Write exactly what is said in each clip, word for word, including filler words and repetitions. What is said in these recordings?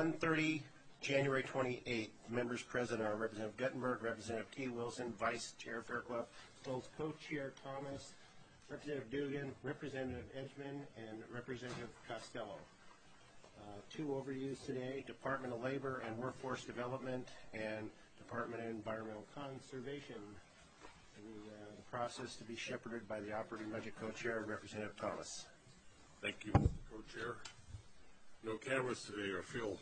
one thirty, January twenty-eighth. Members present are Representative Guttenberg, Representative T. Wilson, Vice Chair Fairclough, Stoltz, Co-Chair Thomas, Representative Dugan, Representative Edgman, and Representative Costello. Uh, two overviews today: Department of Labor and Workforce Development and Department of Environmental Conservation. The, uh, the process to be shepherded by the Operating Budget Co-Chair, Representative Thomas. Thank you, Mister Co-Chair. No cameras today. I feel,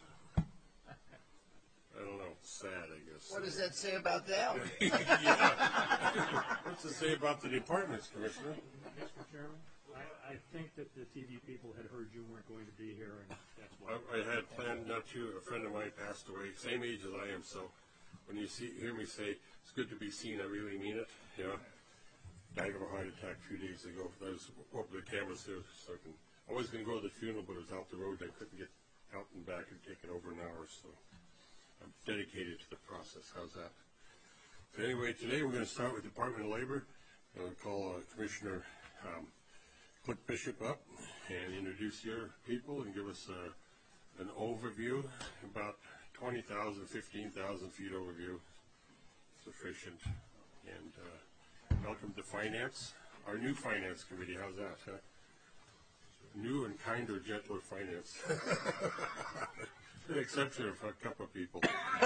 I don't know, sad, I guess. What does that say about them? Yeah. What's it say about the departments, Commissioner? Mister Chairman, I, I think that the T V people had heard you weren't going to be here, and that's why. I, I had planned not to. A friend of mine passed away, same age as I am, so when you see hear me say, it's good to be seen, I really mean it. You know, died of a heart attack a few days ago. I was open the cameras here, so I can. I was going to go to the funeral, but it was out the road. I couldn't get out and back. It'd taken over an hour, so I'm dedicated to the process. How's that? So anyway, today we're going to start with Department of Labor. I'll call uh, Commissioner um, Click Bishop up and introduce your people and give us uh, an overview, about twenty thousand, fifteen thousand feet overview, sufficient. And uh, welcome to Finance, our new Finance Committee. How's that, huh? New and kinder, gentler finance. With the exception of a couple of people.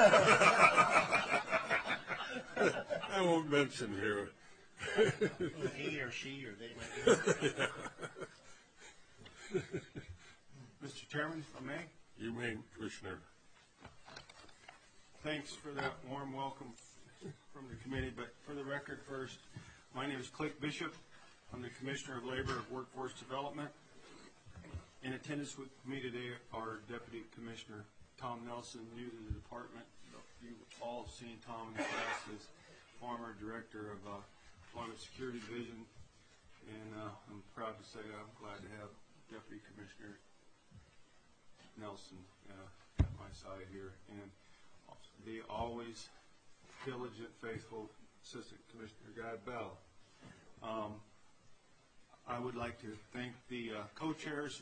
I won't mention here. He or she or they might be. Mister Chairman, if I may, You may, Commissioner. thanks for that warm welcome from the committee. But for the record first, my name is Click Bishop. I'm the Commissioner of Labor and Workforce Development. In attendance with me today are Deputy Commissioner Tom Nelson, new to the department. You've all seen Tom in the past as former Director of uh, Employment Security Division. And uh, I'm proud to say I'm glad to have Deputy Commissioner Nelson uh, at my side here. And the always diligent, faithful Assistant Commissioner Guy Bell. Um, I would like to thank the uh, co-chairs,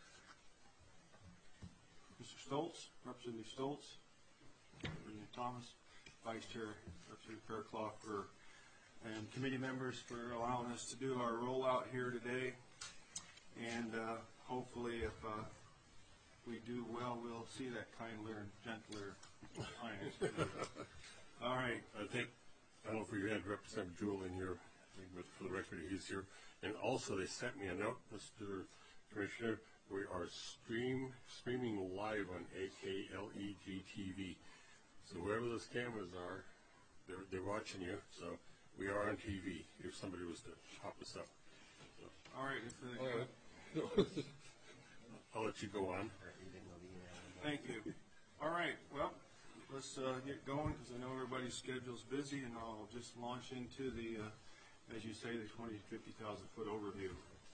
Mister Stoltz, Representative Stoltz, Representative Thomas, Vice Chair Representative Fairclough, for, and committee members for allowing us to do our rollout here today. And uh, hopefully, if uh, we do well, we'll see that kindler and gentler finance. All right. I think, I don't know if we had Representative Jewell in here, but for the record, he's here. And also, they sent me a note, Mister Commissioner. We are stream streaming live on A K L E G T V. So wherever those cameras are, they're, they're watching you. So we are on T V if somebody was to pop us up. So. All right. If the, All right. I'll let you go on. Thank you. All right. Well, let's uh, get going because I know everybody's schedule's busy, and I'll just launch into the, uh, as you say, the twenty to fifty thousand foot overview.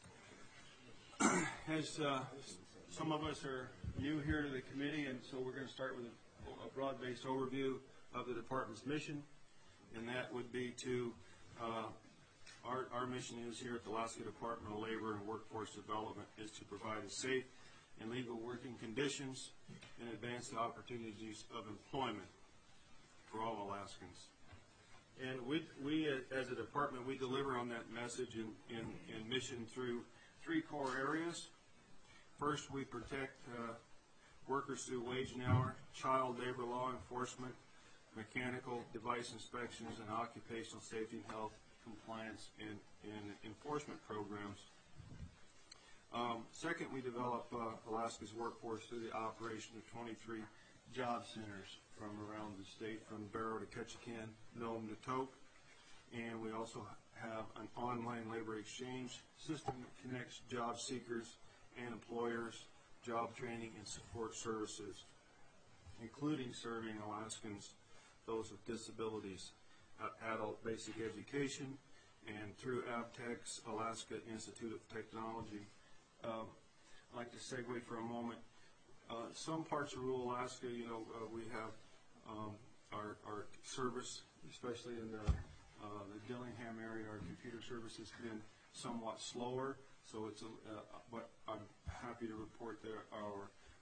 As uh, some of us are new here to the committee, and so we're going to start with a, a broad-based overview of the department's mission, and that would be to, uh, our, our mission is here at the Alaska Department of Labor and Workforce Development is to provide a safe and legal working conditions and advance the opportunities of employment for all Alaskans. And we, we uh, as a department, we deliver on that message and, and, and mission through three core areas. First, we protect uh, workers through wage and hour, child labor law enforcement, mechanical device inspections, and occupational safety and health compliance and, and enforcement programs. Um, second, we develop uh, Alaska's workforce through the operation of twenty-three job centers from around the state, from Barrow to Ketchikan, Nome to Tok. And we also have an online labor exchange system that connects job seekers and employers, job training and support services, including serving Alaskans, those with disabilities, adult basic education, and through Abtech's Alaska Institute of Technology. Um, I'd like to segue for a moment. Uh, some parts of rural Alaska, you know, uh, we have um, our, our service, especially in the, uh, the Dillingham area, our computer service has been somewhat slower. So it's, a, uh, but I'm happy to report that our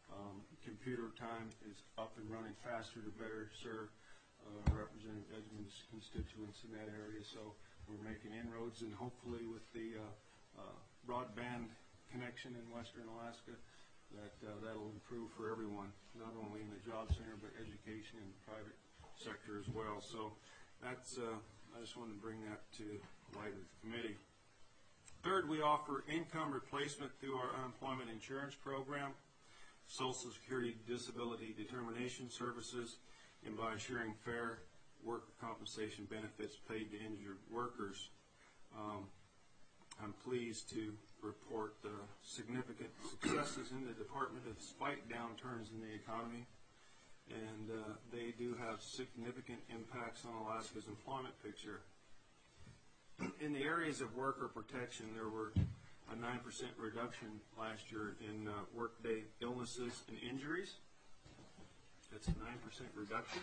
Um, computer time is up and running faster to better serve uh, Representative Edgman's constituents in that area. So we're making inroads, and hopefully with the uh, uh, broadband connection in Western Alaska, that uh, that'll improve for everyone, not only in the job center, but education and private sector as well. So that's, uh, I just wanted to bring that to light of the committee. Third, we offer income replacement through our unemployment insurance program, Social Security disability determination services, and by assuring fair worker compensation benefits paid to injured workers. Um, I'm pleased to report the significant successes in the department despite downturns in the economy, and uh, they do have significant impacts on Alaska's employment picture. In the areas of worker protection, there were a nine percent reduction last year in uh, workday illnesses and injuries. That's a nine percent reduction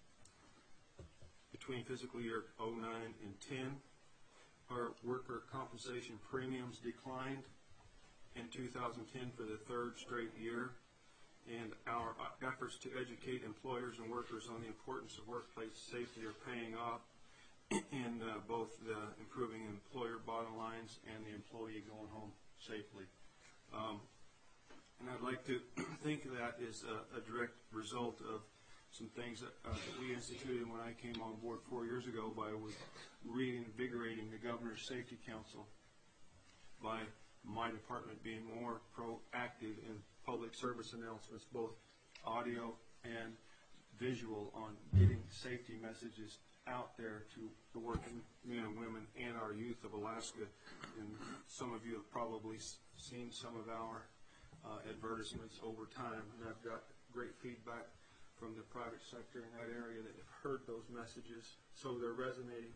between fiscal year oh nine and ten. Our worker compensation premiums declined in two thousand ten for the third straight year, and our efforts to educate employers and workers on the importance of workplace safety are paying off in uh, both the improving employer bottom lines and the employee going home safely. Um, and I'd like to think of that as a, a direct result of some things that, uh, that we instituted when I came on board four years ago by reinvigorating the Governor's Safety Council, by my department being more proactive in public service announcements, both audio and visual, on getting safety messages out there to the working men and women and our youth of Alaska. And some of you have probably seen some of our uh, advertisements over time, and I've got great feedback from the private sector in that area that have heard those messages, so they're resonating.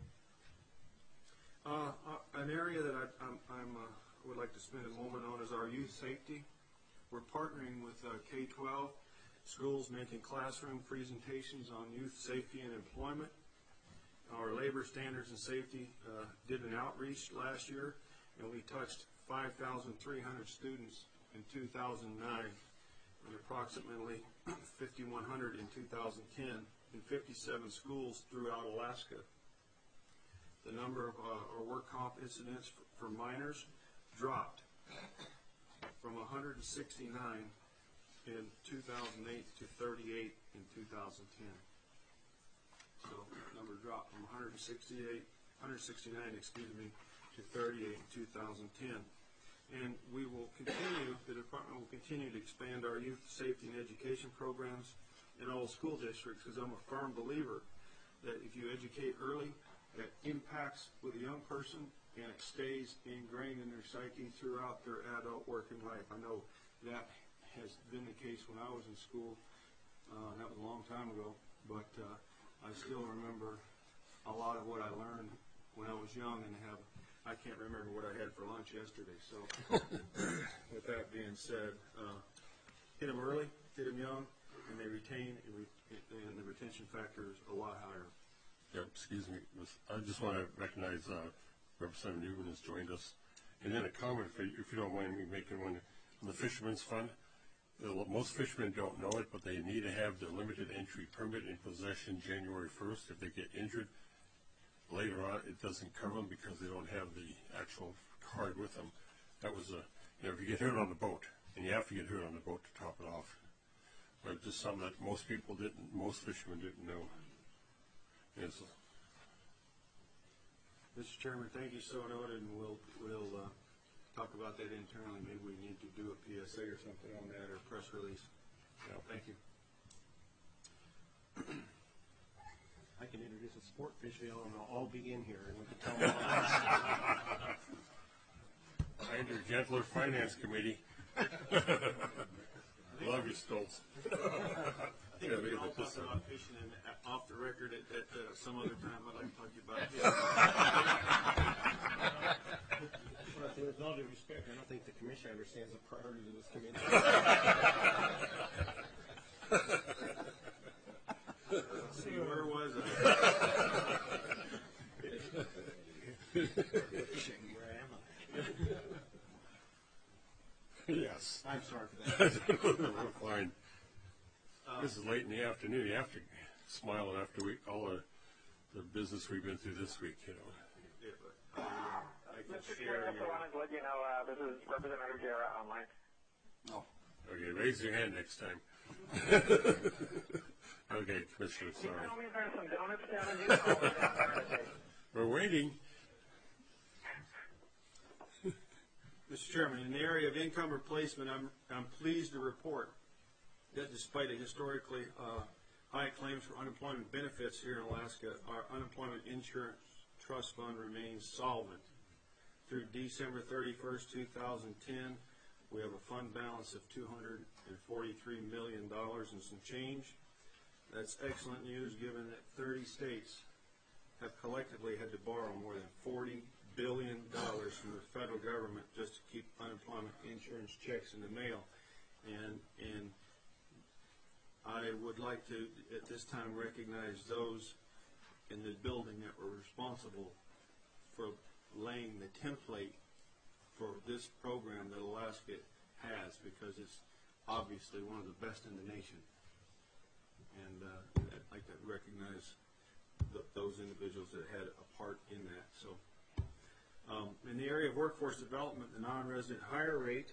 Uh, uh, an area that I I'm, I'm, uh, would like to spend a moment on is our youth safety. We're partnering with uh, K twelve schools, making classroom presentations on youth safety and employment. Our labor standards and safety uh, did an outreach last year, and we touched five thousand three hundred students in two thousand nine. And approximately fifty-one hundred in two thousand ten in fifty-seven schools throughout Alaska. The number of uh, our work comp incidents for, for minors dropped from one hundred sixty-nine in two thousand eight to thirty-eight in two thousand ten. So the number dropped from one hundred sixty-eight, one hundred sixty-nine, excuse me, to thirty-eight in two thousand ten. And we will continue, the department will continue to expand our youth safety and education programs in all school districts, because I'm a firm believer that if you educate early, that impacts with a young person and it stays ingrained in their psyche throughout their adult working life. I know that has been the case when I was in school, uh, and that was a long time ago, but uh, I still remember a lot of what I learned when I was young, and have I can't remember what I had for lunch yesterday. So with that being said, uh, hit them early, hit them young, and they retain, and, re and the retention factor is a lot higher. Yeah, excuse me. I just want to recognize uh, Representative Newman has joined us. And then a comment, if you, if you don't mind me making one, on the Fisherman's Fund. Most fishermen don't know it, but they need to have their limited entry permit in possession January first. If they get injured later on, it doesn't cover them because they don't have the actual card with them. That was a, you know, if you get hurt on the boat, and you have to get hurt on the boat to top it off. But just something that most people didn't, most fishermen didn't know. Yes. Mister Chairman, thank you so noted, and we'll we'll uh, talk about that internally. Maybe we need to do a P S A or something on that, or a press release. Yeah, thank you. I can introduce a sport fish wheel, and they'll all be in here, and we can tell them. And your gentler finance committee. Love you, Stoltz. I think we can all talk about fishing, and off the record at, at uh, some other time. I'd like to talk to you about fishing. Well, with all due respect, I don't think the commission understands the priorities of this committee. Let's see, where was I? Where am I? Yes. I'm sorry for that. Fine. This is late in the afternoon. You have to smile after we, all the, the business we've been through this week, you know. Yeah, but, uh, I can Mister share Chair, I also your- wanted to let you know, uh, this is Representative Guerra online. Okay, raise your hand next time. Okay, Commissioner, You sorry. tell me there's some donuts down in Utah we're down there today. We're waiting. Mister Chairman, in the area of income replacement, I'm, I'm pleased to report that despite a historically uh, high claims for unemployment benefits here in Alaska, our unemployment insurance trust fund remains solvent. Through December thirty-first, two thousand ten, we have a fund balance of two hundred forty-three million dollars and some change. That's excellent news given that thirty states have collectively had to borrow more than forty billion dollars from the federal government just to keep unemployment insurance checks in the mail. And, and I would like to, at this time, recognize those in the building that were responsible for laying the template for this program that Alaska has, because it's obviously one of the best in the nation. And uh, I'd like to recognize th those individuals that had a part in that. So, um, in the area of workforce development, the non-resident hire rate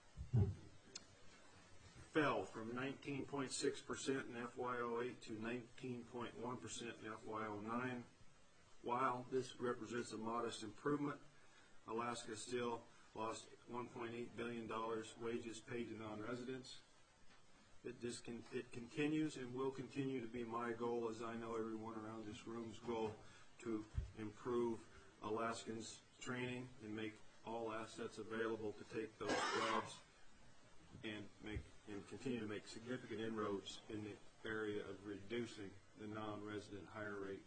fell from nineteen point six percent in F Y oh eight to nineteen point one percent in F Y oh nine. While this represents a modest improvement, Alaska still lost one point eight billion dollars wages paid to non-residents. It, con it continues and will continue to be my goal, as I know everyone around this room's goal, to improve Alaskans' training and make all assets available to take those jobs and make and continue to make significant inroads in the area of reducing the non-resident hire rate.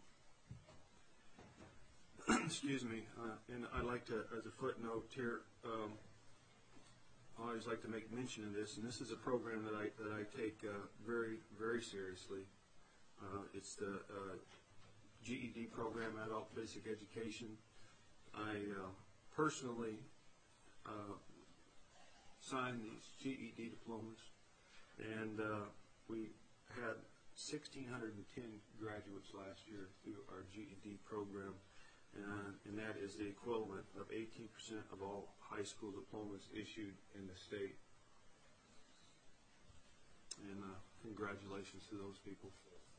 Excuse me, uh, and I'd like to, as a footnote here, um, I always like to make mention of this, and this is a program that I that I take uh, very very seriously. Uh, it's the uh, G E D program, Adult Basic Education. I uh, personally uh, signed these G E D diplomas, and uh, we had one thousand six hundred ten graduates last year through our G E D program. Uh, and that is the equivalent of eighteen percent of all high school diplomas issued in the state. And uh, congratulations to those people.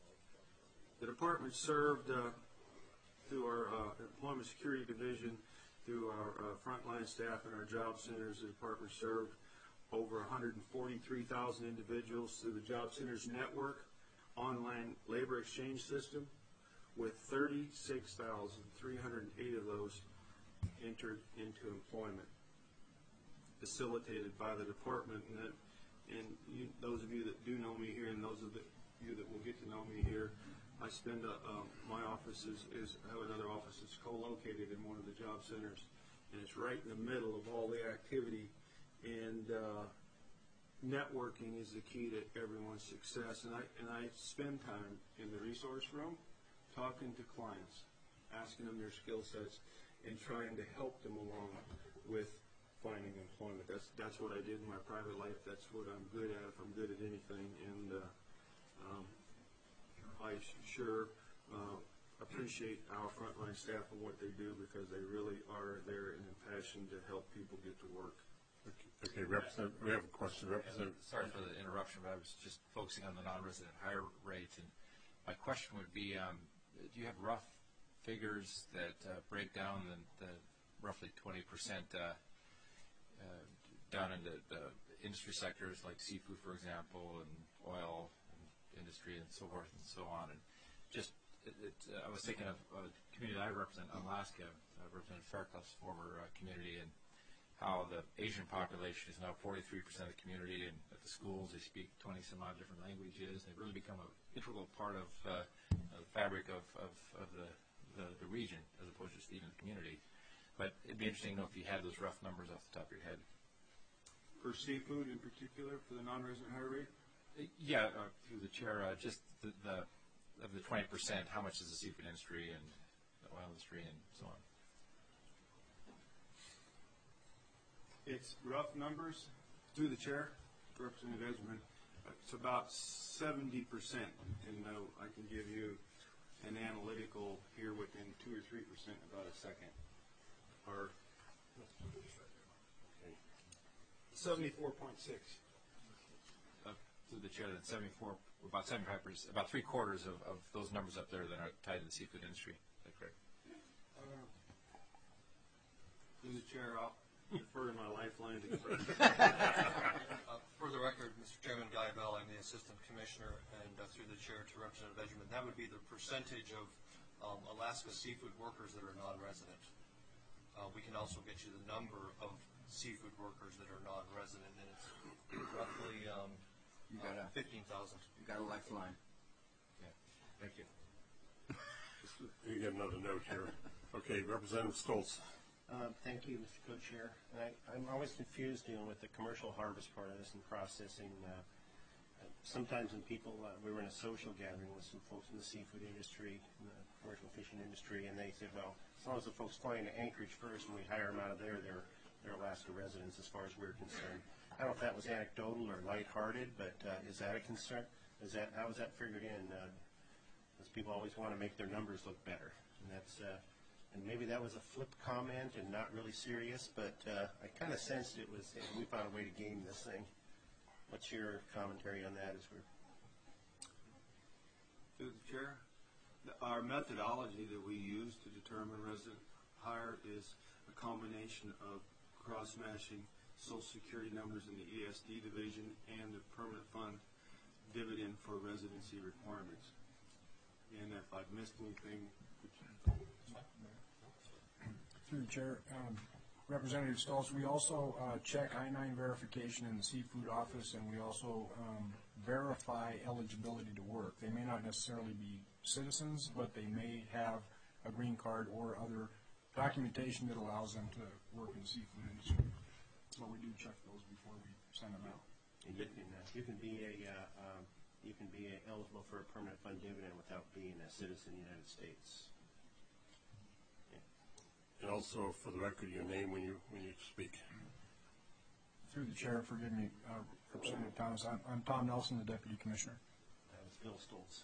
The department served uh, through our uh, Employment Security Division, through our uh, frontline staff and our job centers. The department served over one hundred forty-three thousand individuals through the Job Centers Network online labor exchange system, with thirty-six thousand three hundred eight of those entered into employment, facilitated by the department. And, that, and you, those of you that do know me here, and those of the, you that will get to know me here, I spend a, um, my office is, is I have another office that's co-located in one of the job centers, and it's right in the middle of all the activity. And uh, networking is the key to everyone's success. And I and I spend time in the resource room, talking to clients, asking them their skill sets, and trying to help them along with finding employment. That's that's what I did in my private life. That's what I'm good at, if I'm good at anything. And uh, um, I sure uh, appreciate our frontline staff and what they do, because they really are there and impassioned to help people get to work. Okay, Representative, we have a question. Representative. Sorry for the interruption, but I was just focusing on the non-resident hire rate. And my question would be, um, do you have rough figures that uh, break down the, the roughly twenty percent uh, uh, down into the industry sectors like seafood, for example, and oil and industry and so forth and so on? And just, it, it, uh, I was thinking of a community I represent, Alaska. I represent Fairclough's former uh, community, and how the Asian population is now forty-three percent of the community, and at the schools they speak twenty some odd different languages. They've really become an integral part of uh, the fabric of, of, of the, the, the region, as opposed to just even the community. But it'd be interesting to know if you had those rough numbers off the top of your head. For seafood in particular, for the non-resident hire rate? Uh, yeah, uh, through the chair, uh, just the, the of the twenty percent, how much is the seafood industry and the oil industry and so on? It's rough numbers. Through the chair, Representative Edgman, it's about seventy percent, and uh, I can give you an analytical here within two or three percent about a second. Or seventy-four point six. Uh, through the chair, that seventy-four, about seventy-five percent, about three quarters of, of those numbers up there that are tied to the seafood industry. Is that correct? Through the chair, I'll defer to my lifeline to Uh, For the record, Mister Chairman, Guy Bell, I'm the Assistant Commissioner, and uh, through the Chair to Representative Edgman, that would be the percentage of um, Alaska seafood workers that are non-resident. Uh, we can also get you the number of seafood workers that are non-resident, and it's roughly um, You got a, fifteen thousand. you got a lifeline. Yeah. Thank you. You get another note here. Okay, Representative Stoltz. Uh, Thank you, Mister Co-Chair. And I, I'm always confused dealing with the commercial harvest part of this and processing. Uh, sometimes when people, uh, we were in a social gathering with some folks in the seafood industry, in the commercial fishing industry, and they said, well, as long as the folks flying to Anchorage first, when we hire them out of there, they're, they're Alaska residents as far as we're concerned. I don't know if that was anecdotal or lighthearted, but uh, is that a concern? Is that, how is that figured in? Uh, because people always want to make their numbers look better. And that's, uh, and maybe that was a flip comment and not really serious, but uh, I kind of sensed it was, hey, we found a way to game this thing. What's your commentary on that as we're... Through the chair, the- our methodology that we use to determine resident hire is a combination of cross-matching Social Security numbers in the E S D division and the permanent fund dividend for residency requirements. And if I've missed anything, Through the chair, um, Representative Stoltz, we also uh, check I nine verification in the seafood office, and we also um, verify eligibility to work. They may not necessarily be citizens, but they may have a green card or other documentation that allows them to work in the seafood industry. But we do check those before we send them out. And you can, uh, you can be a, uh, um, you can be a eligible for a permanent fund dividend without being a citizen of the United States. And also, for the record, your name when you when you speak. Through the chair, forgive me, uh, Representative Thomas, I'm, I'm Tom Nelson, the Deputy Commissioner. That was Bill Stoltz.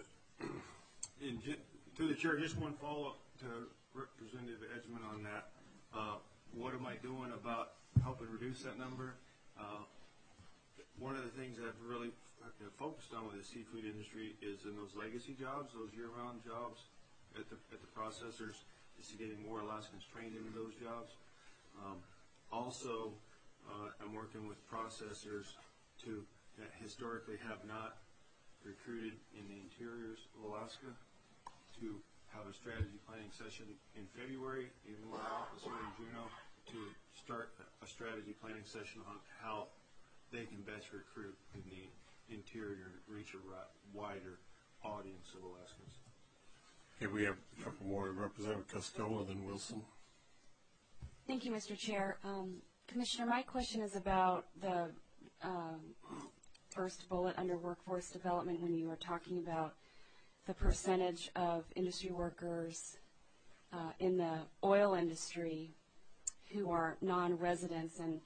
in, ju- through the chair, just one follow-up to Representative Edgman on that. Uh, what am I doing about helping reduce that number? Uh, one of the things I've really f- focused on with the seafood industry is in those legacy jobs, those year-round jobs at the at the processors, is to getting more Alaskans trained into those jobs. Um, also, uh, I'm working with processors to that historically have not recruited in the interiors of Alaska to have a strategy planning session in February in my office here in Juneau to start a strategy planning session on how they can best recruit in the interior and reach a wider audience of Alaskans. Okay, we have a couple more. Representative Costello, then Wilson. Thank you, Mister Chair. Um, Commissioner, my question is about the um, first bullet under workforce development when you were talking about the percentage of industry workers uh, in the oil industry who are non-residents. And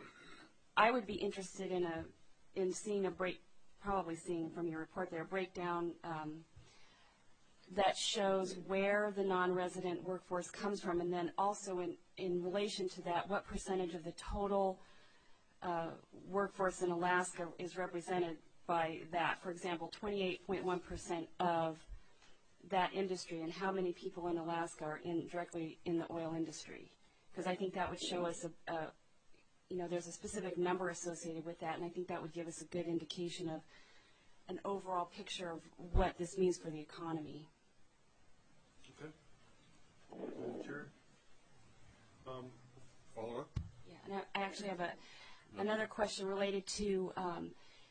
I would be interested in a in seeing a break, probably seeing from your report there, a breakdown um, that shows where the non-resident workforce comes from, and then also in, in relation to that, what percentage of the total uh, workforce in Alaska is represented by that. For example, twenty-eight point one percent of that industry, and how many people in Alaska are in directly in the oil industry. Because I think that would show us, a, a, you know, there's a specific number associated with that, and I think that would give us a good indication of an overall picture of what this means for the economy. Okay. Sure. Um, Follow up? Yeah, and I, I actually have a another question related to um,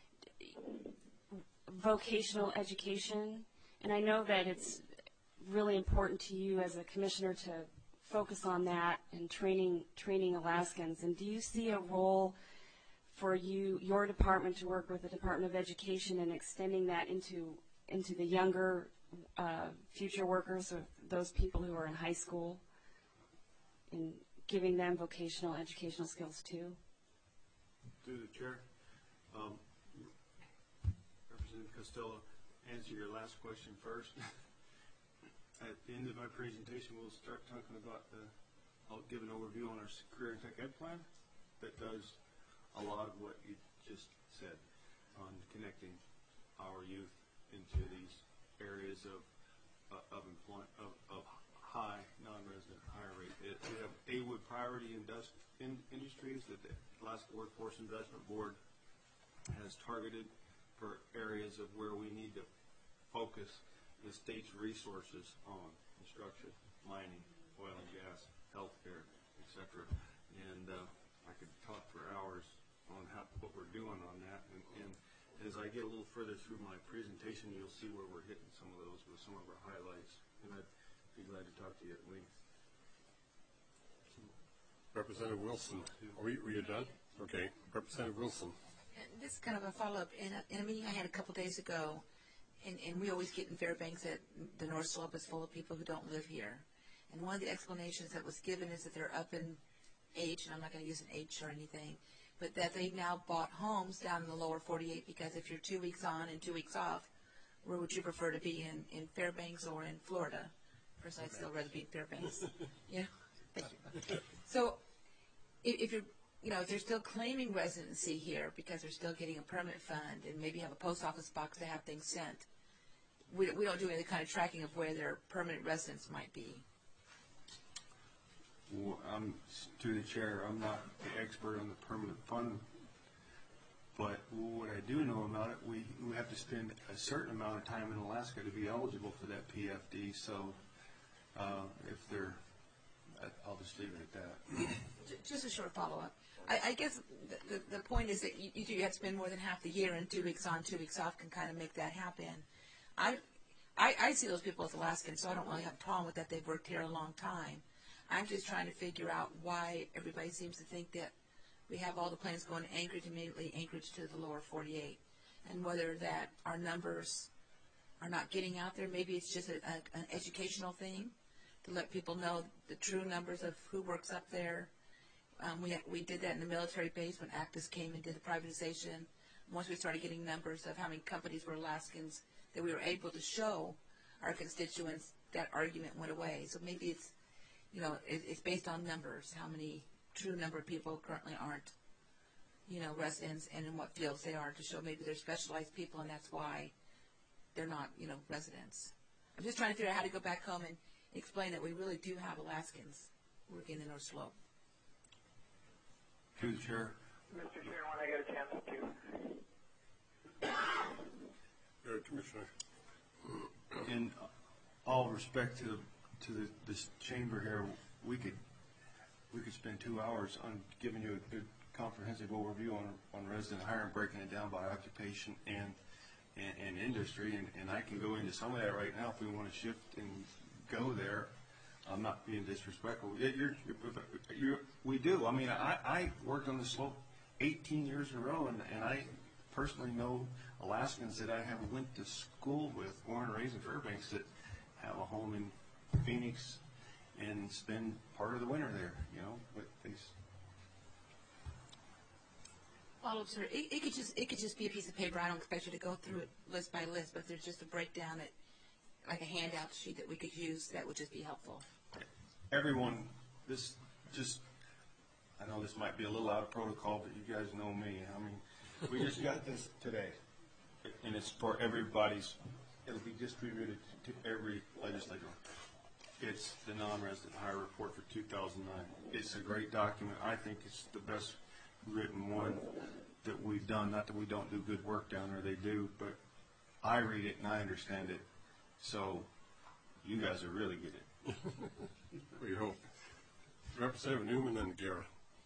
vocational education, and I know that it's really important to you as a commissioner to focus on that and training training Alaskans. And do you see a role for you, your department, to work with the Department of Education and extending that into into the younger uh, future workers, or those people who are in high school, and giving them vocational educational skills too? through the chair. Um, Representative Costello, answer your last question first. At the end of my presentation, we'll start talking about the, I'll give an overview on our career and tech ed plan that does a lot of what you just said on connecting our youth into these areas of uh, of employment of, of high non-resident higher rate. It, we have A W I D priority indust in industries that the Alaska Workforce Investment Board has targeted for areas of where we need to focus the state's resources on construction, mining, oil and gas, healthcare, et cetera. And uh, I could talk for hours on how, what we're doing on that. And, and as I get a little further through my presentation, you'll see where we're hitting some of those with some of our highlights. And I'd be glad to talk to you at length. Representative Wilson, are we, were you done? Okay. Representative Wilson. This is kind of a follow-up. In a, in a meeting I had a couple days ago, and, and we always get in Fairbanks that the North Slope is full of people who don't live here. And one of the explanations that was given is that they're up in age, and I'm not going to use an age or anything, but that they've now bought homes down in the lower forty-eight because if you're two weeks on and two weeks off, where would you prefer to be, in, in Fairbanks or in Florida? Of course, I'd still rather be in Fairbanks. Yeah, thank you. So if, if you're you know, if they're still claiming residency here because they're still getting a permit fund and maybe have a post office box to have things sent, we, we don't do any kind of tracking of where their permanent residence might be. Well, I'm, to the chair, I'm not the expert on the permanent fund, but what I do know about it, we, we have to spend a certain amount of time in Alaska to be eligible for that P F D, so uh, if they're, I'll just leave it at that. Just a short follow-up. I, I guess the, the, the point is that you, you do you have to spend more than half the year, and two weeks on, two weeks off can kind of make that happen. I, I, I see those people as Alaskans, so I don't really have a problem with that. They've worked here a long time. I'm just trying to figure out why everybody seems to think that we have all the planes going to Anchorage, immediately Anchorage to the lower forty-eight, and whether that our numbers are not getting out there. Maybe it's just a, a, an educational thing to let people know the true numbers of who works up there. Um, we, we did that in the military base when Actus came and did the privatization. Once we started getting numbers of how many companies were Alaskans that we were able to show our constituents, that argument went away. So maybe it's, you know, it, it's based on numbers, how many true number of people currently aren't, you know, residents, and in what fields they are, to show maybe they're specialized people and that's why they're not, you know, residents. I'm just trying to figure out how to go back home and explain that we really do have Alaskans working in the North Slope. To the chair. Mister Chair, when I get a chance to. Good, Commissioner. In all respect to to the, this chamber here, we could we could spend two hours on giving you a good comprehensive overview on on resident hiring, breaking it down by occupation and and, and industry, and, and I can go into some of that right now if we want to shift and go there. I'm not being disrespectful. You're, you're, you're, we do. I mean, I, I worked on the slope eighteen years in a row, and, and I personally know Alaskans that I have went to school with, born and raised in Fairbanks, that have a home in Phoenix and spend part of the winter there, you know. But they, Follow-up, sir. It, it could just it could just be a piece of paper. I don't expect you to go through it list by list, but there's just a breakdown, that, like a handout sheet that we could use, that would just be helpful. everyone, this just, I know this might be a little out of protocol, but you guys know me. I mean, we just got this today, and it's for everybody's, it'll be distributed to every legislator. It's the non-resident hire report for two thousand nine. It's a great document. I think it's the best written one that we've done. Not that we don't do good work down there, they do, but I read it and I understand it. So you guys will really get it. We hope. Representative Newman and Guerra.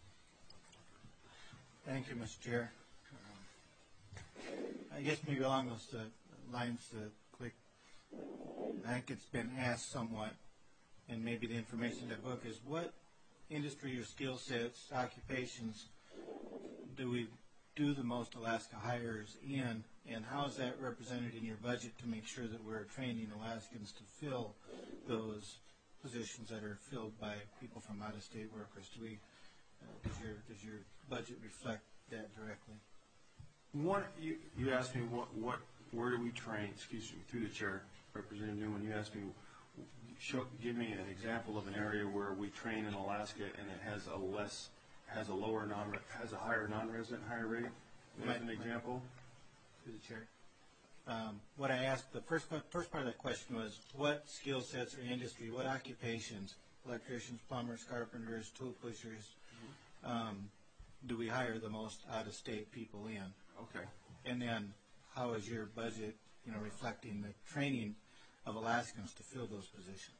Thank you, Mister Chair. Um, I guess maybe along those uh, lines, uh, quick, I think it's been asked somewhat, and maybe the information in the book is, what industry or skill sets, occupations do we do the most Alaska hires in, and how is that represented in your budget to make sure that we're training Alaskans to fill those positions that are filled by people from out-of-state workers? Do we, uh, does your does your budget reflect that directly. One, you, you asked me what, what, where do we train, excuse me, through the chair, Representative Newman, you asked me, show, give me an example of an area where we train in Alaska and it has a less, has a lower non, has a higher non-resident higher rate, as an example? Through the chair. Um, what I asked, the first, first part of that question was, what skill sets or industry, what occupations, electricians, plumbers, carpenters, tool pushers, um, do we hire the most out-of-state people in? Okay. And then, how is your budget, you know, reflecting the training of Alaskans to fill those positions?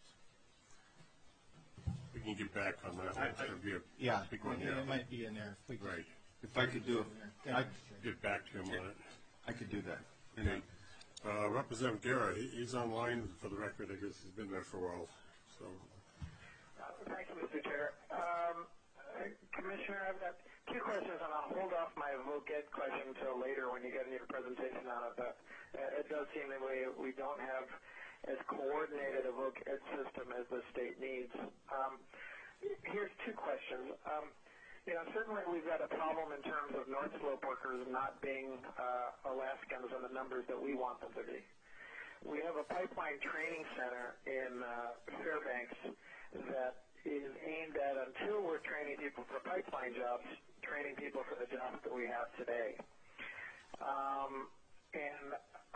We can get back on that. I- That would be a Yeah, big one, it yeah. it might be in there. If we could- Right. If I could do it, Thank I, you, Mister Chair. Get back to him on it. I could do that. And Okay. Uh, Representative Guerra, he, he's online for the record. I guess he's been there for a while. So, Uh, Thank you, Mister Chair. Um, uh, Commissioner, I've got two questions, and I'll hold off my voc ed question until later when you get your presentation on it. But uh, it does seem that we we don't have as coordinated a voc ed system as the state needs. Um, here's two questions. Um, you know, certainly we've got a problem in terms of North Slope workers not being uh, Alaskans in the numbers that we want them to be. We have a pipeline training center in uh, Fairbanks that is aimed at, until we're training people for pipeline jobs, training people for the jobs that we have today. Um, and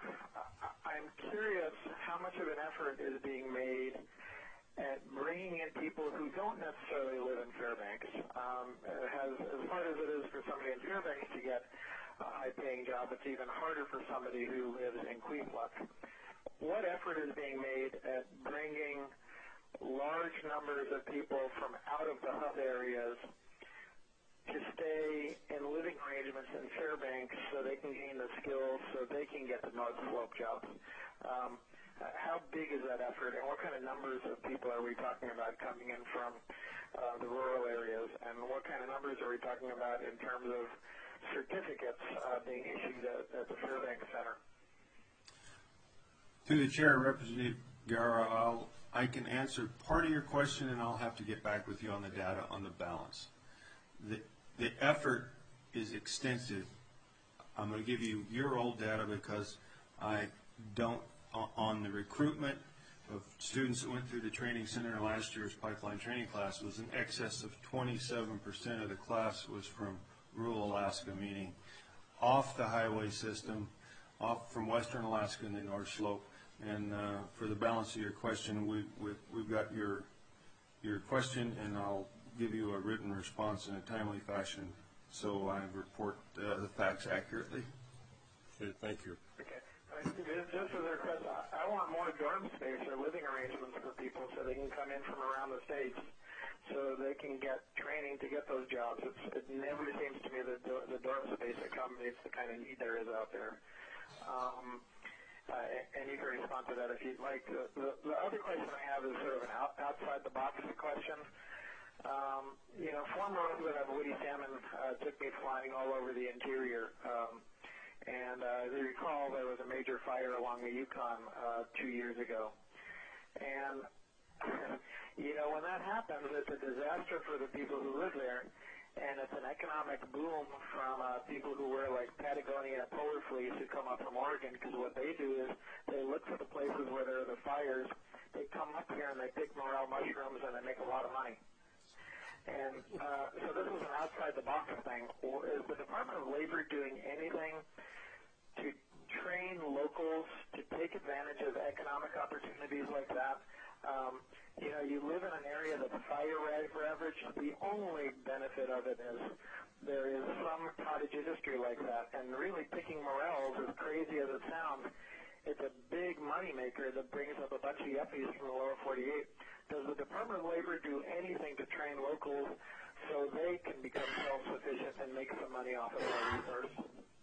I'm curious how much of an effort is being made at bringing in people who don't necessarily live in Fairbanks. Um, has, as hard as it is for somebody in Fairbanks to get a high-paying job, it's even harder for somebody who lives in Queensland. What effort is being made at bringing large numbers of people from out of the hub areas to stay in living arrangements in Fairbanks so they can gain the skills so they can get the North Slope jobs? Um, how big is that effort, and what kind of numbers of people are we talking about coming in from uh, the rural areas, and what kind of numbers are we talking about in terms of certificates uh, being issued at, at the Fairbanks Center? Through the chair, Representative Guerra, I'll, I can answer part of your question, and I'll have to get back with you on the data on the balance. The, the effort is extensive. I'm going to give you your old data because I don't, on the recruitment of students that went through the training center last year's pipeline training class was in excess of twenty-seven percent of the class was from rural Alaska, meaning off the highway system, off from western Alaska and the North Slope. And uh, for the balance of your question, we, we, we've got your, your question, and I'll give you a written response in a timely fashion so I report uh, the facts accurately. okay, thank you. Okay. Just as a request, I want more dorm space or living arrangements for people so they can come in from around the states so they can get training to get those jobs. It's, it never seems to me that the dorm space accommodates the kind of need there is out there. Um, uh, and you can respond to that if you'd like. The, the, the other question I have is sort of an out, outside-the-box question. Um, you know, former Representative Woody Salmon uh, took me flying all over the interior. Um, And uh, as you recall, there was a major fire along the Yukon uh, two years ago. And, you know, when that happens, it's a disaster for the people who live there, and it's an economic boom from uh, people who wear, like, Patagonia polar fleece who come up from Oregon, because what they do is they look for the places where there are the fires, they come up here and they pick morel mushrooms, and they make a lot of money. And uh, so this is an outside-the-box thing. Is the Department of Labor doing anything to train locals to take advantage of economic opportunities like that? Um, you know, you live in an area that's fire ravaged. The only benefit of it is there is some cottage industry like that. And really picking morels, as crazy as it sounds, it's a big moneymaker that brings up a bunch of yuppies from the lower forty-eight. Does the Department of Labor do anything to train locals so they can become self-sufficient and make some money off of their resource?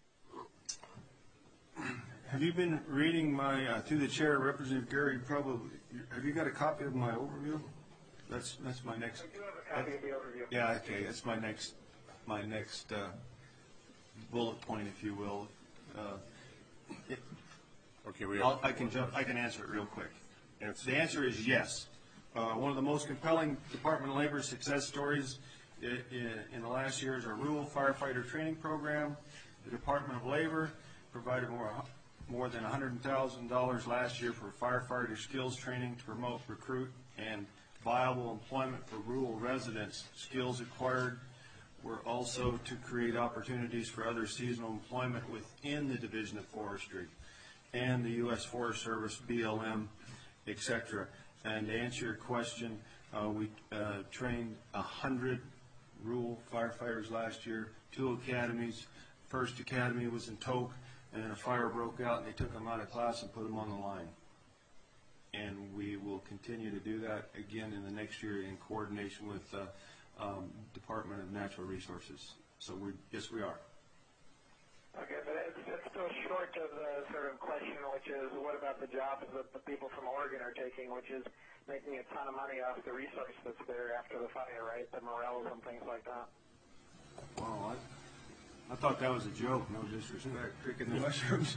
Have you been reading my, uh, through the chair, Representative Gary, probably, have you got a copy of my overview? That's that's my next. I do have a copy of the overview. Yeah, okay, that's my next, my next uh, bullet point, if you will. Uh, it, Okay, we I'll, have, I can jump, I can answer it real quick. Answer. The answer is yes. Uh, one of the most compelling Department of Labor success stories i- in, in the last years, our rural firefighter training program, the Department of Labor provided more, more than one hundred thousand dollars last year for firefighter skills training to promote, recruit, and viable employment for rural residents. Skills acquired were also to create opportunities for other seasonal employment within the Division of Forestry and the U S Forest Service, B L M, et cetera. And to answer your question, uh, we uh, trained one hundred rural firefighters last year, two academies. First academy was in Toke, and then a fire broke out, and they took them out of class and put them on the line. And we will continue to do that again in the next year in coordination with uh, um, Department of Natural Resources. So we, yes, we are. Okay, but it's, it's still short of the sort of question, which is what about the jobs that the people from Oregon are taking, which is making a ton of money off the resource that's there after the fire, right? The morels and things like that. Well, I, I thought that was a joke. No disrespect, picking the mushrooms.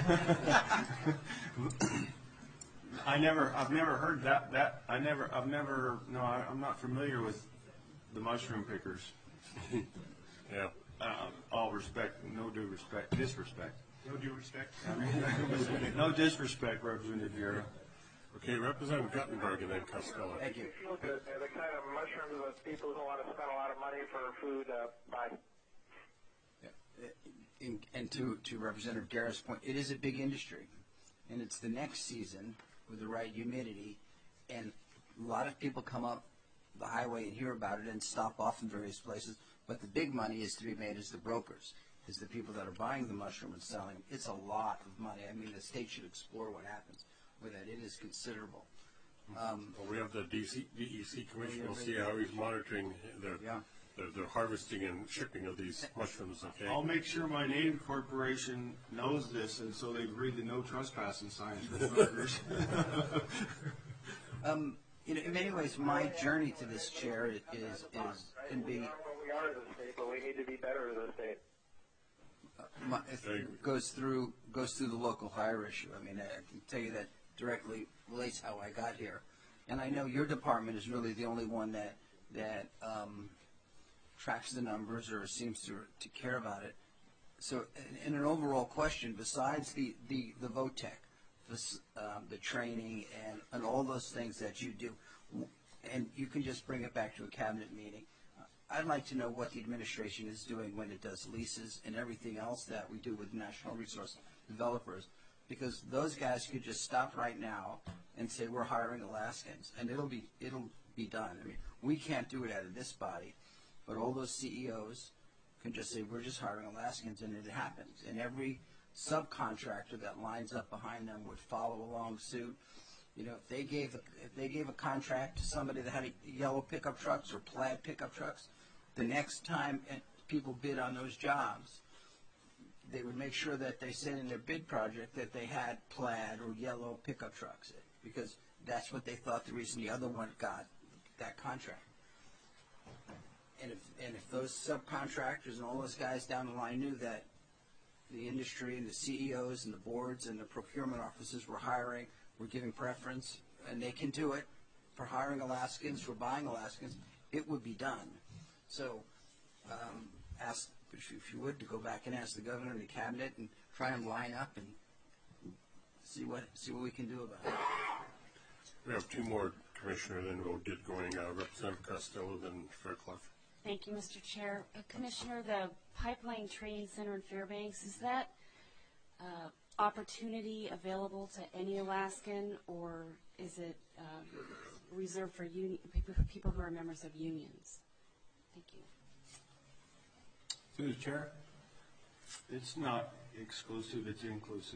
I never, I've never heard that. That I never, I've never. No, I, I'm not familiar with the mushroom pickers. Yeah. Uh, all respect, no due respect, disrespect. No due respect. No disrespect, Representative Guerra. Okay, Representative Guttenberg and then Costello. Thank you. The, the kind of mushrooms that people who want to spend a lot of money for food uh, buy. And, and to, to Representative Guerra's point, it is a big industry, and it's the next season with the right humidity, and a lot of people come up the highway and hear about it and stop off in various places, but the big money is to be made as the brokers, is the people that are buying the mushroom and selling them. It's a lot of money. I mean, the state should explore what happens with that. It is considerable. Um, Well, we have the D C, D E C commissioner. We'll see how he's monitoring their, Yeah. their, their harvesting and shipping of these mushrooms, okay? I'll make sure my name corporation knows this, and so they read the no trespassing signs for smokers. um, you know, in many ways, my journey to this chair is is, is can be. We are what we are as a state, but we need to be better as a state. My, it goes through goes through the local hire issue. I mean, I can tell you that directly relates how I got here, and I know your department is really the only one that that um, tracks the numbers or seems to to care about it. So, in, in an overall question, besides the the the VOTEC, the um, the training and and all those things that you do, and you can just bring it back to a cabinet meeting. I'd like to know what the administration is doing when it does leases and everything else that we do with national resource developers, because those guys could just stop right now and say we're hiring Alaskans, and it'll be it'll be done. I mean, we can't do it out of this body, but all those C E Os can just say we're just hiring Alaskans, and it happens. And every subcontractor that lines up behind them would follow along suit. You know, if they gave a, if they gave a contract to somebody that had a yellow pickup trucks or plaid pickup trucks, the next time people bid on those jobs, they would make sure that they said in their bid project that they had plaid or yellow pickup trucks, because that's what they thought the reason the other one got that contract. And if and if those subcontractors and all those guys down the line knew that the industry and the C E Os and the boards and the procurement offices were hiring, were giving preference, and they can do it for hiring Alaskans, for buying Alaskans, it would be done. So um, ask, if you would, to go back and ask the governor and the cabinet and try and line up and see what see what we can do about it. We have two more, Commissioner, then we'll get going. Uh, Representative Costello, then Fairclough. Thank you, Mister Chair. Uh, Commissioner, the Pipeline Training Center in Fairbanks, is that uh, opportunity available to any Alaskan, or is it um, reserved for union, people, people who are members of unions? Thank you. Through the chair, it's not exclusive, it's inclusive.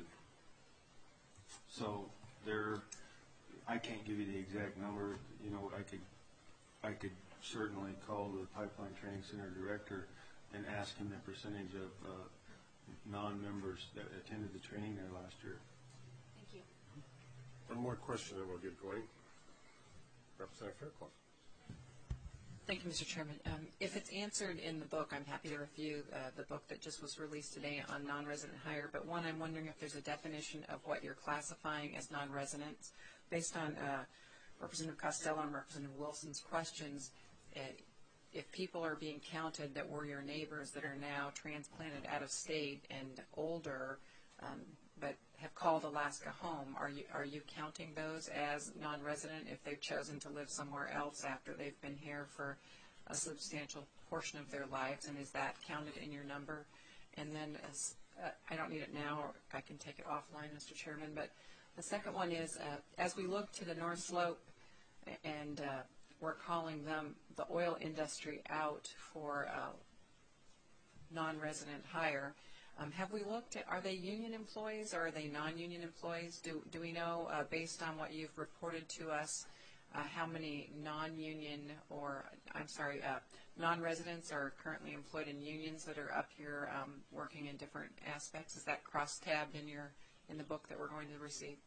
So there, I can't give you the exact number. You know, I could, I could certainly call the Pipeline Training Center director and ask him the percentage of uh, non-members that attended the training there last year. Thank you. One more question, and we'll get going. Representative Fairclough. Thank you, Mister Chairman. Um, if it's answered in the book, I'm happy to review uh, the book that just was released today on non-resident hire. But one, I'm wondering if there's a definition of what you're classifying as non-residents. Based on uh, Representative Costello and Representative Wilson's questions, uh, if people are being counted that were your neighbors that are now transplanted out of state and older, um, but have called Alaska home, are you are you counting those as non-resident if they've chosen to live somewhere else after they've been here for a substantial portion of their lives, and is that counted in your number? And then, as, uh, I don't need it now, or I can take it offline, Mister Chairman, but the second one is, uh, as we look to the North Slope, and uh, we're calling them the oil industry out for uh, non-resident hire, um, have we looked at, are they union employees or are they non-union employees? Do, do we know, uh, based on what you've reported to us, uh, how many non-union or, I'm sorry, uh, non-residents are currently employed in unions that are up here um, working in different aspects? Is that cross-tabbed in your in the book that we're going to receive?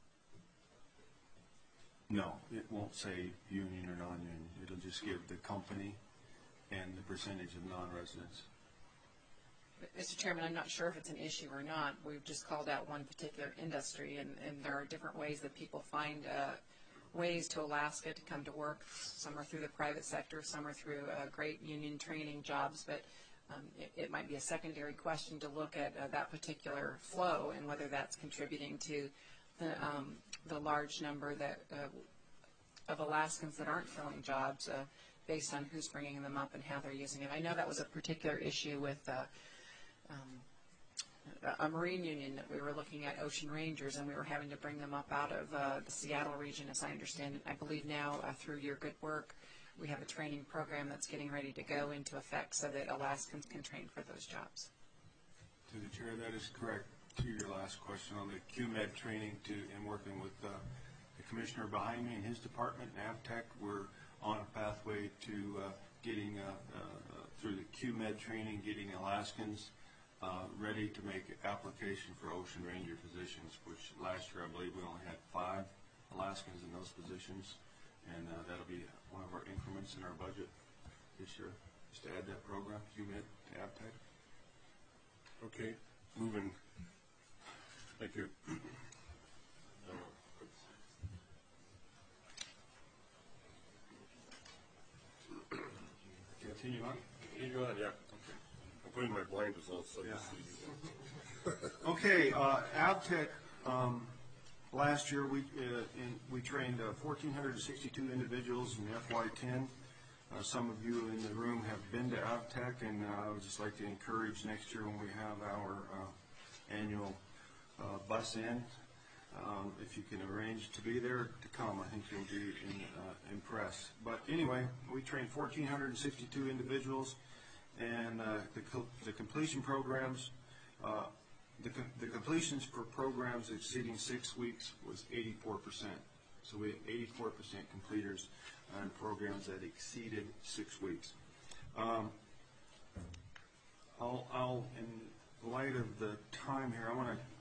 No, it won't say union or non-union. It'll just give the company and the percentage of non-residents. Mister Chairman, I'm not sure if it's an issue or not. We've just called out one particular industry, and, and there are different ways that people find uh, ways to Alaska to come to work. Some are through the private sector, some are through uh, great union training jobs, but um, it, it might be a secondary question to look at uh, that particular flow and whether that's contributing to the, um, the large number that uh, of Alaskans that aren't filling jobs uh, based on who's bringing them up and how they're using it. I know that was a particular issue with uh, Um, a Marine union that we were looking at, Ocean Rangers, and we were having to bring them up out of uh, the Seattle region, as I understand it. I believe now, uh, through your good work, we have a training program that's getting ready to go into effect so that Alaskans can train for those jobs. To the chair, that is correct. To your last question on the Q Med training to and working with uh, the commissioner behind me in his department, NAVTech, we're on a pathway to uh, getting, uh, uh, through the Q Med training, getting Alaskans Uh, ready to make application for Ocean Ranger positions, which last year I believe we only had five Alaskans in those positions, and uh, that'll be one of our increments in our budget this year, just to add that program, Q Med to AvTech. Okay, moving. Thank you. Continue on? Continue on, yeah. I'm putting my blinders on so Yeah. you see. Okay, uh, AvTech, um, last year we uh, in, we trained uh, one thousand four hundred sixty-two individuals in F Y ten. Uh, some of you in the room have been to AvTech, and uh, I would just like to encourage next year when we have our uh, annual uh, bus in, um, if you can arrange to be there, to come. I think you'll be in, uh, impressed. But anyway, we trained one thousand four hundred sixty-two individuals. And uh, the, co the completion programs, uh, the, co the completions for programs exceeding six weeks was eighty-four percent. So we had eighty-four percent completers on programs that exceeded six weeks. Um, I'll, I'll, in light of the time here, I want to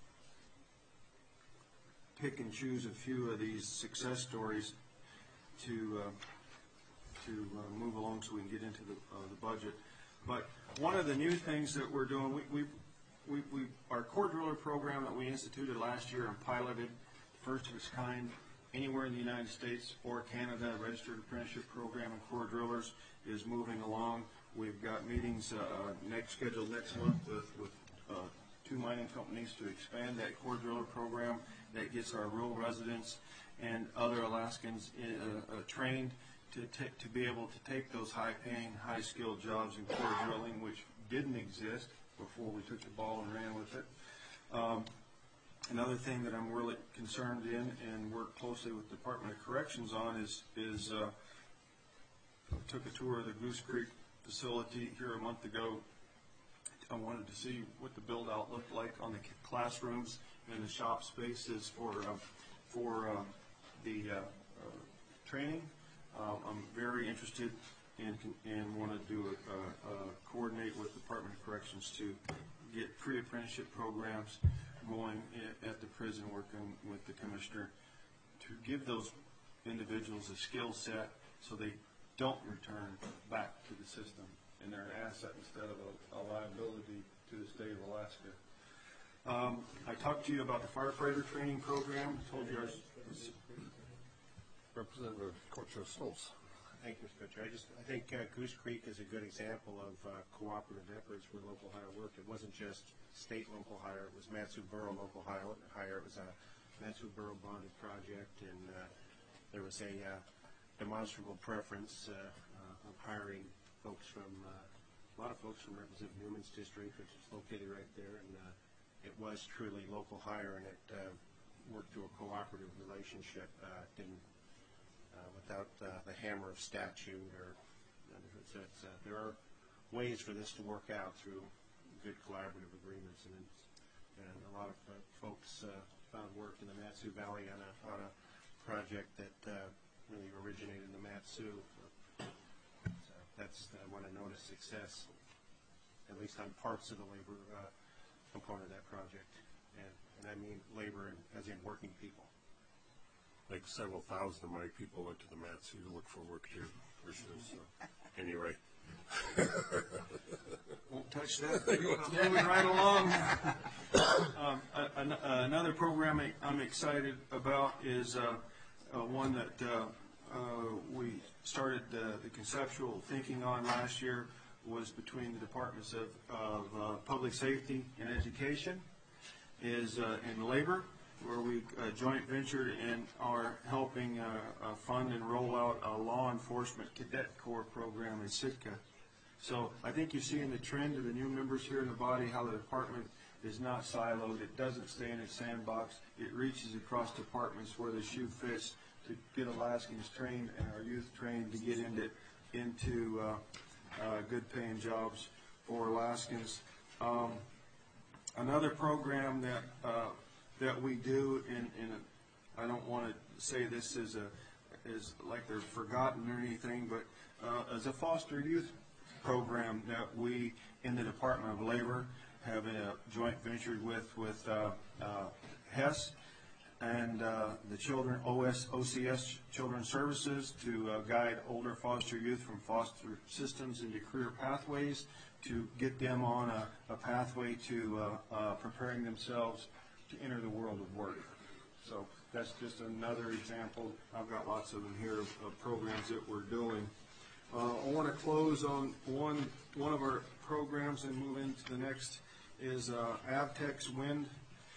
pick and choose a few of these success stories to uh, to uh, move along so we can get into the, uh, the budget. But one of the new things that we're doing, we, we, we, we our core driller program that we instituted last year and piloted, first of its kind anywhere in the United States or Canada, registered apprenticeship program and core drillers is moving along. We've got meetings uh, next scheduled next month with, with uh, two mining companies to expand that core driller program that gets our rural residents and other Alaskans uh, uh, trained to, to be able to take those high-paying, high-skilled jobs in core drilling, which didn't exist before we took the ball and ran with it. Um, another thing that I'm really concerned in and work closely with the Department of Corrections on is, is uh, I took a tour of the Goose Creek facility here a month ago. I wanted to see what the build-out looked like on the classrooms and the shop spaces for, uh, for uh, the uh, uh, training. Uh, I'm very interested and, and want to do a, a, a coordinate with the Department of Corrections to get pre-apprenticeship programs going at the prison, working with the commissioner to give those individuals a skill set so they don't return back to the system and they're an asset instead of a, a liability to the state of Alaska. Um, I talked to you about the firefighter training program. I told you our Representative Coach Stoltz. Thank you, Mister Chair. I just, I think uh, Goose Creek is a good example of uh, cooperative efforts where local hire worked. It wasn't just state local hire, it was Matsu Borough local hire. hire. It was a Matsu Borough bonded project, and uh, there was a uh, demonstrable preference uh, uh, of hiring folks from, uh, a lot of folks from Representative Newman's district, which is located right there, and uh, it was truly local hire, and it uh, worked through a cooperative relationship. Uh, didn't Uh, without uh, the hammer of statute, or it's, it's, uh, there are ways for this to work out through good collaborative agreements, and, it's, and a lot of uh, folks uh, found work in the Matsu Valley on a, on a project that uh, really originated in the Matsu. So that's I want to note a success, at least on parts of the labor uh, component of that project, and, and I mean labor as in working people. Like several thousand of my people went to the Matsu to look for work here, for sure. So, anyway. Won't touch that. Moving right along. Um, a, a, another program I'm excited about is uh, uh, one that uh, uh, we started uh, the conceptual thinking on last year. Was between the Departments of, of uh, Public Safety and Education, is uh, in labor, where we uh, joint ventured and are helping uh, uh, fund and roll out a law enforcement cadet corps program in Sitka. So I think you're seeing the trend of the new members here in the body, how the department is not siloed. It doesn't stay in its sandbox. It reaches across departments where the shoe fits to get Alaskans trained and our youth trained to get into, into uh, uh, good paying jobs for Alaskans. Um, another program that uh, that we do, and, and I don't want to say this is a is like they're forgotten or anything, but uh, as a foster youth program that we in the Department of Labor have a joint venture with with uh, uh, Hess and uh, the children O S O C S Children's Services to uh, guide older foster youth from foster systems into career pathways to get them on a, a pathway to uh, uh, preparing themselves to enter the world of work. So that's just another example. I've got lots of them here of, of programs that we're doing. Uh, I want to close on one one of our programs and move into the next is uh, Avtex's wind,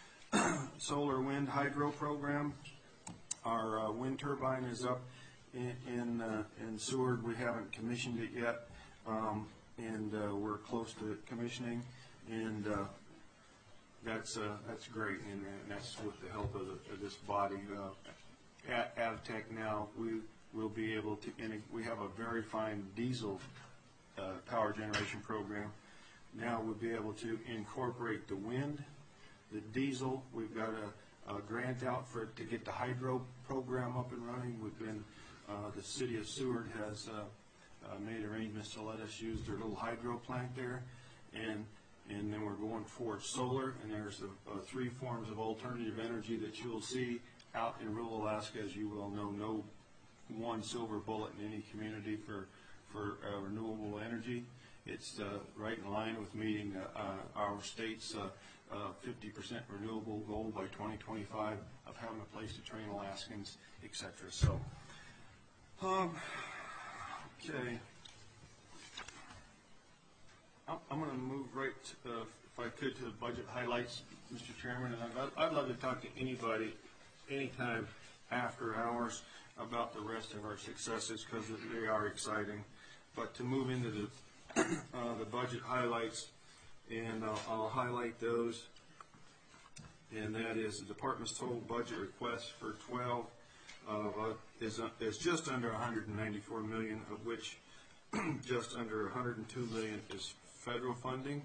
solar wind hydro program. Our uh, wind turbine is up in in, uh, in Seward. We haven't commissioned it yet, um, and uh, we're close to commissioning. And uh, That's uh, that's great, and, and that's with the help of, the, of this body. Uh, at Avtech now, we will be able to. And we have a very fine diesel uh, power generation program. Now we'll be able to incorporate the wind, the diesel. We've got a, a grant out for to get the hydro program up and running. We've been uh, the city of Seward has uh, uh, made arrangements to let us use their little hydro plant there, and. And then we're going for solar, and there's a, a three forms of alternative energy that you'll see out in rural Alaska. As you well know, no one silver bullet in any community for, for uh, renewable energy. It's uh, right in line with meeting uh, uh, our state's uh, uh, fifty percent renewable goal by twenty twenty-five of having a place to train Alaskans, et cetera. So, um, okay. I'm going to move right, to, uh, if I could, to the budget highlights, Mister Chairman. And I'd, I'd love to talk to anybody, anytime after hours, about the rest of our successes because they are exciting. But to move into the uh, the budget highlights, and uh, I'll highlight those. And that is the department's total budget request for twelve uh, is uh, is just under one hundred ninety-four million dollars, of which just under one hundred two million dollars is federal funding.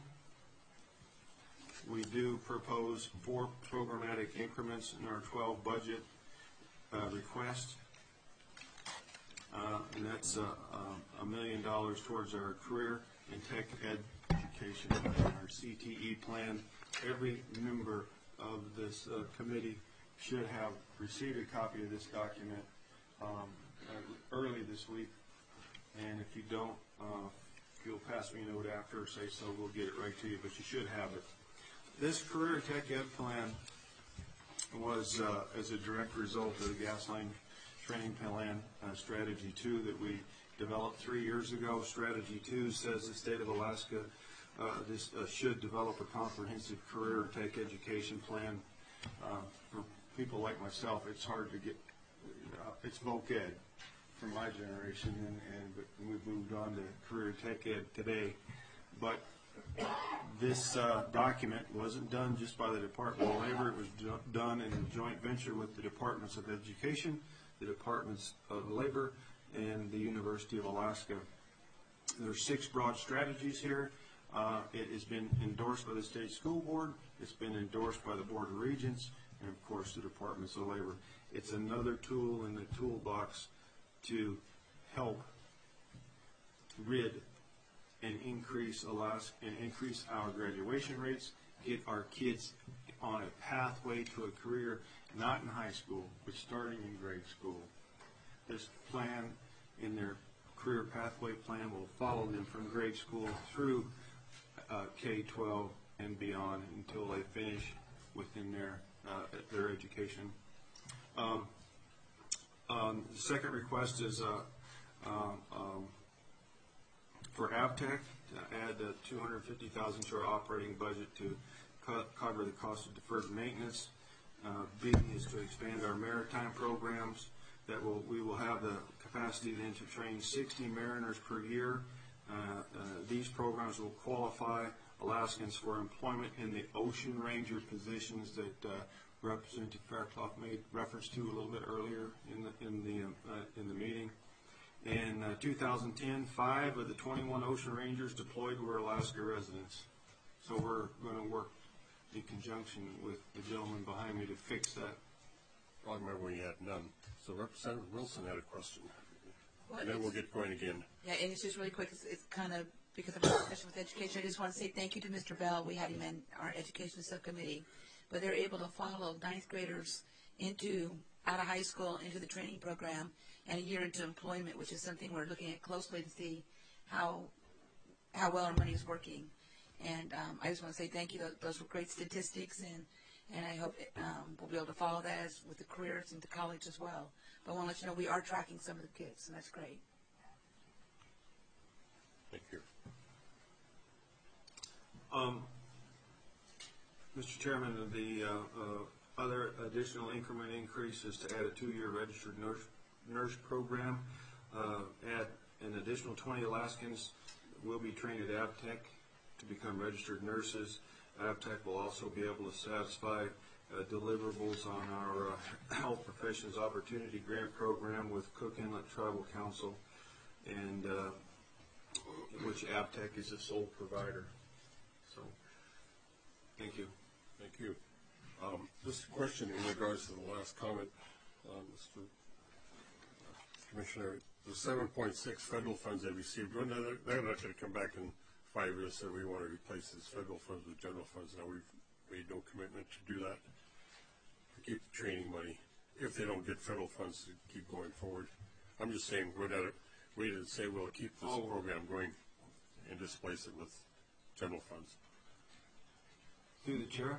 We do propose four programmatic increments in our twelve budget uh, request, uh, and that's uh, um, a million dollars towards our career and tech ed education plan, our C T E plan. Every member of this uh, committee should have received a copy of this document um, uh, early this week, and if you don't, uh, if you'll pass me a note after or say so, we'll get it right to you, but you should have it. This career tech ed plan was uh, as a direct result of the Gasline training plan uh, strategy two that we developed three years ago. Strategy two says the state of Alaska uh, this, uh, should develop a comprehensive career tech education plan. Uh, for people like myself, it's hard to get, uh, it's voc ed for my generation, and, and but we've moved on to career tech ed today. But this uh, document wasn't done just by the Department of Labor. It was do done in a joint venture with the Departments of Education, the Departments of Labor, and the University of Alaska. There are six broad strategies here. Uh, it has been endorsed by the State School Board. It's been endorsed by the Board of Regents, and of course the Departments of Labor. It's another tool in the toolbox to help rid and increase Alaska and increase our graduation rates, get our kids on a pathway to a career, not in high school, but starting in grade school. This plan in their career pathway plan will follow them from grade school through uh, K twelve and beyond until they finish within their uh, their education. Um, um, the second request is uh, um, um, for AvTech to add the two hundred fifty thousand dollars to our operating budget to co cover the cost of deferred maintenance. Uh, B is to expand our maritime programs. That will we will have the capacity then to train sixty mariners per year. Uh, uh, these programs will qualify Alaskans for employment in the ocean ranger positions that uh, Representative Fairclough made reference to a little bit earlier in the in the uh, in the meeting. In uh, two thousand ten, five of the twenty-one ocean rangers deployed were Alaska residents. So we're going to work in conjunction with the gentleman behind me to fix that. I remember when you had none. So Representative Wilson had a question. Well, and then we'll get going again. Yeah, and it's just really quick. It's, it's kind of because of our discussion with education. I just want to say thank you to Mister Bell. We had him in our education subcommittee, but they're able to follow ninth graders into out of high school into the training program and a year into employment, which is something we're looking at closely to see how how well our money is working. And um, I just want to say thank you. Those, those were great statistics, and and I hope um, we'll be able to follow that as with the careers into college as well. But I want to let you know we are tracking some of the kids, and that's great. Thank you. Um, Mister Chairman, the uh, uh, other additional increment increase is to add a two-year registered nurse, nurse program. Uh, add an additional twenty Alaskans will be trained at AvTech to become registered nurses. AvTech will also be able to satisfy uh, deliverables on our uh, Health Professions Opportunity Grant Program with Cook Inlet Tribal Council, and uh, which AvTech is the sole provider. So, thank you. Thank you. Um, just a question in regards to the last comment, uh, Mister Commissioner. The seven point six federal funds they received, they're not, they're not going to come back in five years, so we want to replace these federal funds with general funds. Now, we've made no commitment to do that, to keep the training money, if they don't get federal funds to keep going forward. I'm just saying, we're not, we didn't say we'll keep this Oh. program going and displace it with general funds. Through the chair.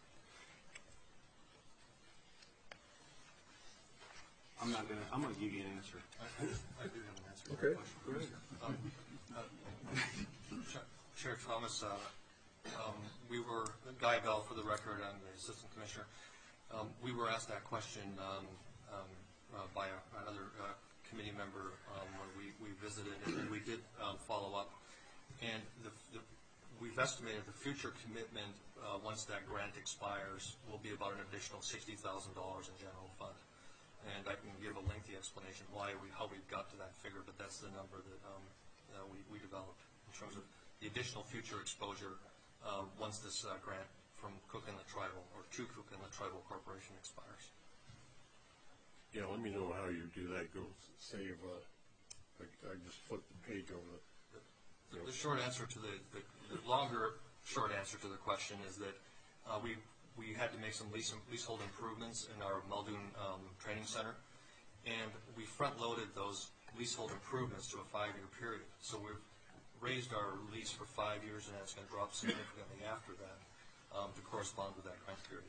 I'm not gonna. I'm gonna give you an answer. I, I do have an answer to Okay, that question. go ahead. Um, uh, Chair- Chair Thomas, uh, um, we were, Guy Bell for the record, I'm the Assistant Commissioner. Um, we were asked that question um, um, uh, by a, another uh, committee member um, when we, we visited, and we did um, follow up. And the, the, we've estimated the future commitment, uh, once that grant expires, will be about an additional sixty thousand dollars in general fund. And I can give a lengthy explanation why we, how we got to that figure, but that's the number that um, uh, we, we developed in terms of the additional future exposure uh, once this uh, grant from Cook Inlet Tribal or to Cook Inlet Tribal Corporation expires. Yeah, let me know how you do that. Go save. Uh, I, I just flipped the page over. The, The, the short answer to the, the, the longer short answer to the question is that uh, we we had to make some lease, leasehold improvements in our Muldoon um, Training Center, and we front-loaded those leasehold improvements to a five-year period. So we've raised our lease for five years, and it's going to drop significantly after that um, to correspond with that grant period.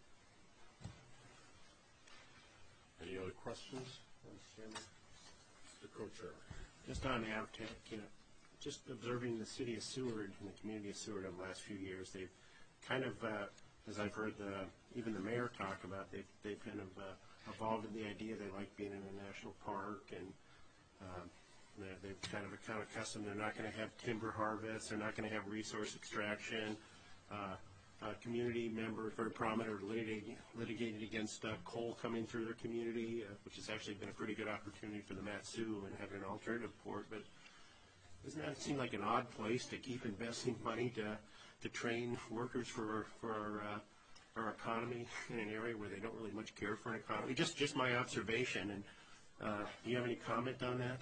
Any other questions? the co-chair. Just on Avtech, you know, just observing the city of Seward and the community of Seward over the last few years, they've kind of, uh, as I've heard the, even the mayor talk about, they've, they've kind of uh, evolved in the idea they like being in a national park, and um, they're, they've kind of become accustomed. They're not going to have timber harvest. They're not going to have resource extraction. Uh, uh, community members, very prominent, are litigating, litigated against uh, coal coming through their community, uh, which has actually been a pretty good opportunity for the Mat-Su and having an alternative port. But doesn't that seem like an odd place to keep investing money to to train workers for for our, uh, our economy in an area where they don't really much care for an economy? Just just my observation. And uh, do you have any comment on that?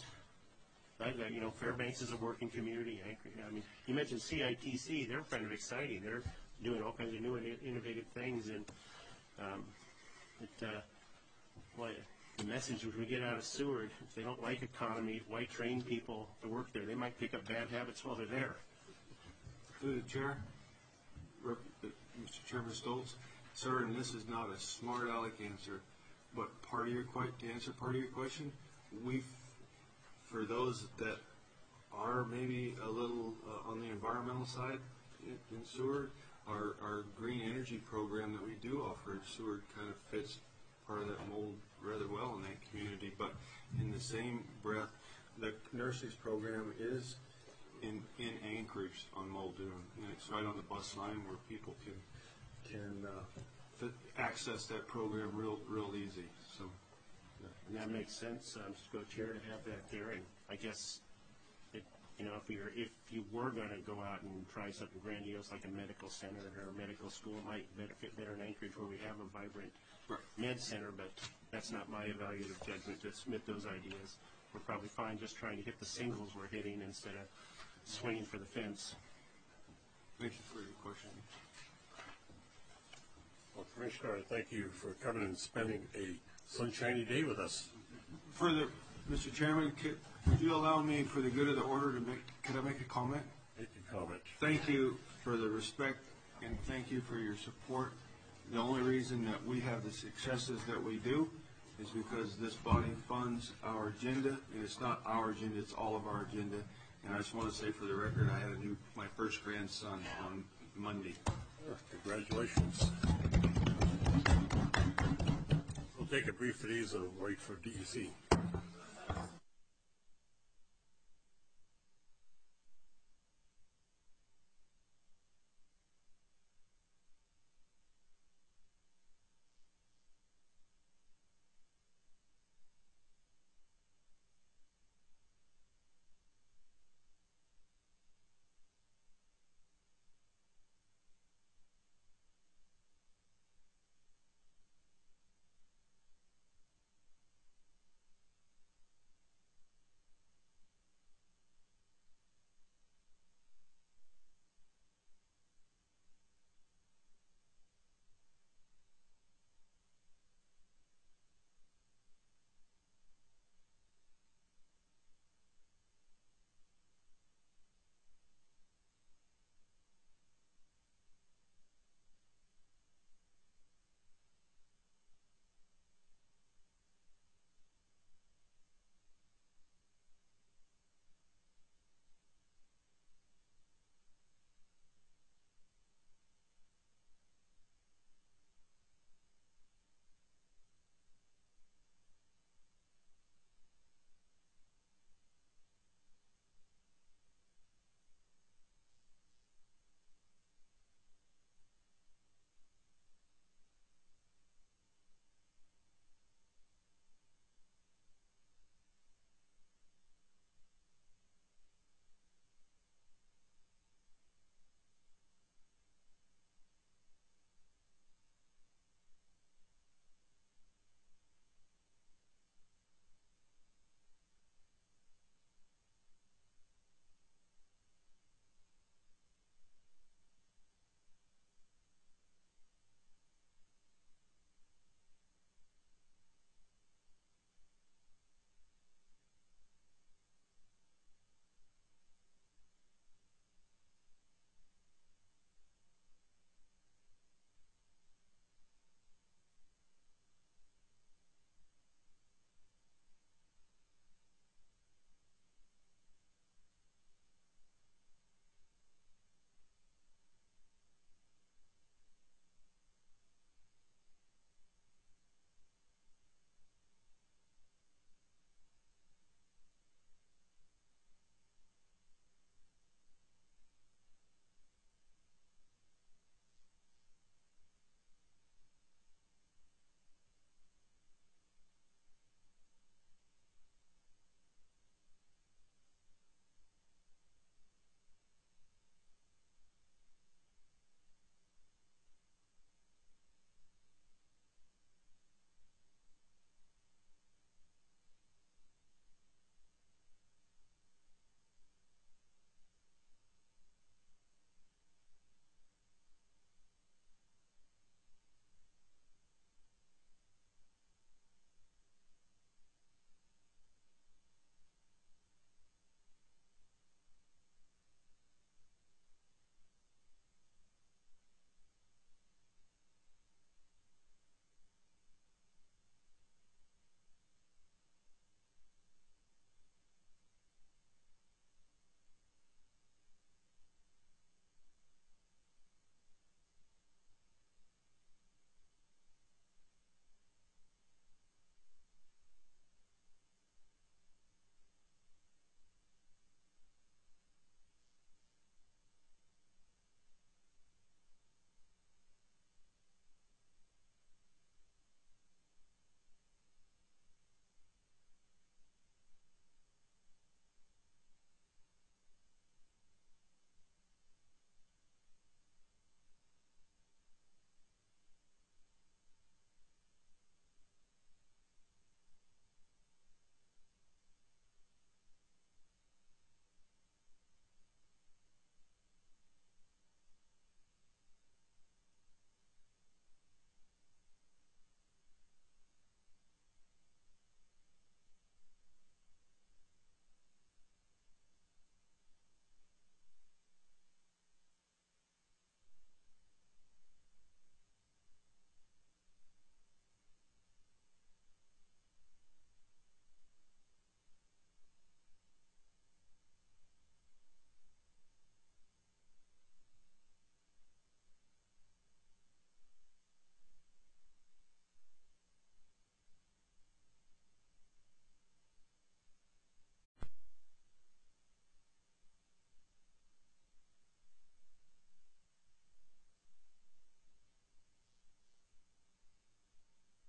I, I, you know, Fairbanks is a working community. I mean, you mentioned C I T C. They're kind of exciting. They're doing all kinds of new and innovative things. And um, it, uh, well, the message which we get out of Seward, if they don't like economy, why train people to work there? They might pick up bad habits while they're there. Through the chair, Rep- uh, Mister Chairman Stoltz, sir, and this is not a smart aleck answer, but part of your que- to answer part of your question, we, for those that are maybe a little uh, on the environmental side in, in Seward, our, our green energy program that we do offer at Seward kind of fits part of that mold rather well in that community. But in the same breath, the nurseries program is in, in Anchorage on Muldoon, and it's right on the bus line where people can can uh, fit, access that program real real easy. So, yeah. And that makes sense, um, Co-Chair, to have that there. And I guess, it, you know, if you're if you were going to go out and try something grandiose like a medical center or a medical school, it might benefit better in Anchorage where we have a vibrant right. med center. But that's not my evaluative judgment to submit those ideas. We're probably fine just trying to hit the singles we're hitting instead of swinging for the fence. Thank you for your question. Well, Commissioner, I thank you for coming and spending a sunshiny day with us. Further, Mister Chairman, could, would you allow me, for the good of the order, to make, could I make a comment? Make a comment. Thank you for the respect, and thank you for your support. The only reason that we have the successes that we do is because this body funds our agenda, and it's not our agenda, it's all of our agenda. And I just want to say for the record, I had a new, my first grandson on Monday. Oh, congratulations. We'll take a brief freeze and wait for D E C.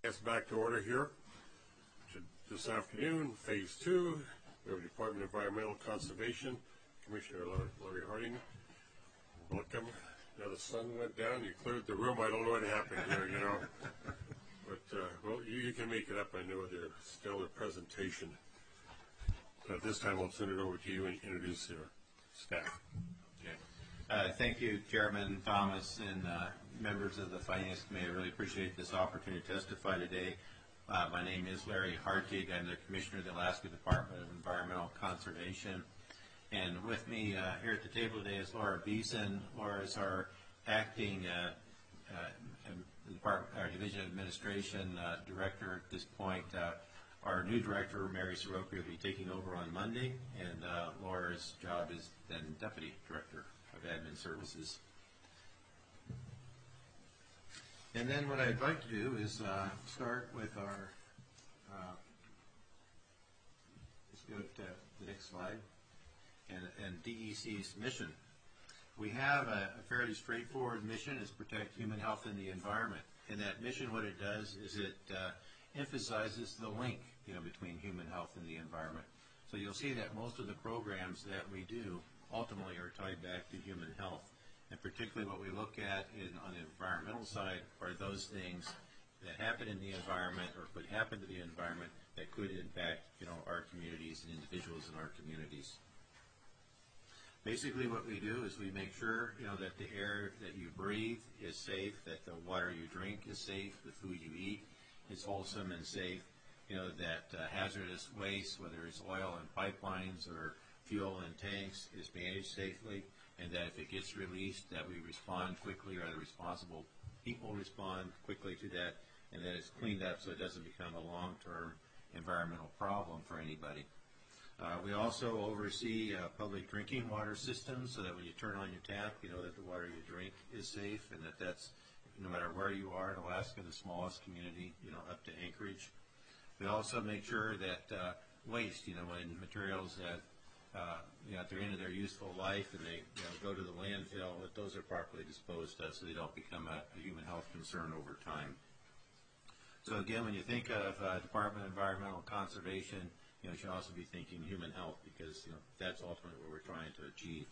It's back to order here. This afternoon, phase two, we have Department of Environmental Conservation, Commissioner Larry Harding. Welcome. Now the sun went down, you cleared the room. I don't know what happened here, you know. But, uh, well, you, you can make it up, I know, with your stellar presentation. At this time, I'll turn it over to you and introduce your staff. Okay. Uh, thank you, Chairman Thomas and uh, members of the Finance Committee. I really appreciate this opportunity to testify today. Uh, my name is Larry Hartig. I'm the Commissioner of the Alaska Department of Environmental Conservation. And with me uh, here at the table today is Laura Beeson. Laura is our acting uh, uh, Department, our Division of Administration uh, Director at this point. Uh, our new Director, Mary Soroka, will be taking over on Monday, and uh, Laura's job is then Deputy Director of Admin Services. And then what I'd like to do is uh, start with our, uh, let's go to the next slide, and, and D E C's mission. We have a, a fairly straightforward mission, is protect human health and the environment. And that mission, what it does is it uh, emphasizes the link, you know, between human health and the environment. So you'll see that most of the programs that we do ultimately are tied back to human health. And particularly what we look at in, on the environmental side are those things that happen in the environment or could happen to the environment that could impact, you know, our communities and individuals in our communities. Basically what we do is we make sure, you know, that the air that you breathe is safe, that the water you drink is safe, the food you eat is wholesome and safe, you know, that uh, hazardous waste, whether it's oil in pipelines or fuel in tanks, is managed safely, and that if it gets released, that we respond quickly, or the responsible people respond quickly to that, and that it's cleaned up so it doesn't become a long-term environmental problem for anybody. Uh, we also oversee uh, public drinking water systems so that when you turn on your tap, you know that the water you drink is safe, and that that's, no matter where you are in Alaska, the smallest community, you know, up to Anchorage. We also make sure that uh, waste, you know, when materials that Uh, you know, at the end of their useful life and they, you know, go to the landfill, that those are properly disposed of so they don't become a, a human health concern over time. So again, when you think of uh, Department of Environmental Conservation, you know, you should also be thinking human health, because, you know, that's ultimately what we're trying to achieve.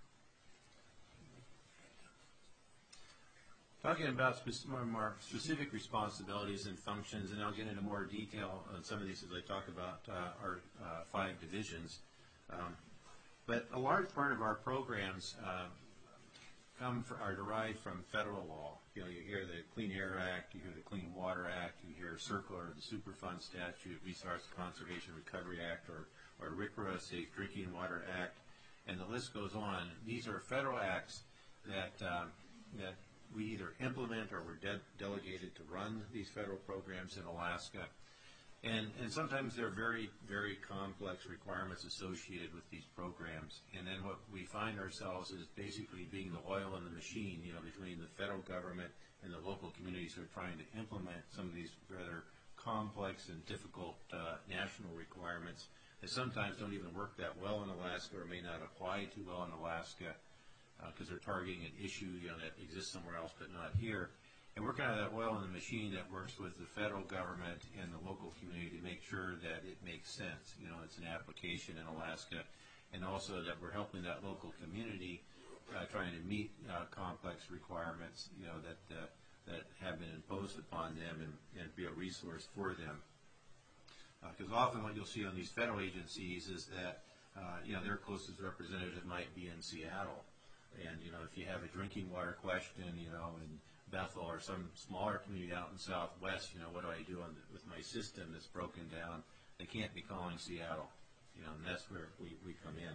Talking about spe- more, more specific responsibilities and functions, and I'll get into more detail on some of these as I talk about uh, our uh, five divisions. Um, but a large part of our programs uh, come for, are derived from federal law. You know, you hear the Clean Air Act, you hear the Clean Water Act, you hear CERCLA, or the Superfund Statute, Resource Conservation Recovery Act, or, or RCRA, Safe Drinking Water Act, and the list goes on. These are federal acts that um, that we either implement or we're de- delegated to run these federal programs in Alaska. And, and sometimes there are very, very complex requirements associated with these programs. And then what we find ourselves is basically being the oil in the machine, you know, between the federal government and the local communities who are trying to implement some of these rather complex and difficult uh, national requirements that sometimes don't even work that well in Alaska or may not apply too well in Alaska because uh, they're targeting an issue, you know, that exists somewhere else but not here. And we're kind of that oil in the machine that works with the federal government and the local community to make sure that it makes sense. You know, it's an application in Alaska, and also that we're helping that local community uh, trying to meet uh, complex requirements, you know, that uh, that have been imposed upon them, and, and be a resource for them. Because uh, often what you'll see on these federal agencies is that, uh, you know, their closest representative might be in Seattle. And, you know, if you have a drinking water question, you know, and Bethel or some smaller community out in Southwest, you know, what do I do on the, with my system that's broken down? They can't be calling Seattle, you know, and that's where we, we come in.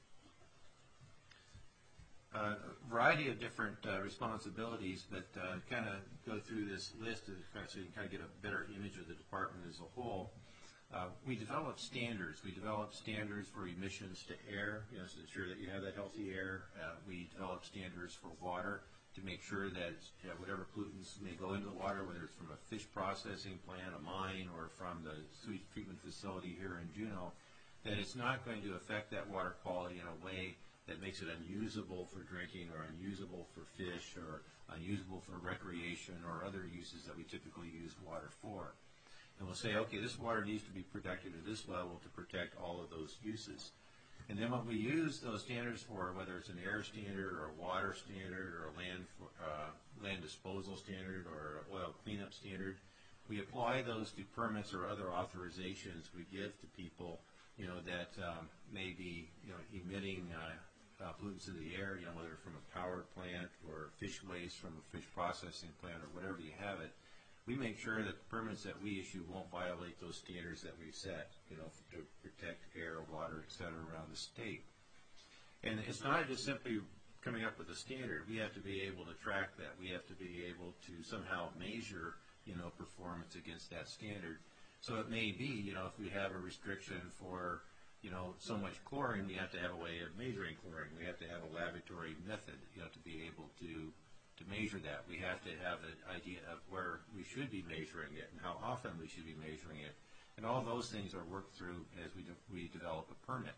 Uh, a variety of different uh, responsibilities, but uh, kind of go through this list of, so you can kind of get a better image of the department as a whole. Uh, we develop standards. We develop standards for emissions to air, you know, to ensure that you have that healthy air. Uh, we develop standards for water, to make sure that you know, whatever pollutants may go into the water, whether it's from a fish processing plant, a mine, or from the sewage treatment facility here in Juneau, that it's not going to affect that water quality in a way that makes it unusable for drinking or unusable for fish or unusable for recreation or other uses that we typically use water for. And we'll say, okay, this water needs to be protected at this level to protect all of those uses. And then what we use those standards for, whether it's an air standard or a water standard or a land for, uh, land disposal standard or an oil cleanup standard, we apply those to permits or other authorizations we give to people, you know, that um, may be, you know, emitting uh, uh, pollutants in the air, you know, whether from a power plant or fish waste from a fish processing plant or whatever you have it. We make sure that the permits that we issue won't violate those standards that we've set, you know, to protect air, water, et cetera, around the state. And it's not just simply coming up with a standard. We have to be able to track that. We have to be able to somehow measure, you know, performance against that standard. So it may be, you know, if we have a restriction for, you know, so much chlorine, we have to have a way of measuring chlorine. We have to have a laboratory method, you know, to be able to to measure that. We have to have an idea of where we should be measuring it and how often we should be measuring it. And all those things are worked through as we, de we develop a permit.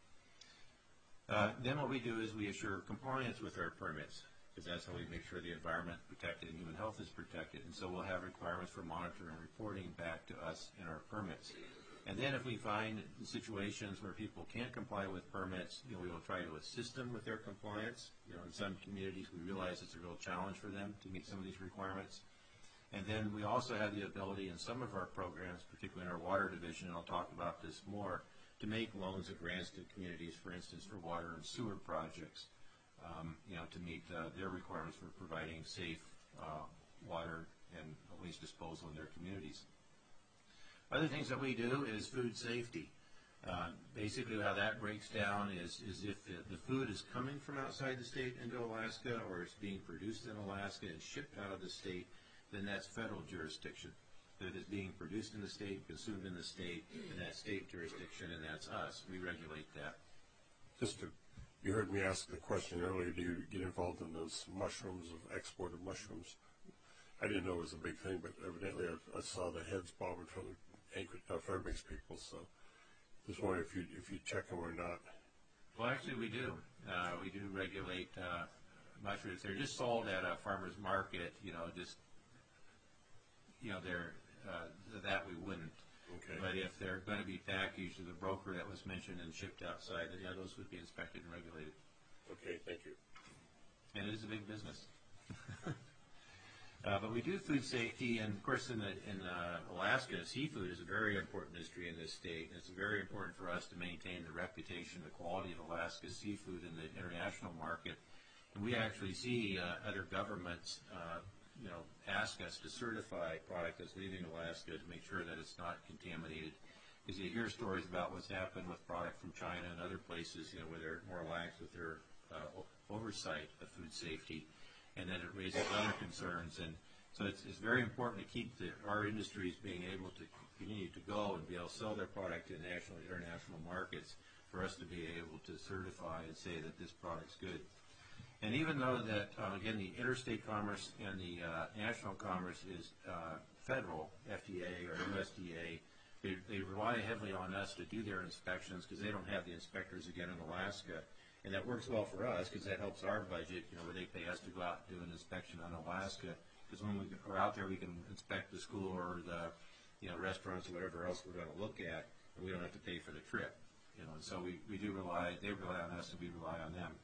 Uh, then what we do is we assure compliance with our permits, because that's how we make sure the environment is protected and human health is protected. And so we'll have requirements for monitoring and reporting back to us in our permits. And then if we find situations where people can't comply with permits, you know, we will try to assist them with their compliance. You know, in some communities we realize it's a real challenge for them to meet some of these requirements. And then we also have the ability in some of our programs, particularly in our water division, and I'll talk about this more, to make loans and grants to communities, for instance, for water and sewer projects, um, you know, to meet uh, their requirements for providing safe uh, water and waste disposal in their communities. Other things that we do is food safety. Uh, basically how that breaks down is, is if the, the food is coming from outside the state into Alaska or it's being produced in Alaska and shipped out of the state, then that's federal jurisdiction. If it is being produced in the state, consumed in the state, and that's state jurisdiction, and that's us. We regulate that. Just to, you heard me ask the question earlier, do you get involved in those mushrooms, of export of mushrooms? I didn't know it was a big thing, but evidently I, I saw the heads bobbing from the Anchorage, uh, Fairbanks people, so just wondering if you if you check them or not. Well, actually, we do. Uh, we do regulate uh, mushrooms. They're just sold at a farmer's market. You know, just you know, they're uh, that we wouldn't. Okay. But if they're going to be packaged to the broker that was mentioned and shipped outside, then yeah, those would be inspected and regulated. Okay, thank you. And it is a big business. Uh, but we do food safety, and of course in, the, in uh, Alaska, seafood is a very important industry in this state. And it's very important for us to maintain the reputation, the quality of Alaska seafood in the international market. And we actually see uh, other governments, uh, you know, ask us to certify product that's leaving Alaska to make sure that it's not contaminated. Because you hear stories about what's happened with product from China and other places, you know, where they're more lax with their uh, oversight of food safety. And then it raises other concerns, and so it's, it's very important to keep the, our industries being able to continue to go and be able to sell their product in national and international markets for us to be able to certify and say that this product's good. And even though that, uh, again, the interstate commerce and the uh, national commerce is uh, federal, F D A or U S D A, they, they rely heavily on us to do their inspections because they don't have the inspectors again in Alaska. And that works well for us because that helps our budget, you know, where they pay us to go out and do an inspection on Alaska. Because when we are out there, we can inspect the school or the, you know, restaurants or whatever else we're going to look at, and we don't have to pay for the trip. You know, and so we, we do rely, they rely on us and we rely on them.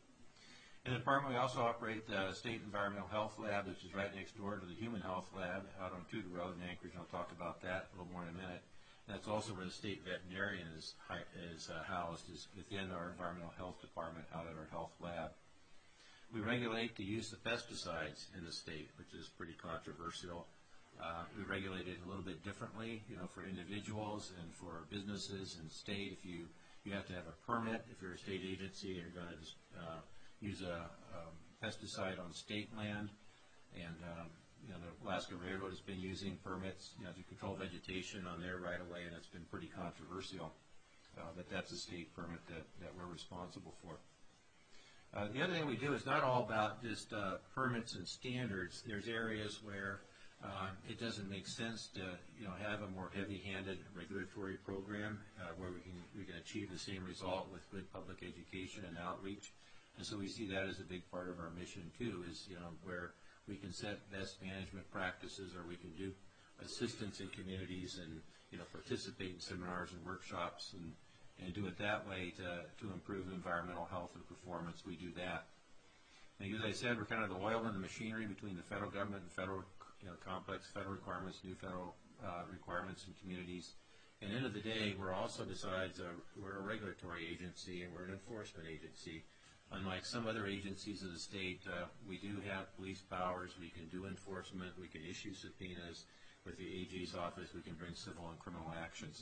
In the department, we also operate the State Environmental Health Lab, which is right next door to the Human Health Lab out on Tudor Road in Anchorage, and I'll talk about that a little more in a minute. That's also where the state veterinarian is, is uh, housed, is within our environmental health department out at our health lab. We regulate the use of pesticides in the state, which is pretty controversial. Uh, we regulate it a little bit differently, you know, for individuals and for businesses and state. If you, you have to have a permit, if you're a state agency, you're going to uh, use a um, pesticide on state land, and um, you know, the Alaska Railroad has been using permits, you know, to control vegetation on their right-of-way, and it's been pretty controversial. Uh, but that's a state permit that, that we're responsible for. Uh, the other thing we do is not all about just uh, permits and standards. There's areas where uh, it doesn't make sense to, you know, have a more heavy-handed regulatory program uh, where we can we can achieve the same result with good public education and outreach. And so we see that as a big part of our mission too, is, you know, where we can set best management practices, or we can do assistance in communities and, you know, participate in seminars and workshops and, and do it that way to, to improve environmental health and performance. We do that. And as I said, we're kind of the oil in the machinery between the federal government and federal, you know, complex federal requirements, new federal uh, requirements in communities. And end of the day, we're also, besides, a, we're a regulatory agency and we're an enforcement agency. Unlike some other agencies of the state, uh, we do have police powers. We can do enforcement. We can issue subpoenas. With the A G's office, we can bring civil and criminal actions.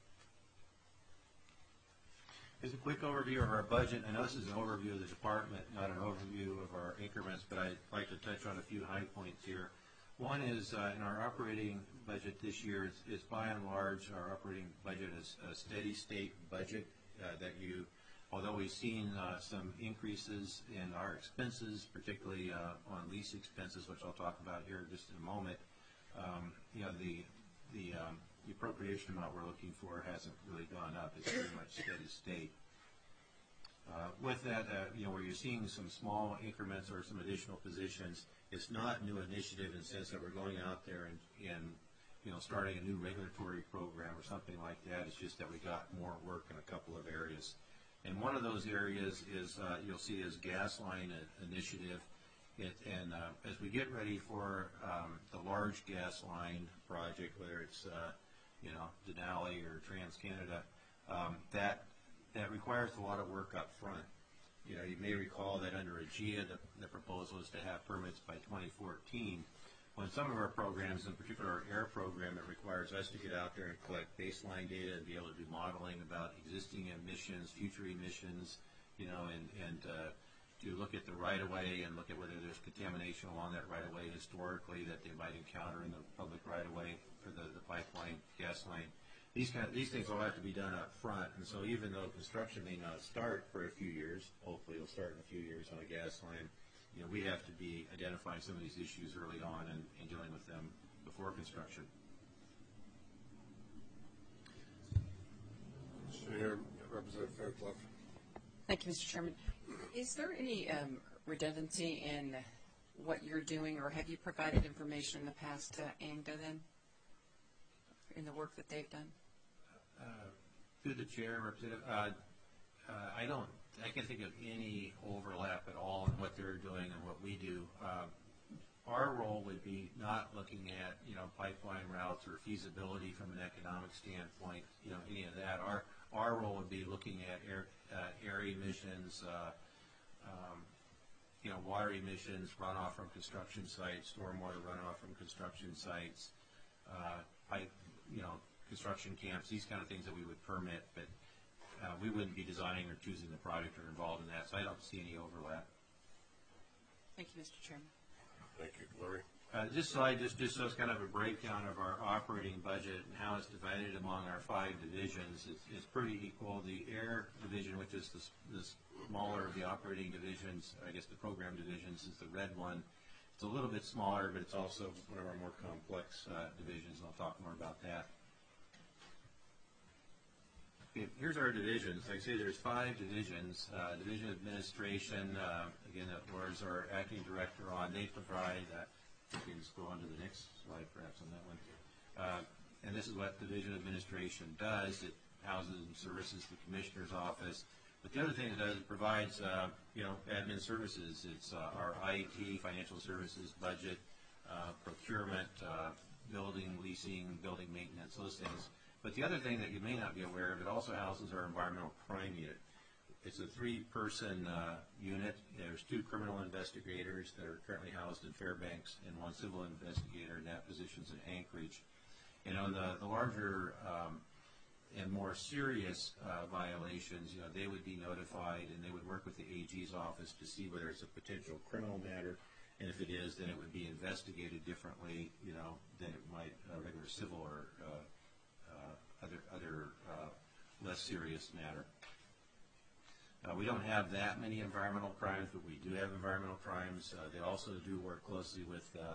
Here's a quick overview of our budget. I know this is an overview of the department, not an overview of our increments, but I'd like to touch on a few high points here. One is uh, in our operating budget this year is, is by and large, our operating budget is a steady state budget uh, that you, although we've seen uh, some increases in our expenses, particularly uh, on lease expenses, which I'll talk about here just in a moment, um, you know, the, the um, the appropriation amount we're looking for hasn't really gone up. It's pretty much steady state. Uh, with that, uh, you know, where you're seeing some small increments or some additional positions, it's not new initiative in the sense that we're going out there and, and, you know, starting a new regulatory program or something like that. It's just that we got more work in a couple of areas. And one of those areas is, uh, you'll see is gas line initiative. It, and uh, as we get ready for um, the large gas line project, whether it's uh, you know, Denali or TransCanada, um, that that requires a lot of work up front. You know, you may recall that under A G I A, the, the proposal is to have permits by twenty fourteen. When some of our programs, in particular our AIR program, it requires us to get out there and collect baseline data and be able to do modeling about existing emissions, future emissions, you know, and, and uh, to look at the right-of-way and look at whether there's contamination along that right-of-way historically that they might encounter in the public right-of-way for the, the pipeline, gas line. These kind of, these things all have to be done up front, and so even though construction may not start for a few years, hopefully it'll start in a few years on a gas line, you know, we have to be identifying some of these issues early on and, and dealing with them before construction. Here, Representative Fairclough. Thank you, Mister Chairman. Is there any um, redundancy in what you're doing, or have you provided information in the past to A N G D A then, in the work that they've done? Uh, through the chair, Representative, uh, uh, I don't, I can't think of any overlap at all in what they're doing and what we do. Uh, our role would be not looking at, you know, pipeline routes or feasibility from an economic standpoint, you know, any of that. Our our role would be looking at air, uh, air emissions, uh, um, you know, water emissions, runoff from construction sites, stormwater runoff from construction sites, uh, pipe, you know, construction camps, these kind of things that we would permit, but uh, we wouldn't be designing or choosing the project or involved in that, so I don't see any overlap. Thank you, Mister Chairman. Thank you. Larry? Uh, this slide just, just shows kind of a breakdown of our operating budget and how it's divided among our five divisions. It's, it's pretty equal. The air division, which is the, the smaller of the operating divisions, I guess the program divisions, is the red one. It's a little bit smaller, but it's also one of our more complex uh, divisions, and I'll talk more about that. Okay, here's our divisions. Like I say, there's five divisions. Uh, Division of Administration, uh, again, that Laura's our acting director on. They provide, uh, we can just go on to the next slide perhaps on that one. Uh, and this is what Division of Administration does. It houses and services the Commissioner's office. But the other thing it does, it provides, uh, you know, admin services. It's uh, our I T, financial services, budget, uh, procurement, uh, building, leasing, building maintenance, those things. But the other thing that you may not be aware of, it also houses our environmental crime unit. It's a three-person uh, unit. There's two criminal investigators that are currently housed in Fairbanks and one civil investigator in that position's in Anchorage. And on the, the larger um, and more serious uh, violations, you know, they would be notified and they would work with the A G's office to see whether it's a potential criminal matter. And if it is, then it would be investigated differently, you know, than it might a regular civil or uh, uh, other, other uh, less serious matter. Uh, we don't have that many environmental crimes, but we do have environmental crimes. Uh, they also do work closely with uh, the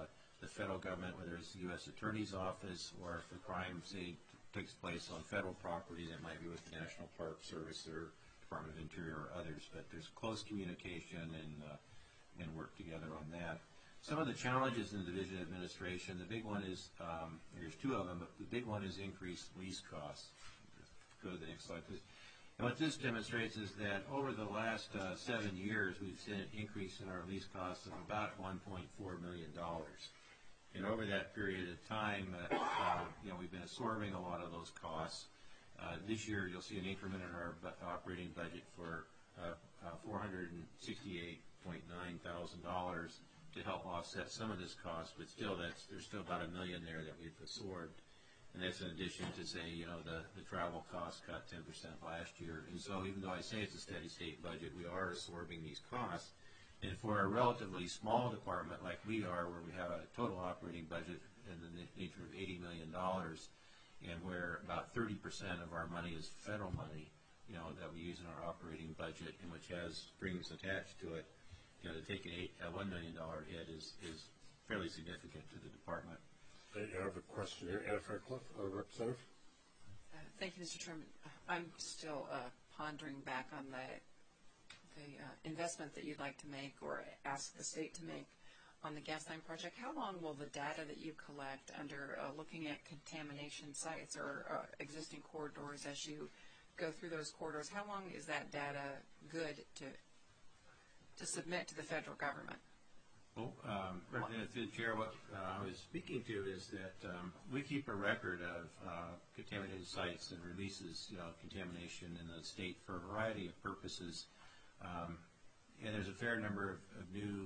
the federal government, whether it's the U S Attorney's Office or if the crime, say, takes place on federal property, that might be with the National Park Service or Department of Interior or others. But there's close communication and, uh, and work together on that. Some of the challenges in the Division of Administration, the big one is, um, there's two of them, but the big one is increased lease costs. Go to the next slide, please. And what this demonstrates is that over the last uh, seven years, we've seen an increase in our lease costs of about one point four million dollars. And over that period of time, uh, uh, you know, we've been absorbing a lot of those costs. Uh, this year, you'll see an increment in our bu operating budget for uh, uh, four hundred sixty-eight point nine thousand dollars to help offset some of this cost, but still, that's there's still about a million there that we've absorbed. And that's in addition to, say, you know, the, the travel costs cut ten percent last year. And so even though I say it's a steady state budget, we are absorbing these costs. And for a relatively small department like we are, where we have a total operating budget in the nature of eighty million dollars, and where about thirty percent of our money is federal money, you know, that we use in our operating budget, and which has strings attached to it, you know, to take an eight, a one million dollar hit is, is fairly significant to the department. I have a question here. Anna Fairclough, uh, Representative. Uh, thank you, Mister Chairman. I'm still uh, pondering back on the, the uh, investment that you'd like to make or ask the state to make on the gas line project. How long will the data that you collect under uh, looking at contamination sites or uh, existing corridors as you go through those corridors, how long is that data good to, to submit to the federal government? Well, um, Representative Chair, what uh, I was speaking to is that um, we keep a record of uh, contaminated sites and releases, you know, contamination in the state for a variety of purposes. Um, and there's a fair number of, of new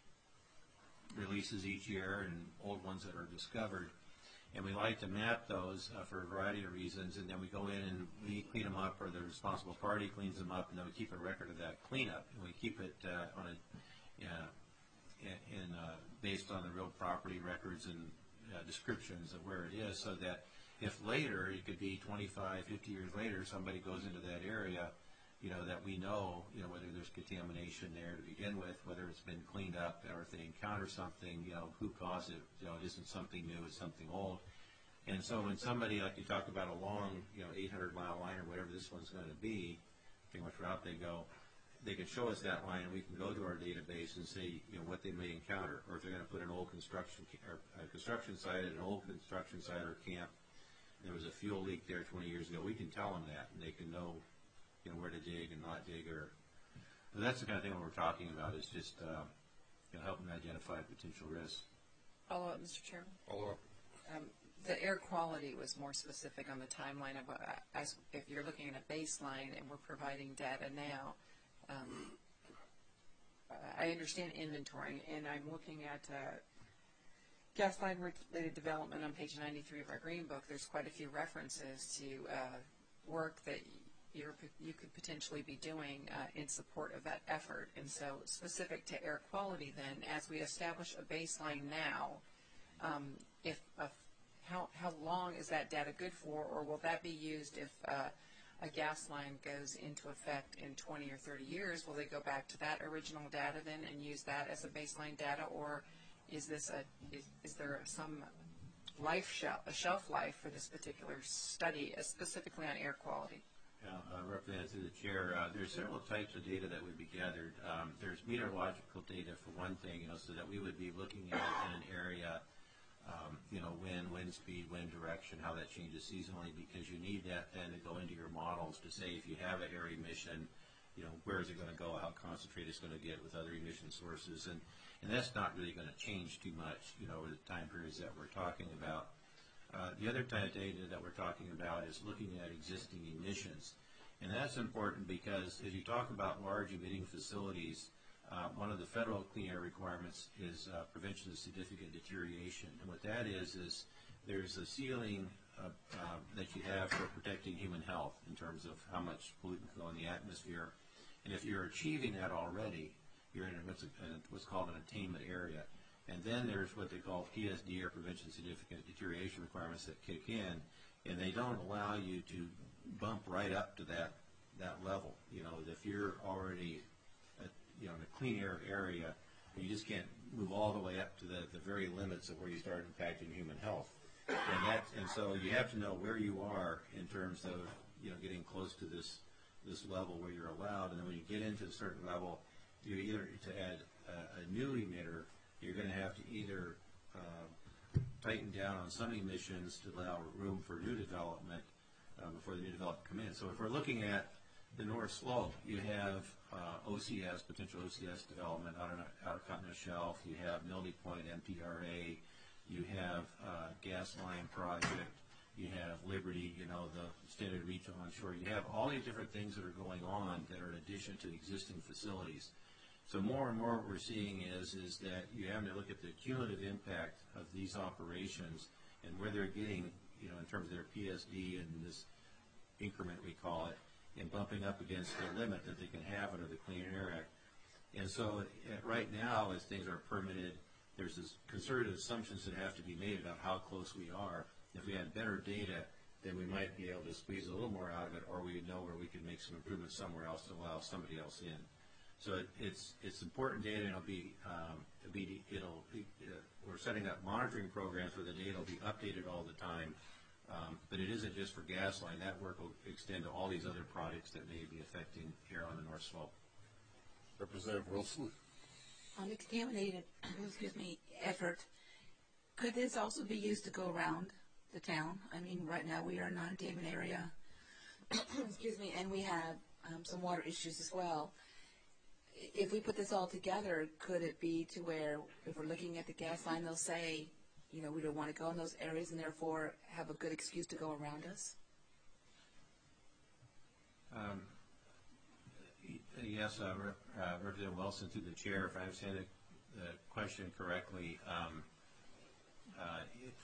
releases each year and old ones that are discovered. And we like to map those uh, for a variety of reasons, and then we go in and we clean them up, or the responsible party cleans them up, and then we keep a record of that cleanup. And we keep it uh, on a uh, in, uh, based on the real property records and uh, descriptions of where it is, so that if later, it could be twenty-five, fifty years later, somebody goes into that area, you know, that we know, you know, whether there's contamination there to begin with, whether it's been cleaned up, or if they encounter something, you know, who caused it, you know, it isn't something new, it's something old. And so when somebody, like you talk about a long, you know, eight hundred mile line or whatever this one's going to be, pretty much route they go, they can show us that line, and we can go to our database and see, you know, what they may encounter, or if they're going to put an old construction or a construction site at an old construction site or camp. There was a fuel leak there twenty years ago. We can tell them that, and they can know, you know, where to dig and not dig. Or so that's the kind of thing we're talking about. Is just uh, you know, helping identify potential risks. Follow up, Mister Chairman. Follow up. Um, the air quality was more specific on the timeline of uh, as if you're looking at a baseline and we're providing data now. Um, I understand inventorying, and I'm looking at uh, gas line related development on page ninety-three of our green book. There's quite a few references to uh, work that you're, you could potentially be doing uh, in support of that effort. And so specific to air quality then, as we establish a baseline now, um, if uh, how, how long is that data good for, or will that be used if uh, a gas line goes into effect in twenty or thirty years? Will they go back to that original data then and use that as a baseline data, or is this a is, is there some life shelf, a shelf life for this particular study, uh, specifically on air quality? Yeah, uh, Representative through the chair, uh, there's several types of data that would be gathered. Um, there's meteorological data for one thing, you know, so that we would be looking at in an area. Um, you know, wind, wind speed, wind direction, how that changes seasonally, because you need that then to go into your models to say if you have an air emission, you know, where is it going to go, how concentrated it's going to get with other emission sources, and, and that's not really going to change too much, you know, over the time periods that we're talking about. Uh, the other type of data that we're talking about is looking at existing emissions, and that's important because as you talk about large emitting facilities, Uh, one of the federal clean air requirements is uh, prevention of significant deterioration. And what that is, is there's a ceiling uh, uh, that you have for protecting human health in terms of how much pollutant can go in the atmosphere. And if you're achieving that already, you're in what's, a, what's called an attainment area. And then there's what they call P S D, or prevention of significant deterioration requirements, that kick in, and they don't allow you to bump right up to that, that level. You know, if you're already you know, in a clean air area, You just can't move all the way up to the, the very limits of where you start impacting human health. And that, and so you have to know where you are in terms of, you know, getting close to this this level where you're allowed. And then when you get into a certain level, you either to add a, a new emitter, you're going to have to either uh, tighten down on some emissions to allow room for new development uh, before the new development come in. So if we're looking at the North Slope, you have uh, O C S, potential O C S development out on Outer Continental Shelf. You have Mildy Point, M P R A. You have uh, gas line project. You have Liberty, you know, the extended reach onshore. You have all these different things that are going on that are in addition to existing facilities. So more and more what we're seeing is, is that you have to look at the cumulative impact of these operations and where they're getting, you know, in terms of their P S D and this increment we call it, and bumping up against the limit that they can have under the Clean Air Act. And so uh, right now, as things are permitted, there's this concerted assumptions that have to be made about how close we are. If we had better data, then we might be able to squeeze a little more out of it, or we would know where we could make some improvements somewhere else to allow somebody else in. So it, it's it's important data, and it'll be um, it'll be it'll be, uh, we're setting up monitoring programs where the data will be updated all the time. Um, but it isn't just for gas line. That work will extend to all these other projects that may be affecting here on the North Slope. Representative Wilson. On the contaminated, excuse me, effort, could this also be used to go around the town? I mean, right now we are a non-containment area, excuse me, and we have um, some water issues as well. If we put this all together, could it be to where if we're looking at the gas line, they'll say, you know, we don't want to go in those areas and therefore have a good excuse to go around us? Um, yes, uh, Rep, uh, Representative Wilson, through the chair, if I understand the, the question correctly, um, uh,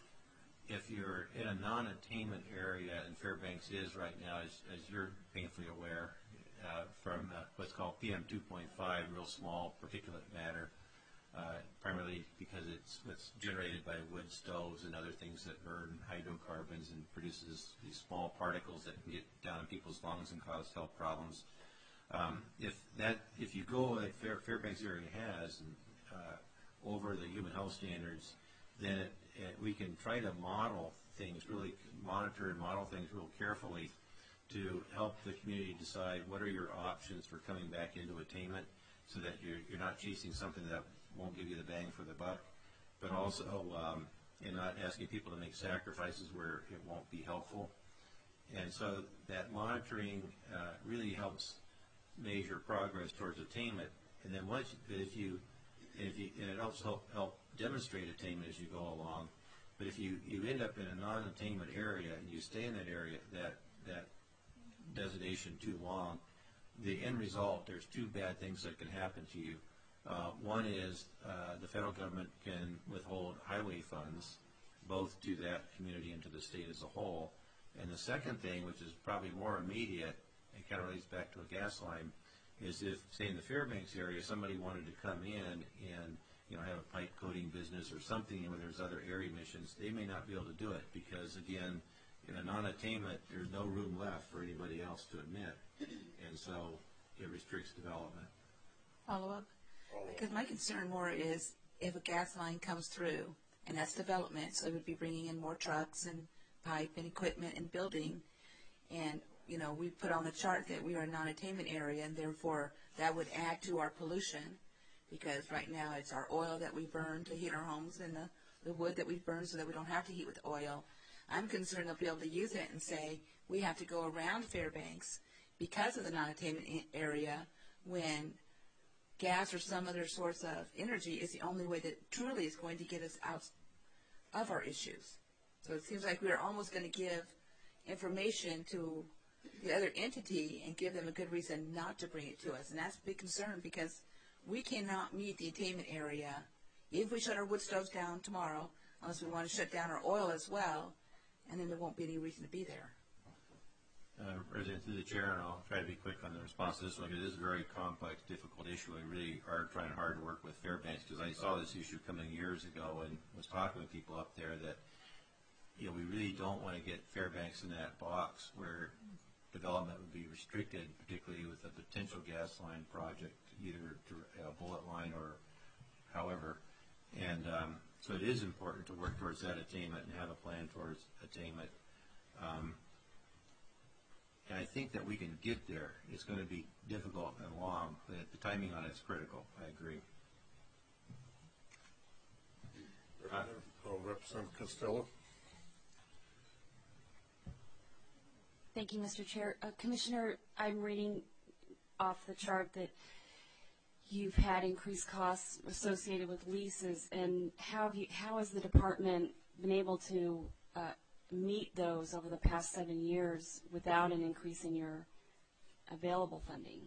if, if you're in a non-attainment area, and Fairbanks is right now, as, as you're painfully aware, uh, from uh, what's called P M two point five, real small particulate matter, Uh, primarily because it's what's generated by wood stoves and other things that burn hydrocarbons and produces these small particles that can get down in people's lungs and cause health problems. Um, if that, if you go like Fair, Fairbanks area has and, uh, over the human health standards, then it, it, we can try to model things, really monitor and model things real carefully to help the community decide what are your options for coming back into attainment, so that you're, you're not chasing something that won't give you the bang for the buck, but also um, and not asking people to make sacrifices where it won't be helpful. And so that monitoring uh, really helps measure progress towards attainment. And then once, but if you, if you, and it also help, help demonstrate attainment as you go along. But if you, you end up in a non-attainment area and you stay in that area, that that designation too long, the end result, there's two bad things that can happen to you. Uh, one is uh, the federal government can withhold highway funds, both to that community and to the state as a whole. And the second thing, which is probably more immediate, and kind of relates back to a gas line, is if, say, in the Fairbanks area, somebody wanted to come in and, you know, have a pipe coating business or something where there's other area emissions, they may not be able to do it because, again, in a non-attainment, there's no room left for anybody else to admit, and so it restricts development. Follow up? Because my concern more is if a gas line comes through, and that's development, so it would be bringing in more trucks and pipe and equipment and building, and, you know, we put on the chart that we are a non-attainment area, and therefore that would add to our pollution, because right now it's our oil that we burn to heat our homes and the, the wood that we burn so that we don't have to heat with oil. I'm concerned they'll be able to use it and say we have to go around Fairbanks because of the non-attainment area when gas or some other source of energy is the only way that truly is going to get us out of our issues. So it seems like we're almost going to give information to the other entity and give them a good reason not to bring it to us. And that's a big concern because we cannot meet the attainment area if we shut our wood stoves down tomorrow, unless we want to shut down our oil as well, and then there won't be any reason to be there. Uh, President, through the chair, and I'll try to be quick on the response to this one, because it is a very complex, difficult issue. We really are trying hard to work with Fairbanks, because I saw this issue coming years ago and was talking with people up there that, you know, we really don't want to get Fairbanks in that box where development would be restricted, particularly with a potential gas line project, either to a bullet line or however. And um, so it is important to work towards that attainment and have a plan towards attainment. Um, and I think that we can get there. It's going to be difficult and long, but the timing on it is critical. I agree. Uh, oh, Representative Costello. Thank you, Mister Chair. Uh, Commissioner, I'm reading off the chart that you've had increased costs associated with leases, and how have you, how has the department been able to uh, meet those over the past seven years without an increase in your available funding?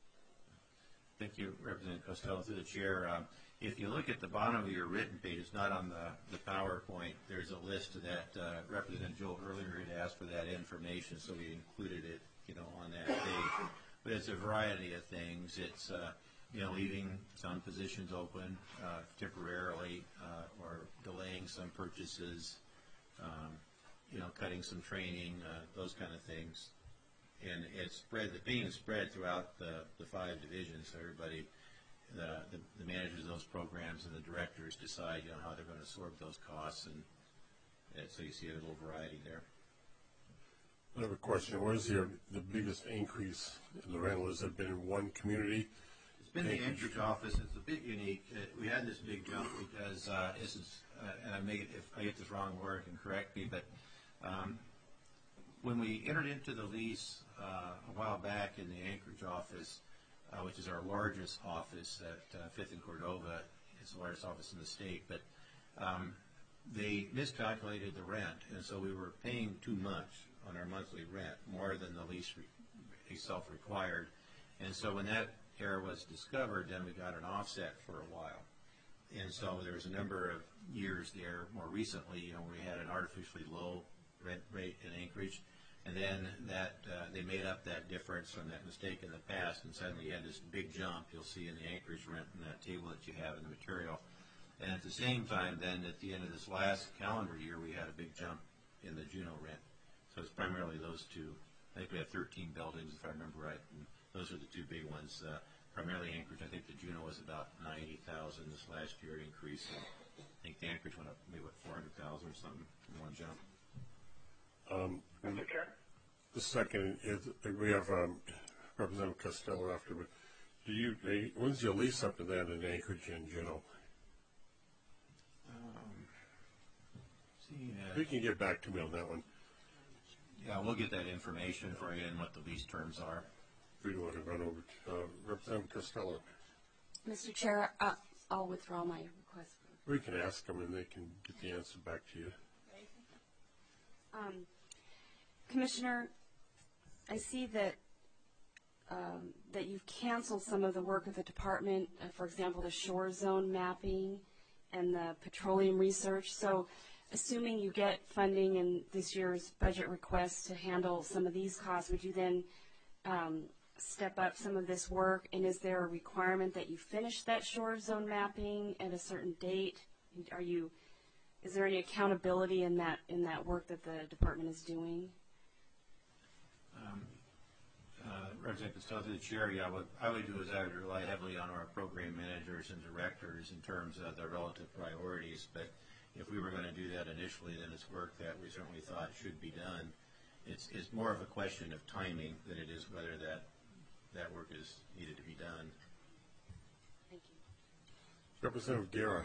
Thank you, Representative Costello. Through the chair, um, if you look at the bottom of your written page, it's not on the, the PowerPoint, there's a list that uh, Representative Joel earlier had asked for that information, so we included it, you know, on that page. But it's a variety of things. It's uh, you know, leaving some positions open uh, temporarily, uh, or delaying some purchases, um, you know, cutting some training, uh, those kind of things. And it's spread, the pain is spread throughout the, the five divisions. So everybody, the, the, the managers of those programs and the directors decide, you know, how they're going to absorb those costs. And, and so you see a little variety there. I have a question. Where's the, the biggest increase in the rental? Has it been in one community? It's been the Anchorage office. It's a bit unique. Uh, we had this big jump because uh, this is, uh, and I make it, if I get this wrong, Laura can correct me, but um, when we entered into the lease uh, a while back in the Anchorage office, uh, which is our largest office at uh, Fifth and Cordova, it's the largest office in the state, but um, they miscalculated the rent, and so we were paying too much on our monthly rent, more than the lease re- itself required. And so when that error was discovered, then we got an offset for a while. And so there was a number of years there more recently, you know, we had an artificially low rent rate in Anchorage, and then that uh, they made up that difference from that mistake in the past, and suddenly you had this big jump you'll see in the Anchorage rent in that table that you have in the material. And at the same time, then at the end of this last calendar year, we had a big jump in the Juneau rent. So it's primarily those two. I think we have thirteen buildings, if I remember right, and those are the two big ones. Uh, primarily Anchorage. I think the Juneau was about ninety thousand this last year increase. And I think the Anchorage went up maybe what four hundred thousand or something in one jump. Um, Mister Chair? The second is we have um, Representative Costello after, but do you? They, when's your lease up to that in Anchorage and Juneau? Um, see, uh, we can get back to me on that one. Yeah, we'll get that information for you and what the lease terms are. We want to run over to uh, Representative Costello. Mister Chair, uh, I'll withdraw my request. We can ask them and they can get the answer back to you. Um, Commissioner, I see that um, that you've canceled some of the work of the department, uh, for example, the shore zone mapping and the petroleum research. So assuming you get funding in this year's budget request to handle some of these costs, would you then um, step up some of this work? And is there a requirement that you finish that shore zone mapping at a certain date? Are you, is there any accountability in that in that work that the department is doing? Um, uh, Representative Costello, through the chair, yeah, what I would do is I would rely heavily on our program managers and directors in terms of the relative priorities, but if we were going to do that initially, then it's work that we certainly thought should be done. It's, it's more of a question of timing than it is whether that that work is needed to be done. Thank you. Representative Guerra.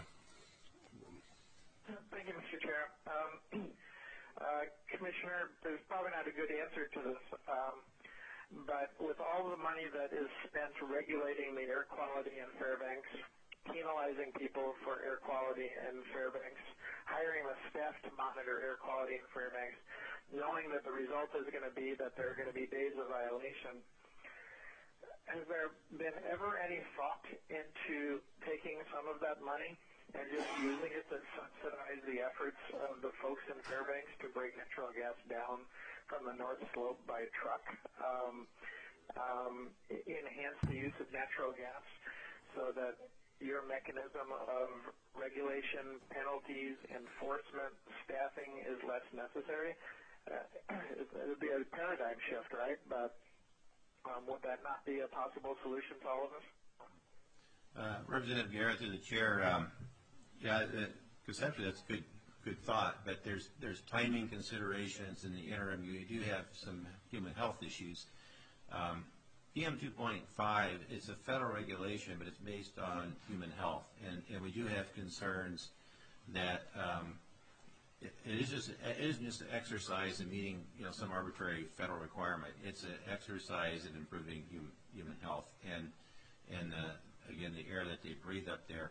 Thank you, Mister Chair. Um, uh, Commissioner, there's probably not a good answer to this, um, but with all the money that is spent regulating the air quality in Fairbanks, penalizing people for air quality in Fairbanks, hiring the staff to monitor air quality in Fairbanks, knowing that the result is going to be that there are going to be days of violation. Has there been ever any thought into taking some of that money and just using it to subsidize the efforts of the folks in Fairbanks to bring natural gas down from the North Slope by truck, um, um, enhance the use of natural gas so that your mechanism of regulation, penalties, enforcement, staffing is less necessary? Uh, it would be a paradigm shift, right? But um, would that not be a possible solution to all of us? Uh, Representative Garrett, to the chair, um, yeah, uh, conceptually that's good, good thought, but there's there's timing considerations in the interim. You do have some human health issues. Um, P M two point five is a federal regulation, but it's based on human health, and, and we do have concerns that um, it, it is just it isn't just an exercise in meeting you know some arbitrary federal requirement. It's an exercise in improving human, human health and and uh, again the air that they breathe up there.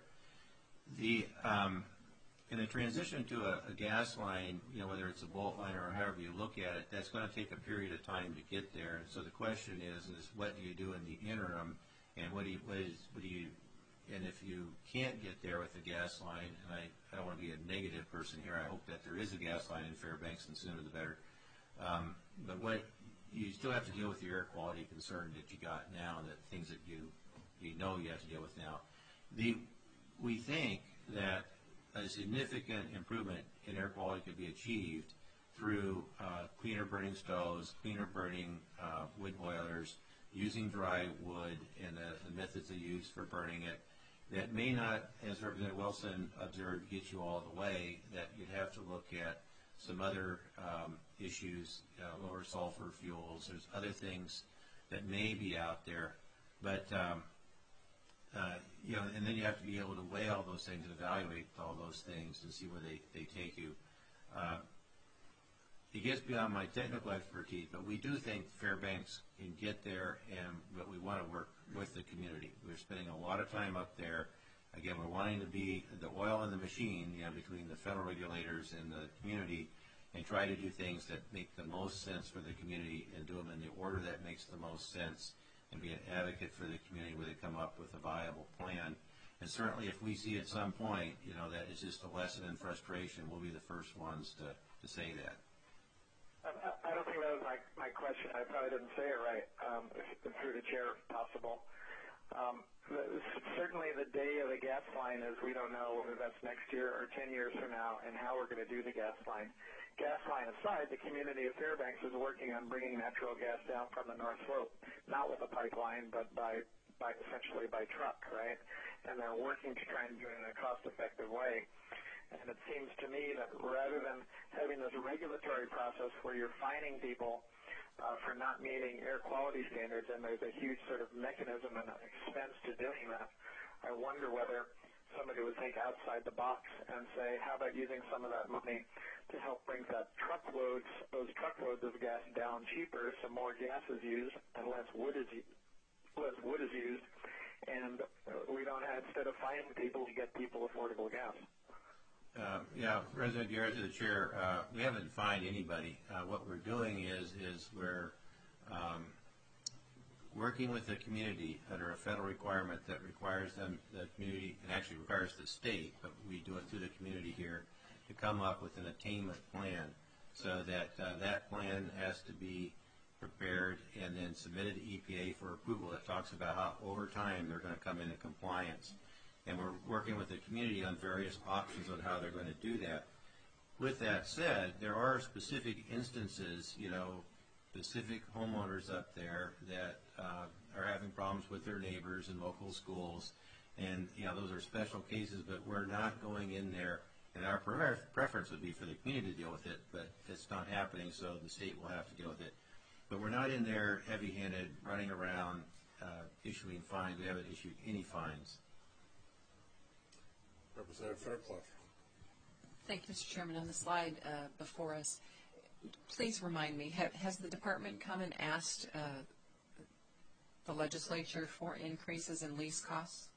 The um, in the transition to a, a gas line, you know, whether it's a bolt line or however you look at it, that's going to take a period of time to get there. So the question is, is what do you do in the interim, and what do you, what is, what do you, and if you can't get there with a gas line, and I, I don't want to be a negative person here, I hope that there is a gas line in Fairbanks, and sooner the better. Um, but what you still have to deal with the air quality concern that you got now, that things that you you know you have to deal with now. The we think that a significant improvement in air quality could be achieved through uh, cleaner burning stoves, cleaner burning uh, wood boilers, using dry wood and the, the methods they use for burning it. That may not, as Representative Wilson observed, get you all the way, that you'd have to look at some other um, issues, uh, lower sulfur fuels. There's other things that may be out there. But um, Uh, you know, and then you have to be able to weigh all those things and evaluate all those things and see where they, they take you. Uh, it gets beyond my technical expertise, but we do think Fairbanks can get there, and but we want to work with the community. We're spending a lot of time up there. Again, we're wanting to be the oil in the machine, you know, between the federal regulators and the community, and try to do things that make the most sense for the community and do them in the order that makes the most sense, and be an advocate for the community where they come up with a viable plan. And certainly if we see at some point, you know, that it's just a lesson in frustration, we'll be the first ones to, to say that. I, I don't think that was my, my question. I probably didn't say it right, um, if, through the chair, if possible. Um, the, certainly the day of the gas line is we don't know whether that's next year or ten years from now and how we're going to do the gas line. Gas line aside, the community of Fairbanks is working on bringing natural gas down from the North Slope, not with a pipeline, but by, by essentially by truck, right? And they're working to try and do it in a cost-effective way. And it seems to me that rather than having this regulatory process where you're fining people uh, for not meeting air quality standards, and there's a huge sort of mechanism and expense to doing that, I wonder whether somebody would think outside the box and say, how about using some of that money to help bring that truckloads, those truckloads of gas down cheaper, so more gas is used and less wood is less wood is used, and we don't have, instead of fining people, to get people affordable gas. Uh, yeah, President Garrett, to the chair, uh, we haven't fined anybody. Uh, what we're doing is is we're um, working with the community under a federal requirement that requires them, the community, and actually requires the state, but we do it through the community here, to come up with an attainment plan, so that uh, that plan has to be prepared and then submitted to E P A for approval. That talks about how over time they're going to come into compliance. And we're working with the community on various options on how they're going to do that. With that said, there are specific instances, you know, specific homeowners up there that uh, are having problems with their neighbors and local schools. And, you know, those are special cases, but we're not going in there. And our pre- preference would be for the community to deal with it, but it's not happening, so the state will have to deal with it. But we're not in there heavy-handed, running around, uh, issuing fines. We haven't issued any fines. Representative Fairclough. Thank you, Mister Chairman. On the slide uh, before us, please remind me, have, has the department come and asked uh, the legislature for increases in lease costs?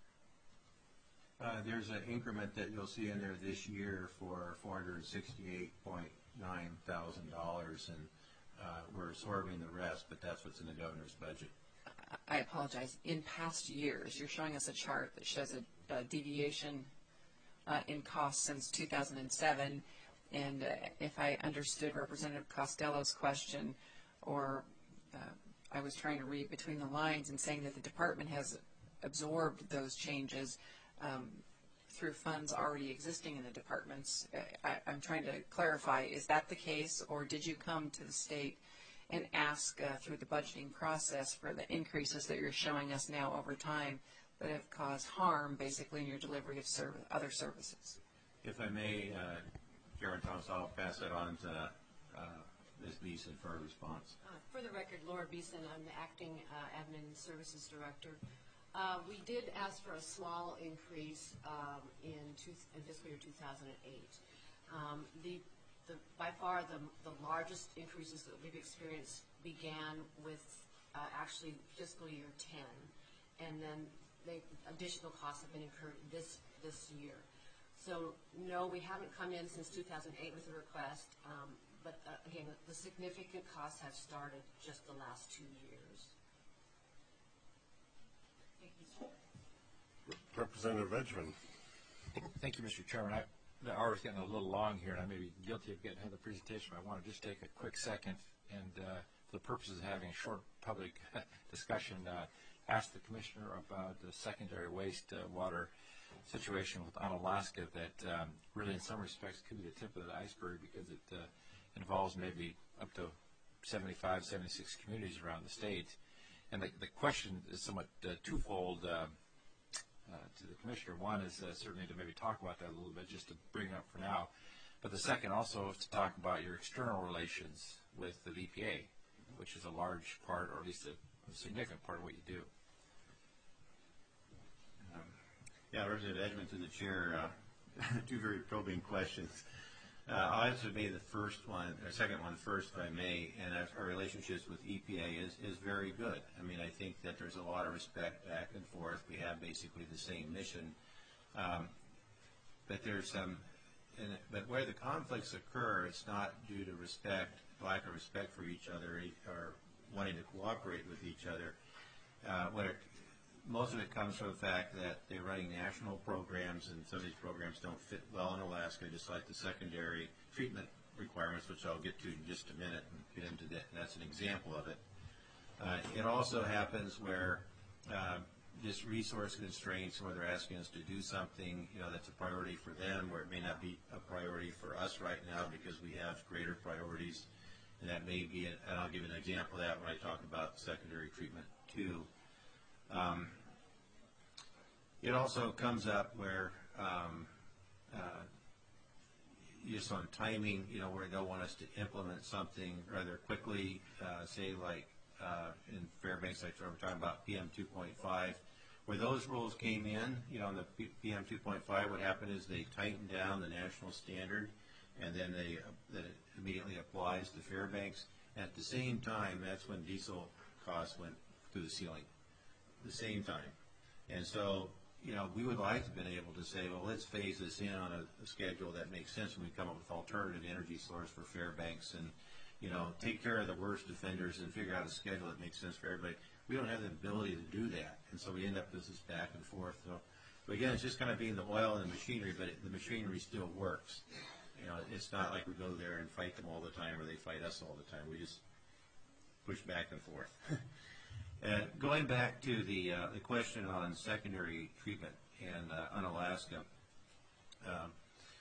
Uh, there's an increment that you'll see in there this year for four hundred sixty-eight point nine thousand dollars, and uh, we're absorbing the rest, but that's what's in the governor's budget. I apologize. In past years, you're showing us a chart that shows a, a deviation uh, in cost since two thousand seven, and uh, if I understood Representative Costello's question, or uh, I was trying to read between the lines and saying that the department has absorbed those changes um, through funds already existing in the departments. I, I'm trying to clarify, is that the case, or did you come to the state and ask uh, through the budgeting process for the increases that you're showing us now over time that have caused harm, basically, in your delivery of serv- other services. If I may, uh, Chairman Thomas, I'll pass that on to uh, Miz Beeson for a response. Uh, for the record, Laura Beeson, I'm the acting uh, admin services director. Uh, we did ask for a small increase um, in, two, in fiscal year two thousand eight. Um, the, the, by far the, the largest increases that we've experienced began with uh, actually fiscal year ten, and then the additional costs have been incurred this, this year. So no, we haven't come in since two thousand eight with a request, um, but uh, again, the, the significant costs have started just the last two years. Thank you, sir. Representative Edgman. Thank you, Mister Chairman. I, the hour's getting a little long here, and I may be guilty of getting ahead of the presentation, but I want to just take a quick second and, uh, for the purposes of having a short public discussion, uh, ask the Commissioner about the secondary waste uh, water situation with Onalaska that um, really in some respects could be the tip of the iceberg because it uh, involves maybe up to seventy-five, seventy-six communities around the state. And the, the question is somewhat uh, twofold uh, uh, to the Commissioner. One is uh, certainly to maybe talk about that a little bit, just to bring it up for now. But the second also is to talk about your external relations with the E P A, which is a large part, or at least a, a significant part of what you do. Yeah, Representative Edgman to the chair. Uh, two very probing questions. Uh, I'll answer maybe the first one, or second one first, if I may. And our, our relationships with E P A is, is very good. I mean, I think that there's a lot of respect back and forth. We have basically the same mission. Um, but there's some, and, but where the conflicts occur, it's not due to respect, lack of respect for each other, or wanting to cooperate with each other. Uh, what it, Most of it comes from the fact that they're running national programs, and some of these programs don't fit well in Alaska, just like the secondary treatment requirements, which I'll get to in just a minute and get into that. That's an example of it. Uh, it also happens where uh, just resource constraints, where they're asking us to do something, you know, that's a priority for them, where it may not be a priority for us right now because we have greater priorities. And that may be, a, and I'll give you an example of that when I talk about secondary treatment too. Um, it also comes up where um, uh, just on timing, you know, where they'll want us to implement something rather quickly, uh, say like uh, in Fairbanks, like we're talking about P M two point five, where those rules came in, you know, in the P M two point five, what happened is they tightened down the national standard, and then they uh, that it immediately applies to Fairbanks. At the same time, that's when diesel costs went through the ceiling. The same time. And so, you know, we would like to have been able to say, well, let's phase this in on a, a schedule that makes sense when we come up with alternative energy source for Fairbanks and, you know, take care of the worst offenders and figure out a schedule that makes sense for everybody. We don't have the ability to do that. And so we end up with this back and forth. So, but again, it's just kind of being the oil and the machinery, but it, the machinery still works. You know, it's not like we go there and fight them all the time or they fight us all the time. We just push back and forth. Uh, going back to the uh, the question on secondary treatment and uh, on Alaska, um,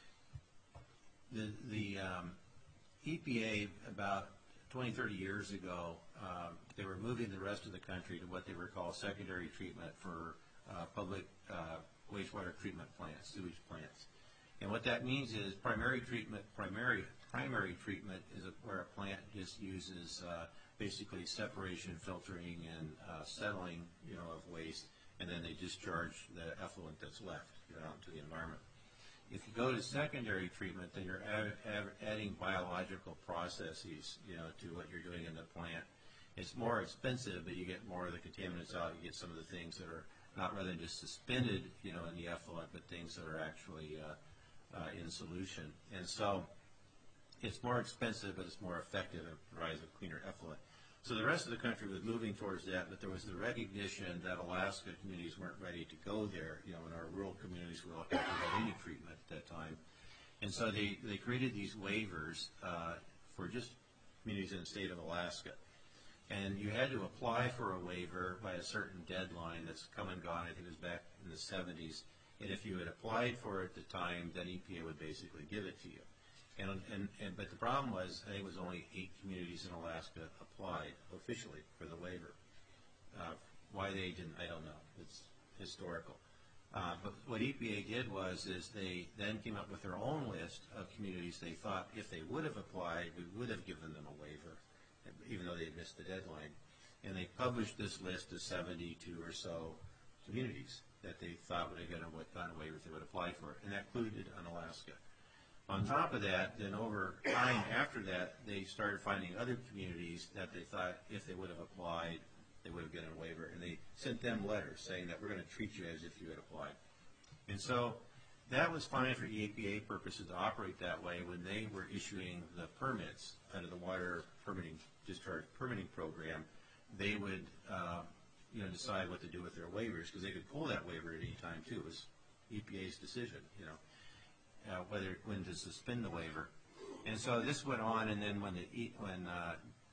the the um, E P A about twenty, thirty years ago, um, they were moving the rest of the country to what they were called secondary treatment for uh, public uh, wastewater treatment plants, sewage plants. And what that means is primary treatment, primary primary treatment is a, where a plant just uses uh, basically separation, filtering, and uh, settling, you know, of waste, and then they discharge the effluent that's left, you know, out into the environment. If you go to secondary treatment, then you're add, add, adding biological processes, you know, to what you're doing in the plant. It's more expensive, but you get more of the contaminants out. You get some of the things that are not rather than just suspended, you know, in the effluent, but things that are actually uh, uh, in solution. And so it's more expensive, but it's more effective and provides a cleaner effluent. So the rest of the country was moving towards that, but there was the recognition that Alaska communities weren't ready to go there. You know, in our rural communities, we don't have any treatment at that time. And so they, they created these waivers uh, for just communities in the state of Alaska. And you had to apply for a waiver by a certain deadline that's come and gone. I think it was back in the seventies. And if you had applied for it at the time, then E P A would basically give it to you. And, and, and but the problem was, I think it was only eight communities in Alaska applied officially for the waiver. Uh, why they didn't, I don't know. It's historical. Uh, but what E P A did was is they then came up with their own list of communities they thought if they would have applied, we would have given them a waiver, even though they had missed the deadline. And they published this list of seventy-two or so communities that they thought would have gotten a waiver if they would apply for it, and that included Unalaska. On top of that, then over time after that, they started finding other communities that they thought if they would have applied, they would have gotten a waiver, and they sent them letters saying that we're going to treat you as if you had applied. And so that was fine for E P A purposes to operate that way when they were issuing the permits under the water permitting discharge permitting program. They would uh, you know, decide what to do with their waivers, because they could pull that waiver at any time too. It was E P A's decision, you know, uh, whether when to suspend the waiver. And so this went on, and then when the when uh,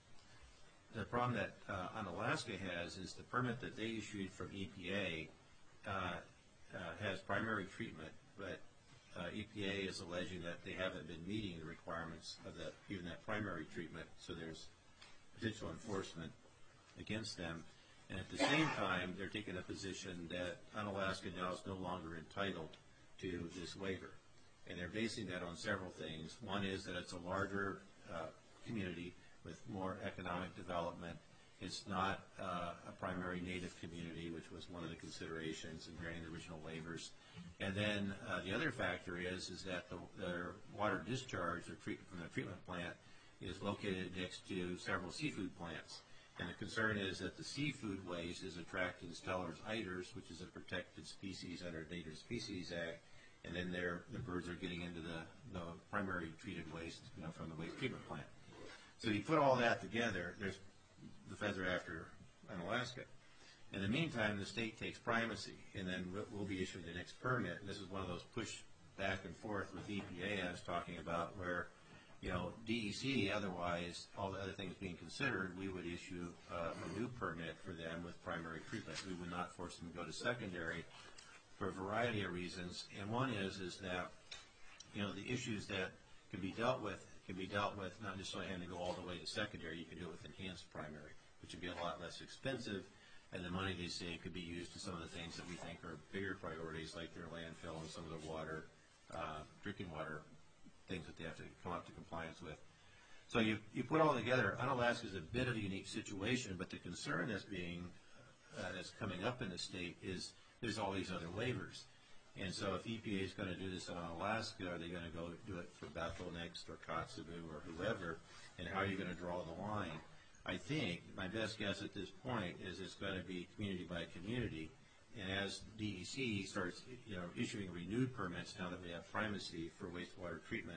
the problem that uh, Unalaska has is the permit that they issued from E P A uh, uh, has primary treatment, but uh, E P A is alleging that they haven't been meeting the requirements of that, even that primary treatment. So there's potential enforcement against them. And at the same time, they're taking a position that Unalaska now is no longer entitled to this waiver. And they're basing that on several things. One is that it's a larger uh, community with more economic development. It's not uh, a primary native community, which was one of the considerations in granting the original waivers. And then uh, the other factor is is that the, their water discharge or treatment from the treatment plant is located next to several seafood plants. And the concern is that the seafood waste is attracting Steller's eiders, which is a protected species under the Endangered Species Act, and then the birds are getting into the, the primary treated waste, you know, from the waste treatment plant. So you put all that together, there's the feds are after Unalaska. In the meantime, the state takes primacy, and then we'll be issuing the next permit. And this is one of those push back and forth with E P A I was talking about, where, you know, D E C, otherwise, all the other things being considered, we would issue uh, a new permit for them with primary treatment. We would not force them to go to secondary for a variety of reasons. And one is, is that, you know, the issues that can be dealt with can be dealt with not just having to go all the way to secondary. You can do it with enhanced primary, which would be a lot less expensive. And the money, they say, could be used to some of the things that we think are bigger priorities, like their landfill and some of the water, uh, drinking water things that they have to come up to compliance with. So you, you put all together, Unalaska is a bit of a unique situation, but the concern that's being, uh, that's coming up in the state is there's all these other waivers. And so if E P A is going to do this on Alaska, are they going to go do it for Bethel next or Kotzebue or whoever, and how are you going to draw the line? I think my best guess at this point is it's going to be community by community. And as D E C starts, you know, issuing renewed permits now that we have primacy for wastewater treatment,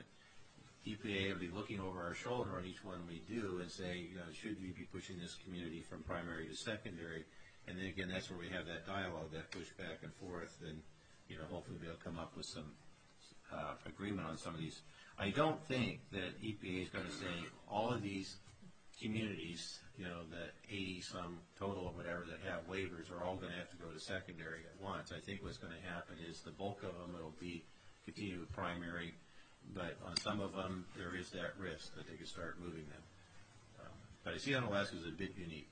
E P A will be looking over our shoulder on each one we do and say, you know, should we be pushing this community from primary to secondary? And then again, that's where we have that dialogue, that push back and forth, and, you know, hopefully we'll come up with some uh, agreement on some of these. I don't think that E P A is going to say all of these communities, you know, the eighty some total or whatever that have waivers are all going to have to go to secondary at once. I think what's going to happen is the bulk of them will be continue with primary, but on some of them there is that risk that they could start moving them. Um, but I see Unalaska is a bit unique.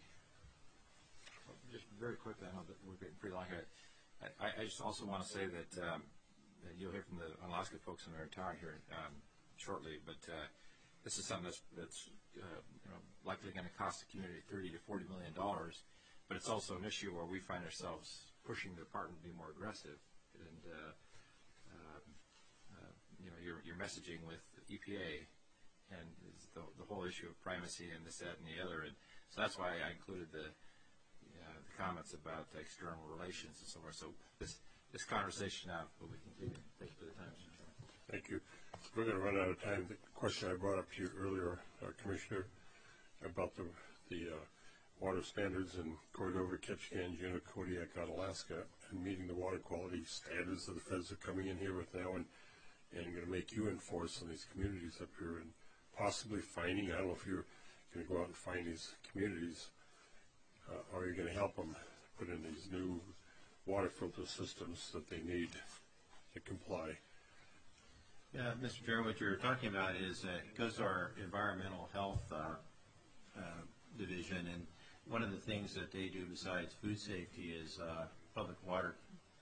Just very quickly, I know that we're getting pretty long here. I, I just also want to say that, um, that you'll hear from the Unalaska folks in our town here um, shortly, but uh, this is something that's, that's uh, you know, likely going to cost the community thirty to forty million dollars, but it's also an issue where we find ourselves pushing the department to be more aggressive. And uh, uh, uh, you know, your your messaging with E P A and the, the whole issue of primacy and this, that, and the other, and so that's why I included the, uh, the comments about external relations and so forth. So this this conversation now will be continued. Thank you for the time, Mister Chairman. Thank you. We're going to run out of time. The question I brought up to you earlier, uh, Commissioner, about the the uh, water standards in Cordova, Ketchikan, Juneau, Kodiak, Unalaska, and meeting the water quality standards that the feds are coming in here with now, and and going to make you enforce on these communities up here, and possibly finding. I don't know if you're going to go out and find these communities, uh, or you're going to help them put in these new water filter systems that they need to comply. Yeah, Mister Chairman, what you're talking about is uh, it goes to our environmental health uh, uh, division, and one of the things that they do besides food safety is uh, public water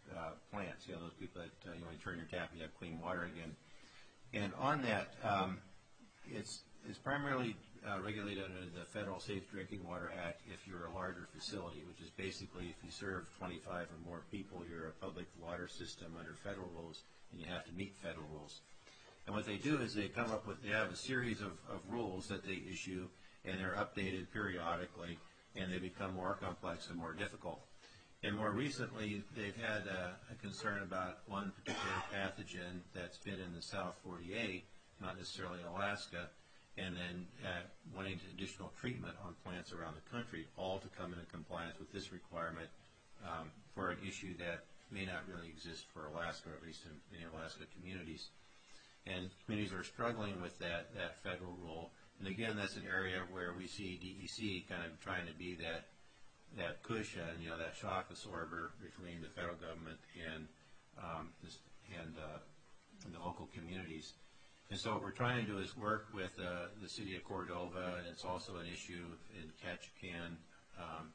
uh, plants, you know, those people that, uh, you know, you turn your tap and you have clean water again. And on that, um, it's, it's primarily uh, regulated under the Federal Safe Drinking Water Act if you're a larger facility, which is basically if you serve twenty-five or more people, you're a public water system under federal rules, and you have to meet federal rules. And what they do is they come up with, they have a series of, of rules that they issue, and they're updated periodically, and they become more complex and more difficult. And more recently, they've had a, a concern about one particular pathogen that's been in the South forty-eight, not necessarily Alaska, and then uh, wanting additional treatment on plants around the country, all to come into compliance with this requirement um, for an issue that may not really exist for Alaska, or at least in many Alaska communities. And communities are struggling with that, that federal rule. And again, that's an area where we see D E C kind of trying to be that that cushion, you know, that shock absorber between the federal government and um, this, and, uh, and the local communities. And so what we're trying to do is work with uh, the city of Cordova, and it's also an issue in Ketchikan um,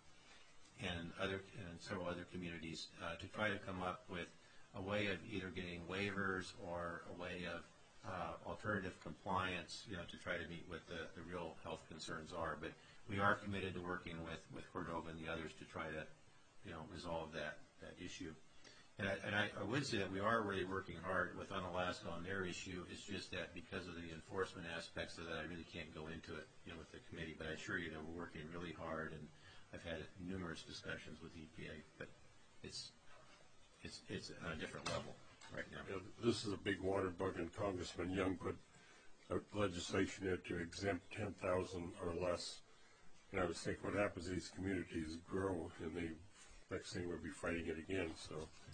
and other and several other communities uh, to try to come up with a way of either getting waivers or a way of uh, alternative compliance, you know, to try to meet what the, the real health concerns are. But we are committed to working with, with Cordova and the others to try to, you know, resolve that, that issue. And, I, and I, I would say that we are really working hard with Unalaska on their issue. It's just that because of the enforcement aspects of that, I really can't go into it, you know, with the committee. But I assure you that we're working really hard, and I've had numerous discussions with E P A. But it's it's it's on a different level right now. You know, this is a big water bug, and Congressman Young put a legislation in to exempt ten thousand or less. And I was thinking, what happens to these communities grow, and the next thing we'll be fighting it again. So,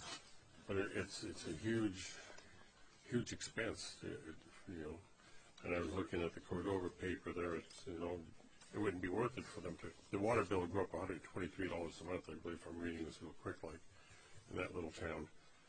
but it, it's it's a huge, huge expense, it, it, you know. And I was looking at the Cordova paper there. It's, you know, it wouldn't be worth it for them to. The water bill would go up one hundred twenty-three dollars a month, I believe, if I'm reading this real quick, like in that little town.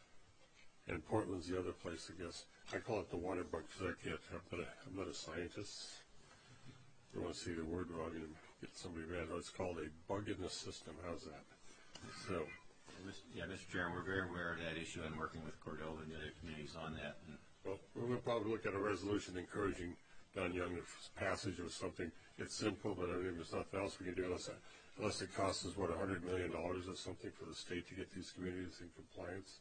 And Portland's the other place, I guess. I call it the water bug because I can't. I'm not a, I'm not a scientist. I don't want to say the word wrong and get somebody mad. Oh, it's called a bug in the system. How's that? So, yeah, Mister Chairman, we're very aware of that issue and working with Cordova and the other communities on that. And well, we're going to probably look at a resolution encouraging Don Young's passage or something. It's simple, but I mean, there's nothing else we can do unless, unless it costs us, what, one hundred million dollars or something for the state to get these communities in compliance?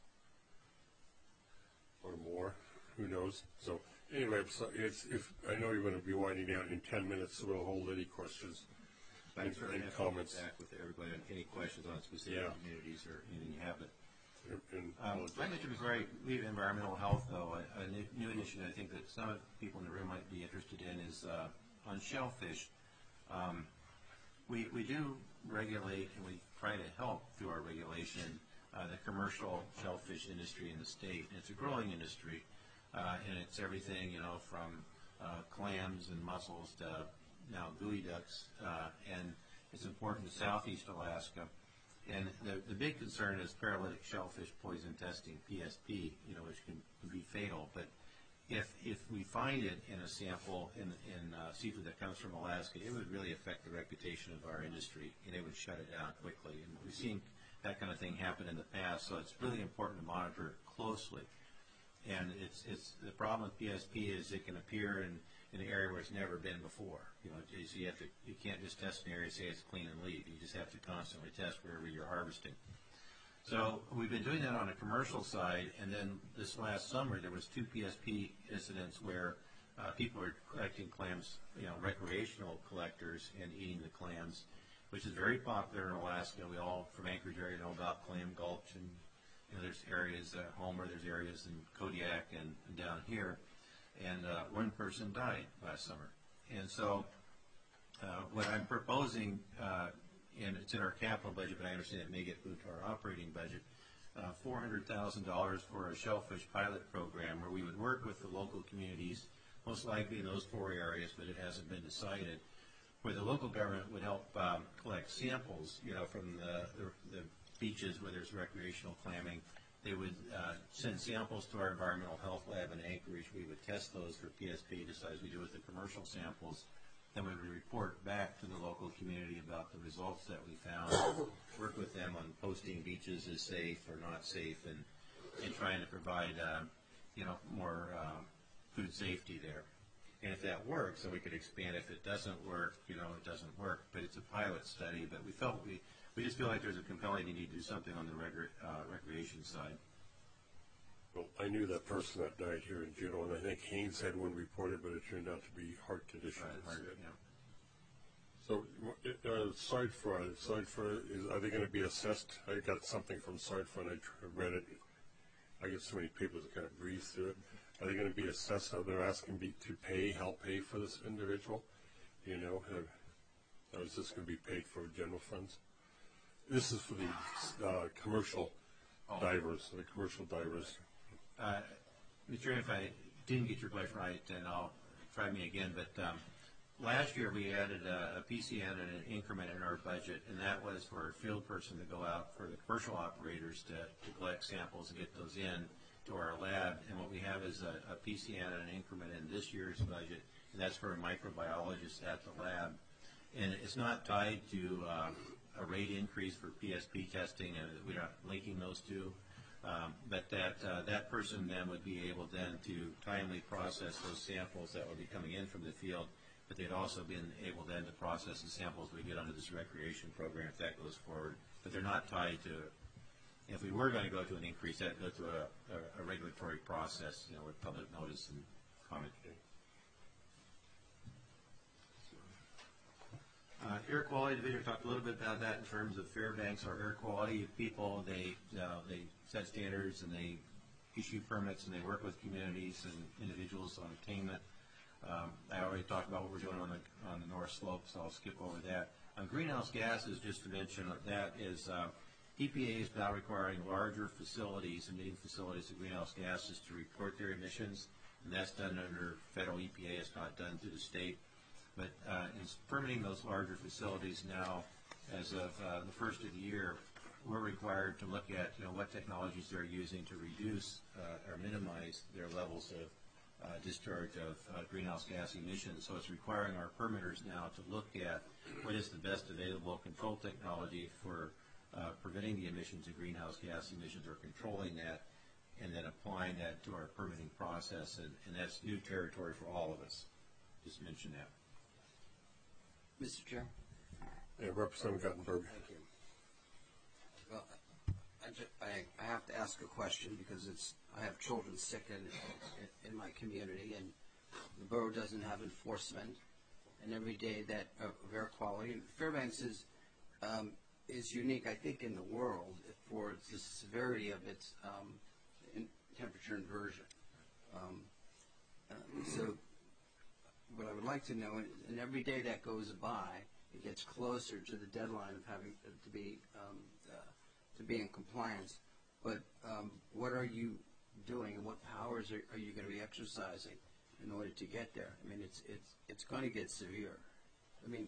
Or more. Who knows? So, anyway, so it's, if I know you're going to be winding down in ten minutes, so we'll hold any questions and, and comments. Back with everybody on any questions on specific yeah. communities or anything you have. But and, um, I mentioned before I leave environmental health, though, a, a new initiative I think that some of the people in the room might be interested in is uh, on shellfish. Um, we we do regulate and we try to help through our regulation uh, the commercial shellfish industry in the state. And it's a growing industry, uh, and it's everything, you know, from uh, clams and mussels to now gooey ducks, uh, and it's important to southeast Alaska. And the, the big concern is paralytic shellfish poison testing, P S P, you know, which can, can be fatal. But if if we find it in a sample in, in uh, seafood that comes from Alaska, it would really affect the reputation of our industry, and it would shut it down quickly. And we've seen that kind of thing happen in the past, so it's really important to monitor it closely. And it's it's the problem with P S P is it can appear in, in an area where it's never been before. You know, so you have to you can't just test an area and say it's clean and leave. You just have to constantly test wherever you're harvesting. So we've been doing that on a commercial side, and then this last summer there was two P S P incidents where uh, people were collecting clams, you know, recreational collectors and eating the clams, which is very popular in Alaska. We all from Anchorage area know about Clam Gulch, and you know, there's areas at Homer, there's areas in Kodiak and, and down here, and uh, one person died last summer. And so uh, what I'm proposing, uh, and it's in our capital budget, but I understand it may get moved to our operating budget, uh, four hundred thousand dollars for a shellfish pilot program where we would work with the local communities, most likely in those four areas, but it hasn't been decided, where the local government would help um, collect samples, you know, from the, the, the beaches where there's recreational clamming. They would uh, send samples to our environmental health lab in Anchorage. We would test those for P S P just as we do with the commercial samples. then we would report back to the local community about the results that we found, work with them on posting beaches as safe or not safe, and, and trying to provide, uh, you know, more uh, food safety there. And if that works, then we could expand. If it doesn't work, you know, it doesn't work. But it's a pilot study, but we felt we, we just feel like there's a compelling need to do something on the rec- uh, recreation side. Well, I knew that person that died here in Juneau, and I think Haynes had one reported, but it turned out to be heart condition. Right, heart, yeah. So, uh, SARDFRA, SARDFRA, is, are they going to be assessed? I got something from SARDFRA, and I tr- read it. I get so many papers that kind of breeze through it. Are they going to be assessed? How they're asking me to pay, help pay for this individual? You know, have, or is this going to be paid for general funds? This is for the uh, commercial oh. divers, the commercial divers. Uh, Mister Chairman, if I didn't get your question right, then I'll try me again. But um, last year we added a, a P C N and an increment in our budget, and that was for a field person to go out for the commercial operators to, to collect samples and get those in to our lab. And what we have is a, a P C N and an increment in this year's budget, and that's for a microbiologist at the lab. And it's not tied to uh, a rate increase for P S P testing, and we're not linking those two. Um, but that uh, that person then would be able then to timely process those samples that would be coming in from the field, but they'd also been able then to process the samples we get under this recreation program if that goes forward. But they're not tied to, if we were going to go to an increase, that would go through a, a, a regulatory process, you know, with public notice and comment. Uh, air quality division, talked a little bit about that in terms of Fairbanks. Our air quality people, they uh, they set standards and they issue permits and they work with communities and individuals on attainment. Um, I already talked about what we're doing on the on the North Slope, so I'll skip over that. On greenhouse gases, just to mention that is uh, E P A is now requiring larger facilities, emitting facilities of greenhouse gases to report their emissions, and that's done under federal E P A. It's not done through the state. But uh, in permitting those larger facilities now, as of uh, the first of the year, we're required to look at, you know, what technologies they're using to reduce uh, or minimize their levels of uh, discharge of uh, greenhouse gas emissions. So it's requiring our permitters now to look at what is the best available control technology for uh, preventing the emissions of greenhouse gas emissions or controlling that, and then applying that to our permitting process. And, and that's new territory for all of us. Just mention that. Mister Chair? Yeah, Representative Guttenberg. Thank you. Well, I, ju- I, I have to ask a question because it's I have children sick in, in, in my community, and the borough doesn't have enforcement. And every day that of air quality, and Fairbanks is um, is unique, I think, in the world for the severity of its um, in temperature inversion. Um, uh, so. What I would like to know, and every day that goes by, it gets closer to the deadline of having to be um, uh, to be in compliance. But um, what are you doing, and what powers are, are you going to be exercising in order to get there? I mean, it's it's it's going to get severe. I mean,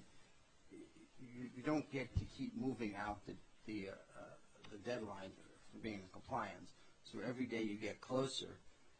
you, you don't get to keep moving out the the, uh, the deadline for being in compliance. So every day you get closer,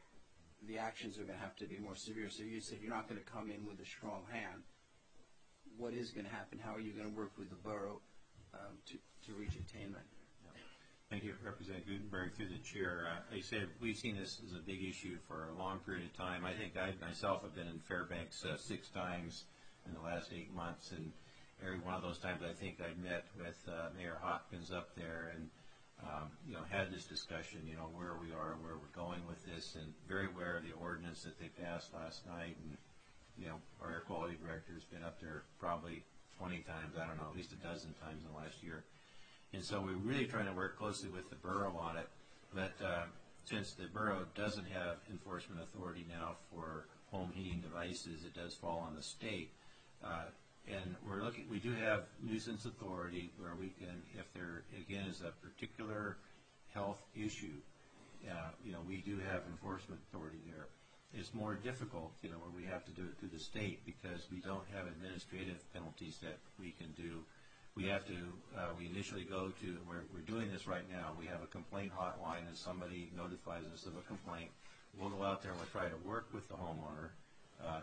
the actions are going to have to be more severe. So you said you're not going to come in with a strong hand. What is going to happen? How are you going to work with the borough um, to, to reach attainment? Thank you, Representative Gutenberg, through the chair. Uh, like I said, we've seen this as a big issue for a long period of time. I think I myself have been in Fairbanks uh, six times in the last eight months, and every one of those times I think I met with uh, Mayor Hopkins up there and Um, you know, had this discussion, you know, where we are and where we're going with this, and very aware of the ordinance that they passed last night. And, you know, our air quality director has been up there probably twenty times, I don't know, at least a dozen times in the last year. And so we're really trying to work closely with the borough on it. But uh, since the borough doesn't have enforcement authority now for home heating devices, it does fall on the state. Uh, And we're looking. We do have nuisance authority where we can, if there again is a particular health issue, uh, you know, we do have enforcement authority there. It's more difficult, you know, where we have to do it through the state because we don't have administrative penalties that we can do. We have to. Uh, we initially go to. We're, we're doing this right now. We have a complaint hotline, and somebody notifies us of a complaint. We'll go out there and we'll try to work with the homeowner. Uh,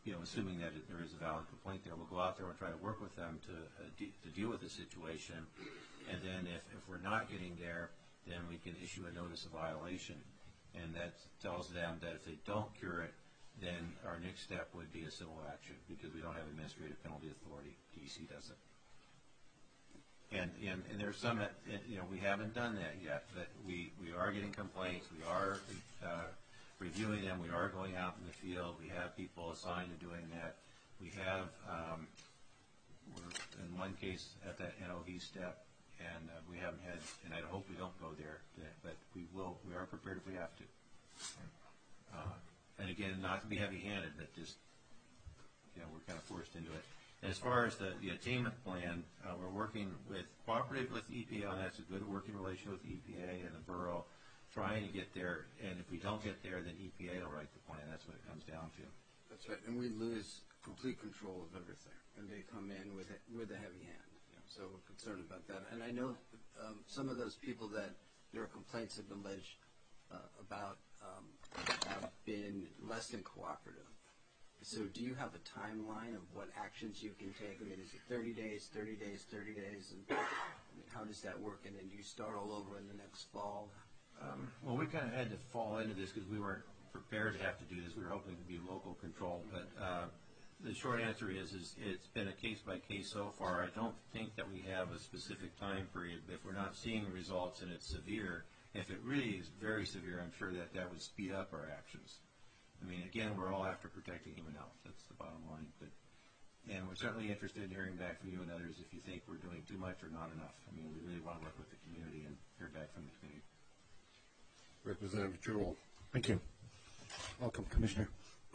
you know, assuming that it, there is a valid complaint there, we'll go out there and try to work with them to, uh, de- to deal with the situation. And then if, if we're not getting there, then we can issue a notice of violation. And that tells them that if they don't cure it, then our next step would be a civil action, because we don't have administrative penalty authority. D E C doesn't. And, and, and there's some that, you know, we haven't done that yet, but we, we are getting complaints, we are uh, reviewing them, we are going out in the field, we have people assigned to doing that. We have, um, we're in one case at that N O V step, and uh, we haven't had, and I hope we don't go there, but we will, we are prepared if we have to. Uh, and again, not to be heavy-handed, but just, you know, we're kind of forced into it. And as far as the, the attainment plan, uh, we're working with, cooperative with E P A on that. It's a good working relationship with E P A and the borough, trying to get there. And if we don't get there, then E P A will write the plan. That's what it comes down to. That's right, and we lose complete control of everything, and they come in with a, with a heavy hand. So we're concerned about that. And I know um, some of those people that their complaints have been alleged uh, about um, have been less than cooperative. So do you have a timeline of what actions you can take? I mean, is it thirty days, thirty days, thirty days? And I mean, how does that work? And then do you start all over in the next fall? Um, well, we kind of had to fall into this because we weren't prepared to have to do this. We were hoping to be local control. But uh, the short answer is, is it's been a case by case so far. I don't think that we have a specific time period. If we're not seeing results and it's severe, if it really is very severe, I'm sure that that would speed up our actions. I mean, again, we're all after protecting human health. That's the bottom line. But, and we're certainly interested in hearing back from you and others if you think we're doing too much or not enough. I mean, we really want to work with the community and hear back from the community. Representative Jewell. Thank you. Welcome, Commissioner.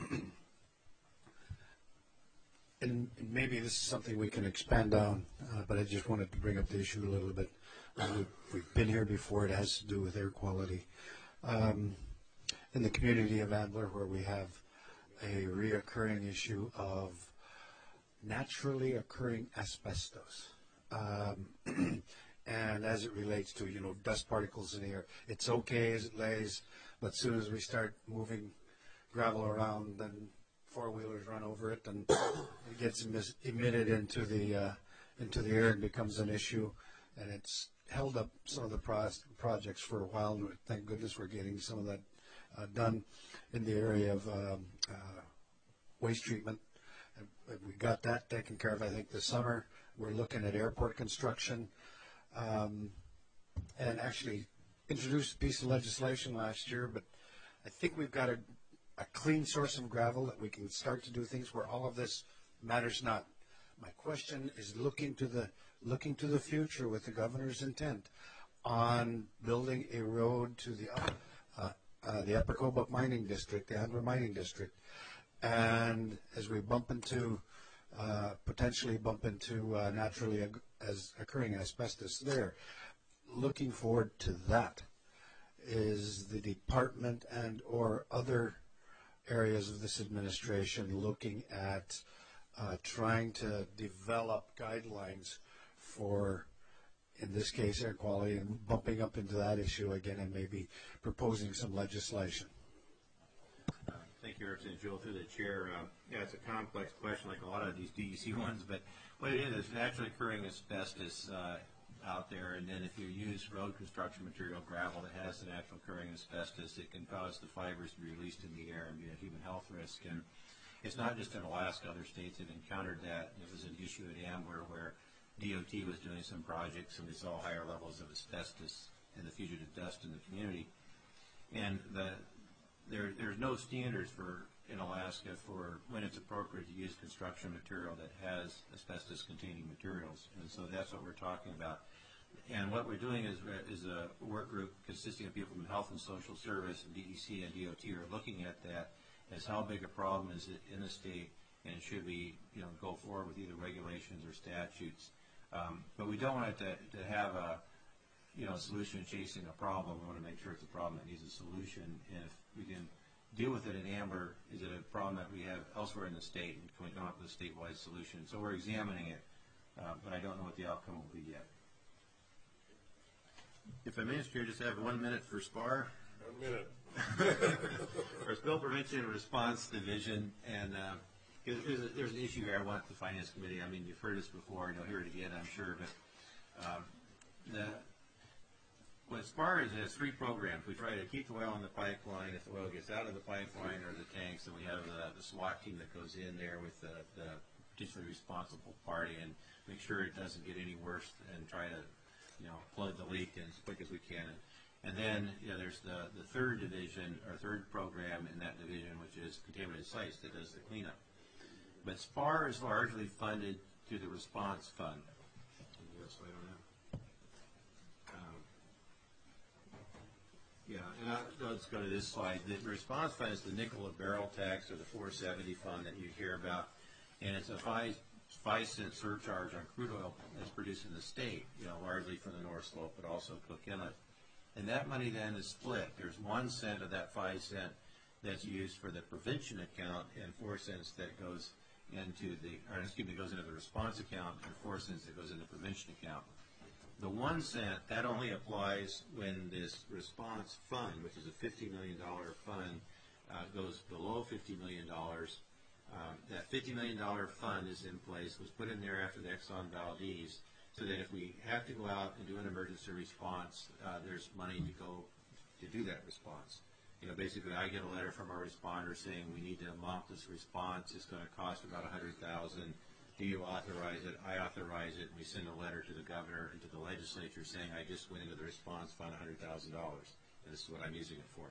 And maybe this is something we can expand on, uh, but I just wanted to bring up the issue a little bit. Uh, we've, we've been here before. It has to do with air quality. Um, in the community of Ambler, where we have a reoccurring issue of naturally occurring asbestos. Um, and as it relates to, you know, dust particles in the air, it's okay as it lays, but as soon as we start moving gravel around, then four-wheelers run over it, and it gets emis- emitted into the uh, into the air and becomes an issue, and it's held up some of the pro- projects for a while, and thank goodness we're getting some of that uh, done in the area of um, uh, waste treatment. And we got that taken care of, I think, this summer. We're looking at airport construction, um, and actually introduced a piece of legislation last year, but I think we've got a a clean source of gravel that we can start to do things where all of this matters not. My question is looking to the looking to the future with the governor's intent on building a road to the uh, uh, the Epicobot Mining District, the Ambler Mining District, and as we bump into uh, potentially bump into uh, naturally ag- as occurring asbestos there, looking forward to that. Is the department and or other areas of this administration looking at uh, trying to develop guidelines for, in this case, air quality, and bumping up into that issue again and maybe proposing some legislation? Uh, thank you, Representative Jewell, through the chair. Uh, yeah, it's a complex question like a lot of these D E C ones, but what it is, is naturally occurring asbestos uh, out there, and then if you use road construction material, gravel that has the natural occurring asbestos, it can cause the fibers to be released in the air and be a human health risk. And it's not just in Alaska, other states have encountered that. It was an issue at Ambler where D O T was doing some projects and we saw higher levels of asbestos and the fugitive dust in the community. And the, there, there's no standards for in Alaska for when it's appropriate to use construction material that has asbestos-containing materials, and so that's what we're talking about. And what we're doing is, is a work group consisting of people from Health and Social Service, and D E C and D O T are looking at that as how big a problem is it in the state, and should we, you know, go forward with either regulations or statutes. Um, but we don't want it to, to have a, you know, solution chasing a problem. We want to make sure it's a problem that needs a solution, and if we can deal with it in Ambler, is it a problem that we have elsewhere in the state, and can we come up with a statewide solution? So we're examining it, uh, but I don't know what the outcome will be yet. If I may, Mister Chair, just have one minute for SPAR. One minute. Our Spill Prevention and Response Division, and uh, because there's, a- there's an issue here I want the Finance Committee, I mean, you've heard this before, and you'll hear it again, I'm sure, but um, the, what SPAR is, it has three programs. We try to keep the oil in the pipeline. If the oil gets out of the pipeline or the tanks, then we have the, the SWAT team that goes in there with the, the potentially responsible party and make sure it doesn't get any worse and try to, you know, plug the leak as quick as we can. And then, you know, there's the, the third division, or third program in that division, which is contaminated sites that does the cleanup. But SPAR is largely funded through the response fund. Yes, I don't know. Um, yeah, and I, let's go to this slide. The response fund is the nickel a barrel tax, or the four seventy fund that you hear about, and it's a five five cent surcharge on crude oil that's produced in the state, you know, largely from the North Slope, but also Cook Inlet. And that money then is split. There's one cent of that five cent that's used for the prevention account, and four cents that goes into the, or excuse me, goes into the response account, and four cents that goes into the prevention account. The one cent, that only applies when this response fund, which is a fifty million dollar fund, uh, goes below fifty million dollars. Um, that fifty million dollar fund is in place, was put in there after the Exxon Valdez, so that if we have to go out and do an emergency response, uh, there's money to go to do that response. You know, basically, I get a letter from our responder saying we need to mount this response. It's going to cost about a hundred thousand. Do you authorize it? I authorize it. And we send a letter to the governor and to the legislature saying I just went into the response fund a hundred thousand dollars, and this is what I'm using it for.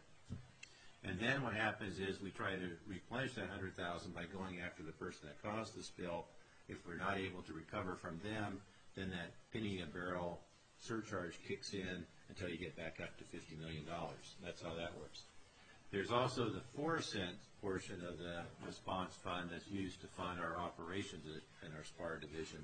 And then what happens is we try to replenish that hundred thousand by going after the person that caused the spill. If we're not able to recover from them, then that penny a barrel surcharge kicks in until you get back up to fifty million dollars. That's how that works. There's also the four cent portion of the response fund that's used to fund our operations in our SPAR division.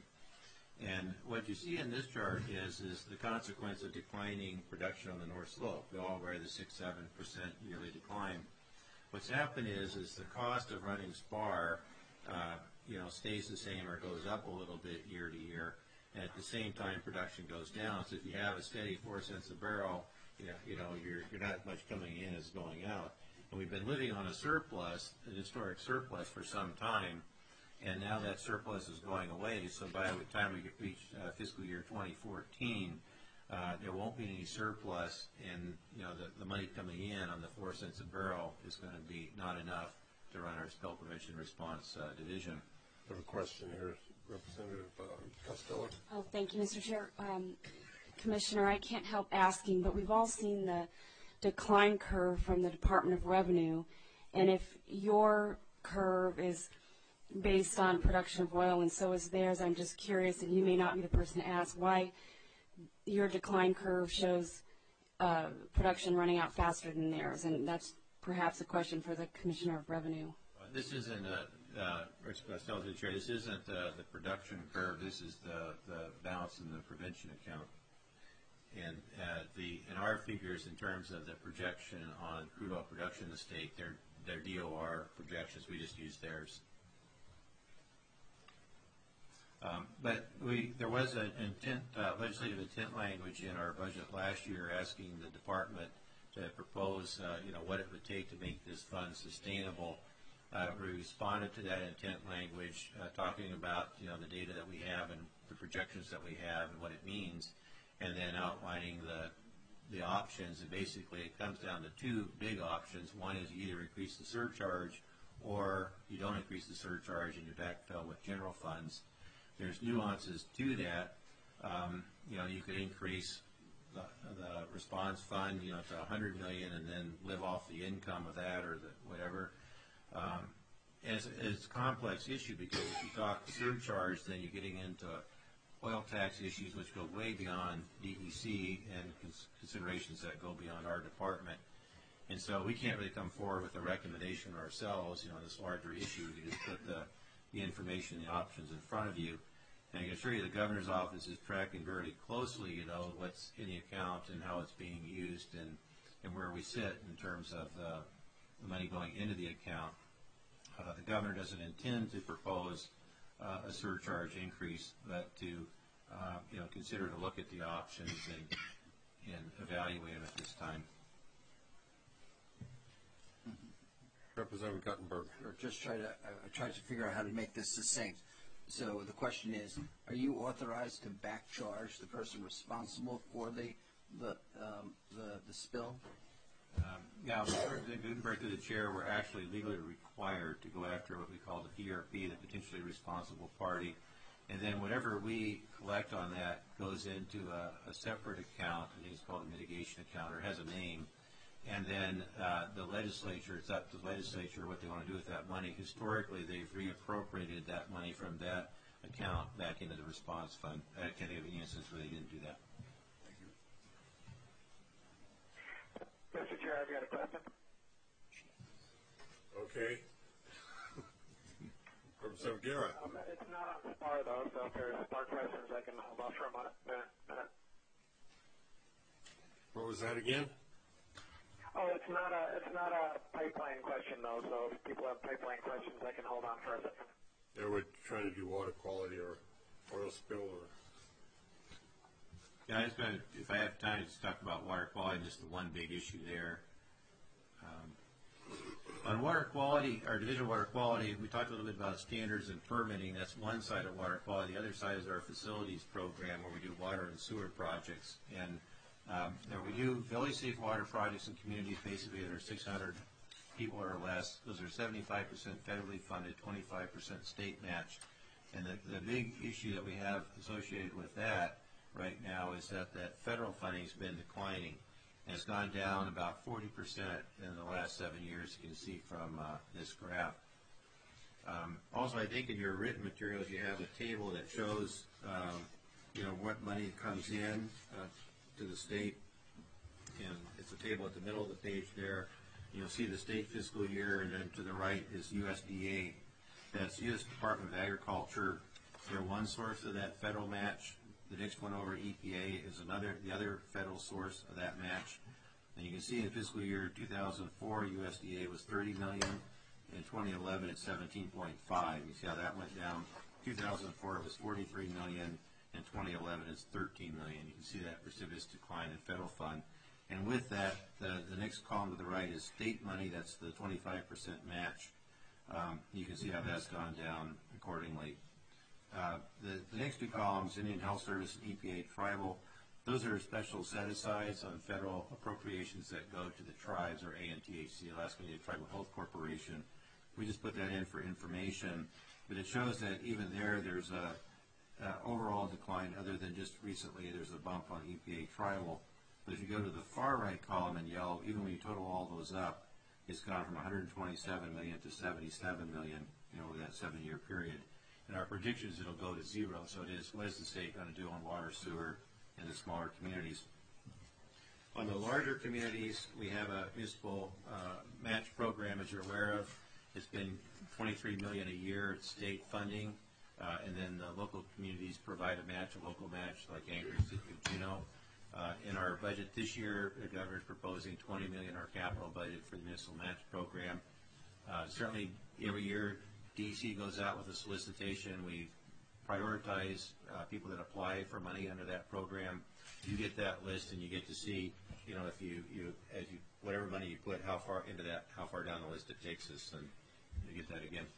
And what you see in this chart is, is the consequence of declining production on the North Slope. We all aware of the six, seven percent yearly decline. What's happened is, is the cost of running SPAR, uh, you know, stays the same or goes up a little bit year to year. And at the same time, production goes down. So if you have a steady four cents a barrel, you know, you know you're, you're not much coming in as going out. And we've been living on a surplus, an historic surplus for some time. And now that surplus is going away, so by the time we reach uh, fiscal year twenty fourteen, uh, there won't be any surplus, and you know the, the money coming in on the four cents a barrel is going to be not enough to run our spill prevention response uh, division. I have a question here, Representative uh, Costello. Oh, thank you, Mister Chair. Um, Commissioner, I can't help asking, but we've all seen the decline curve from the Department of Revenue, and if your curve is based on production of oil and so is theirs, I'm just curious, and you may not be the person to ask, why your decline curve shows uh, production running out faster than theirs, and that's perhaps a question for the Commissioner of Revenue. Uh, this isn't a, uh, Rich Costello, the Chair, this isn't uh, the production curve, this is the, the balance in the prevention account. And uh, the in our figures, in terms of the projection on crude oil production in the state, their, their D O R projections, we just use theirs. Um, but we, there was an intent, uh, legislative intent language in our budget last year asking the department to propose, uh, you know, what it would take to make this fund sustainable. Uh, we responded to that intent language, uh, talking about, you know, the data that we have and the projections that we have and what it means, and then outlining the the options. And basically, it comes down to two big options. One is you either increase the surcharge, or you don't increase the surcharge and you backfill with general funds. There's nuances to that. Um, you know, you could increase the, the response fund, you know, to one hundred million dollars and then live off the income of that or the whatever. Um, and it's, it's a complex issue because if you talk surcharge, then you're getting into oil tax issues which go way beyond D E C and cons considerations that go beyond our department. And so we can't really come forward with a recommendation ourselves, you know, on this larger issue. We just put the the information, the options in front of you. And I can assure you the governor's office is tracking very closely, you know, what's in the account and how it's being used and, and where we sit in terms of the, the money going into the account. Uh, the governor doesn't intend to propose uh, a surcharge increase, but to, uh, you know, consider to look at the options and, and evaluate them at this time. Representative Representative Guttenberg. Or just try to, I tried to figure out how to make this succinct. So the question is, are you authorized to back charge the person responsible for the, the, um, the, the spill? Um, yeah, Representative Gutenberg, to the chair, we're actually legally required to go after what we call the P R P, the potentially responsible party. And then whatever we collect on that goes into a, a separate account. I think it's called a mitigation account, or has a name. And then uh, the legislature, it's up to the legislature what they want to do with that money. Historically, they've reappropriated that money from that account back into the response fund. I can't think of any instance where they didn't do that. Mister Chair, I've got a question. Okay. Representative Guerra. Um, it's not on SPAR, though, so if there's SPAR questions, I can hold off for a minute. minute, minute. What was that again? Oh, it's not a it's not a pipeline question, though, so if people have pipeline questions, I can hold on for a second. Yeah, we're trying to do water quality or oil spill or... Yeah, I just going to, if I have time, just talk about water quality, just the one big issue there. Um, on water quality, our Division of Water Quality, we talked a little bit about standards and permitting. That's one side of water quality. The other side is our facilities program, where we do water and sewer projects. And um, there we do village safe water projects in communities basically that are six hundred people or less. Those are seventy-five percent federally funded, twenty-five percent state match. And the, the big issue that we have associated with that right now is that that federal funding has been declining. And it's gone down about forty percent in the last seven years, you can see from uh, this graph. Um, also, I think in your written materials you have a table that shows um, you know, what money comes in uh, to the state. And it's a table at the middle of the page there. You'll see the state fiscal year, and then to the right is U S D A. That's U S Department of Agriculture. They're one source of that federal match. The next one over, E P A, is another, the other federal source of that match. And you can see in fiscal year two thousand four, U S D A was thirty million dollars. In twenty eleven, it's seventeen point five. You see how that went down. two thousand four, it was forty-three million dollars. In twenty eleven, it's thirteen million dollars. You can see that precipitous decline in federal fund. And with that, the, the next column to the right is state money. That's the twenty-five percent match. Um, you can see how that's gone down accordingly. Uh, the, the next two columns, Indian Health Service and E P A tribal, those are special set-asides on federal appropriations that go to the tribes, or A N T H C, Alaska Native Tribal Health Corporation. We just put that in for information, but it shows that even there, there's a, a overall decline, other than just recently there's a bump on E P A tribal. But if you go to the far right column in yellow, even when you total all those up, it's gone from one hundred twenty-seven million to seventy-seven million, you know, over that seven-year period. And our predictions, it'll go to zero. So it is, what is the state going to do on water, sewer, and the smaller communities? On the larger communities, we have a municipal uh, match program, as you're aware of. It's been twenty-three million dollars a year. It's state funding, uh, and then the local communities provide a match, a local match, like Anchorage, Juneau. Uh, in our budget this year, the governor is proposing twenty million dollars, our capital budget for the municipal match program. Uh, certainly, every year, D E C goes out with a solicitation. We prioritize uh, people that apply for money under that program. You get that list, and you get to see, you know, if you, you as you whatever money you put, how far into that, how far down the list it takes us, and you get that again.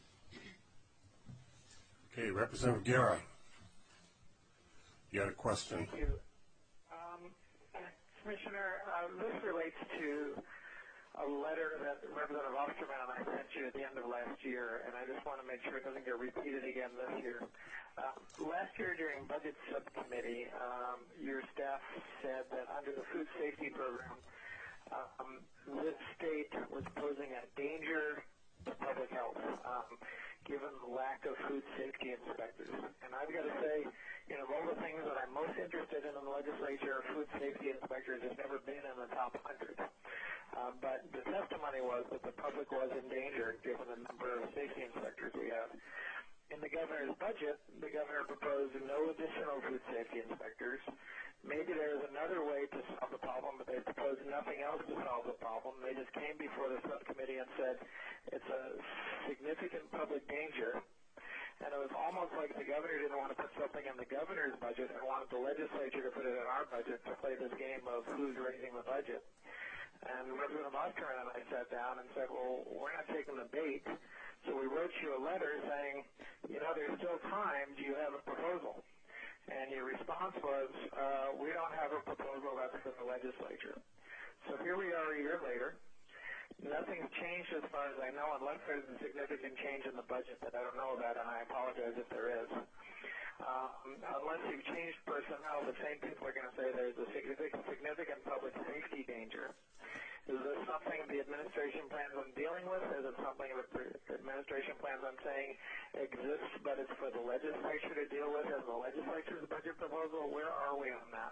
Okay, Representative Guerra, you had a question. Thank you. Um, Commissioner, uh, this relates to a letter that Representative Osterman and I sent you at the end of last year, and I just want to make sure it doesn't get repeated again this year. Uh, last year during Budget Subcommittee, um, your staff said that under the food safety program, um, this state was posing a danger to public health, um, given the lack of food safety inspectors. And I've got to say, you know, of all the things that I'm most interested in in the legislature, food safety inspectors has never been in the top one hundred. Uh, but the testimony was that the public was in danger given the number of safety inspectors we have. In the governor's budget, the governor proposed no additional food safety inspectors. Maybe there is another way to solve the problem, but they proposed nothing else to solve the problem. They just came before the subcommittee and said it's a significant public danger. And it was almost like the governor didn't want to put something in the governor's budget and wanted the legislature to put it in our budget to play this game of who's raising the budget. And Representative Osterman and I sat down and said, well, we're not taking the bait. So we wrote you a letter saying, you know, there's still time. Do you have a proposal? And your response was, uh, we don't have a proposal. That's for the legislature. So here we are a year later. Nothing's changed as far as I know, unless there's a significant change in the budget that I don't know about, and I apologize if there is. Um, unless you've changed personnel, the same people are going to say there's a significant, significant public safety danger. Is this something the administration plans on dealing with? Is it something that the administration plans on saying exists, but it's for the legislature to deal with as the legislature's budget proposal? Where are we on that?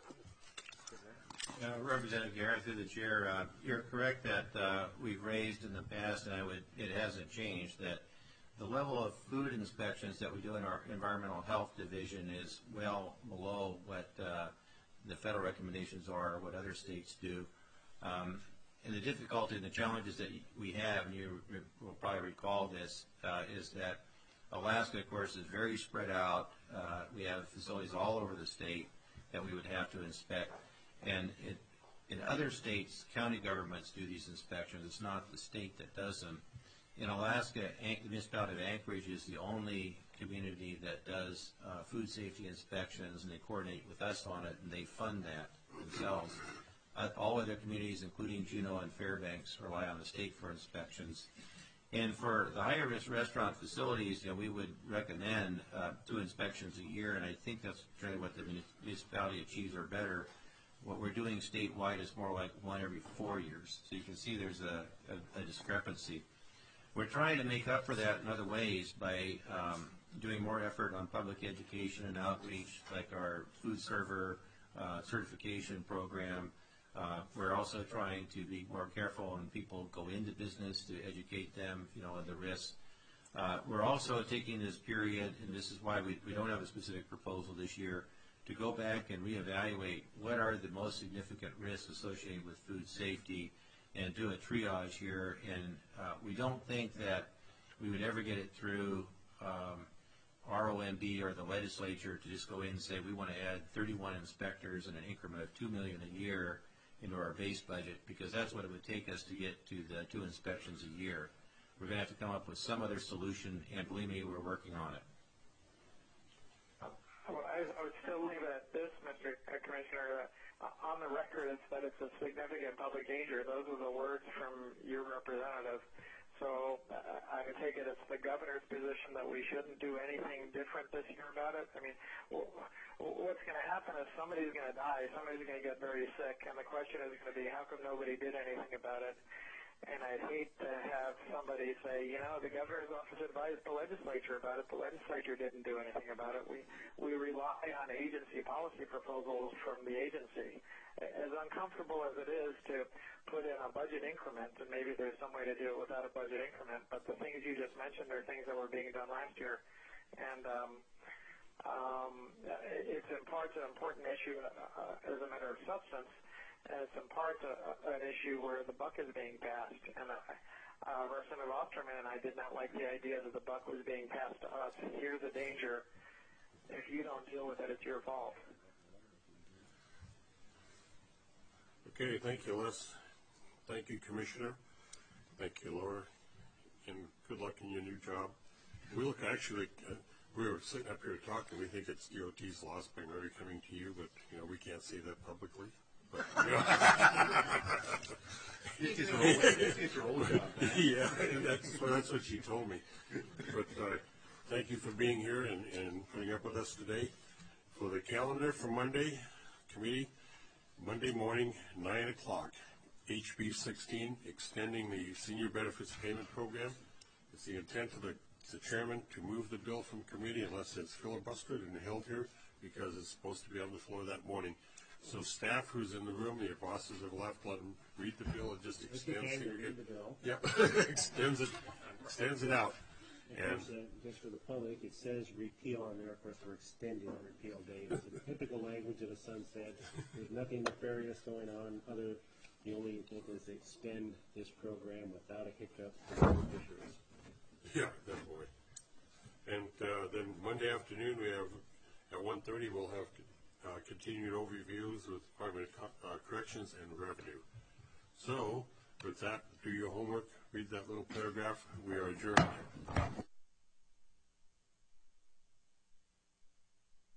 Uh, Representative Garrett, through the chair, uh, you're correct that uh, we've raised in the past, and I would, it hasn't changed, that the level of food inspections that we do in our Environmental Health Division is well below what uh, the federal recommendations are, or what other states do. Um, and the difficulty and the challenges that we have, and you will probably recall this, uh, is that Alaska, of course, is very spread out. Uh, we have facilities all over the state that we would have to inspect. And it, in other states, county governments do these inspections. It's not the state that does them. In Alaska, An- the municipality of Anchorage is the only community that does uh, food safety inspections, and they coordinate with us on it, and they fund that themselves. Uh, all other communities, including Juneau and Fairbanks, rely on the state for inspections. And for the higher risk restaurant facilities, you know, we would recommend uh, two inspections a year, and I think that's generally what the municipality achieves or better. What we're doing statewide is more like one every four years. So you can see there's a, a, a discrepancy. We're trying to make up for that in other ways by um, doing more effort on public education and outreach, like our food server uh, certification program. Uh, we're also trying to be more careful when people go into business to educate them, you know, on the risks. Uh, we're also taking this period, and this is why we, we don't have a specific proposal this year, to go back and reevaluate what are the most significant risks associated with food safety and do a triage here. And uh, we don't think that we would ever get it through um, R O M B or the legislature to just go in and say we want to add thirty-one inspectors in an increment of two million dollars a year into our base budget, because that's what it would take us to get to the two inspections a year. We're going to have to come up with some other solution, and believe me, we're working on it. Well, I, I would still leave it at this, Mister Commissioner. Uh, on the record, it's that it's a significant public danger. Those are the words from your representative. So uh, I take it it's the governor's position that we shouldn't do anything different this year about it. I mean, w- what's going to happen is somebody's going to die, somebody's going to get very sick, and the question is going to be, how come nobody did anything about it? And I'd hate to have somebody say, you know, the governor's office advised the legislature about it. The legislature didn't do anything about it. We we rely on agency policy proposals from the agency. As uncomfortable as it is to put in a budget increment, and maybe there's some way to do it without a budget increment, but the things you just mentioned are things that were being done last year. And um, um, it's in part an important issue uh, as a matter of substance. And it's in part a, an issue where the buck is being passed. And uh, uh, Representative Osterman and I did not like the idea that the buck was being passed to us. Here's the danger. If you don't deal with it, it's your fault. Okay, thank you, Les. Thank you, Commissioner. Thank you, Laura. And good luck in your new job. We look actually, uh, we were sitting up here talking. We think it's D O T's loss by Mary coming to you, but, you know, we can't say that publicly. But, you know. It's your old, it's your old job. Yeah, that's, well, that's what she told me. But uh, thank you for being here and, and putting up with us today. For the calendar for Monday, committee, Monday morning, nine o'clock, H B sixteen, extending the senior benefits payment program. It's the intent of the, the chairman to move the bill from committee unless it's filibustered and held here, because it's supposed to be on the floor that morning. So staff who's in the room, your bosses have left, let them read the bill. It just extends senior read the bill. Yep, extends it, extends it out. And just, uh, just for the public, it says repeal on there. Of course, we're extending the repeal date. It's the typical language of the sunset. There's nothing nefarious going on. Other, the only thing is to extend this program without a hiccup for beneficiaries. Yeah, definitely. And uh, then Monday afternoon, we have at one thirty, we'll have uh, continued overviews with Department of uh, Corrections and Revenue. So, with that, do your homework, read that little paragraph. We are adjourned.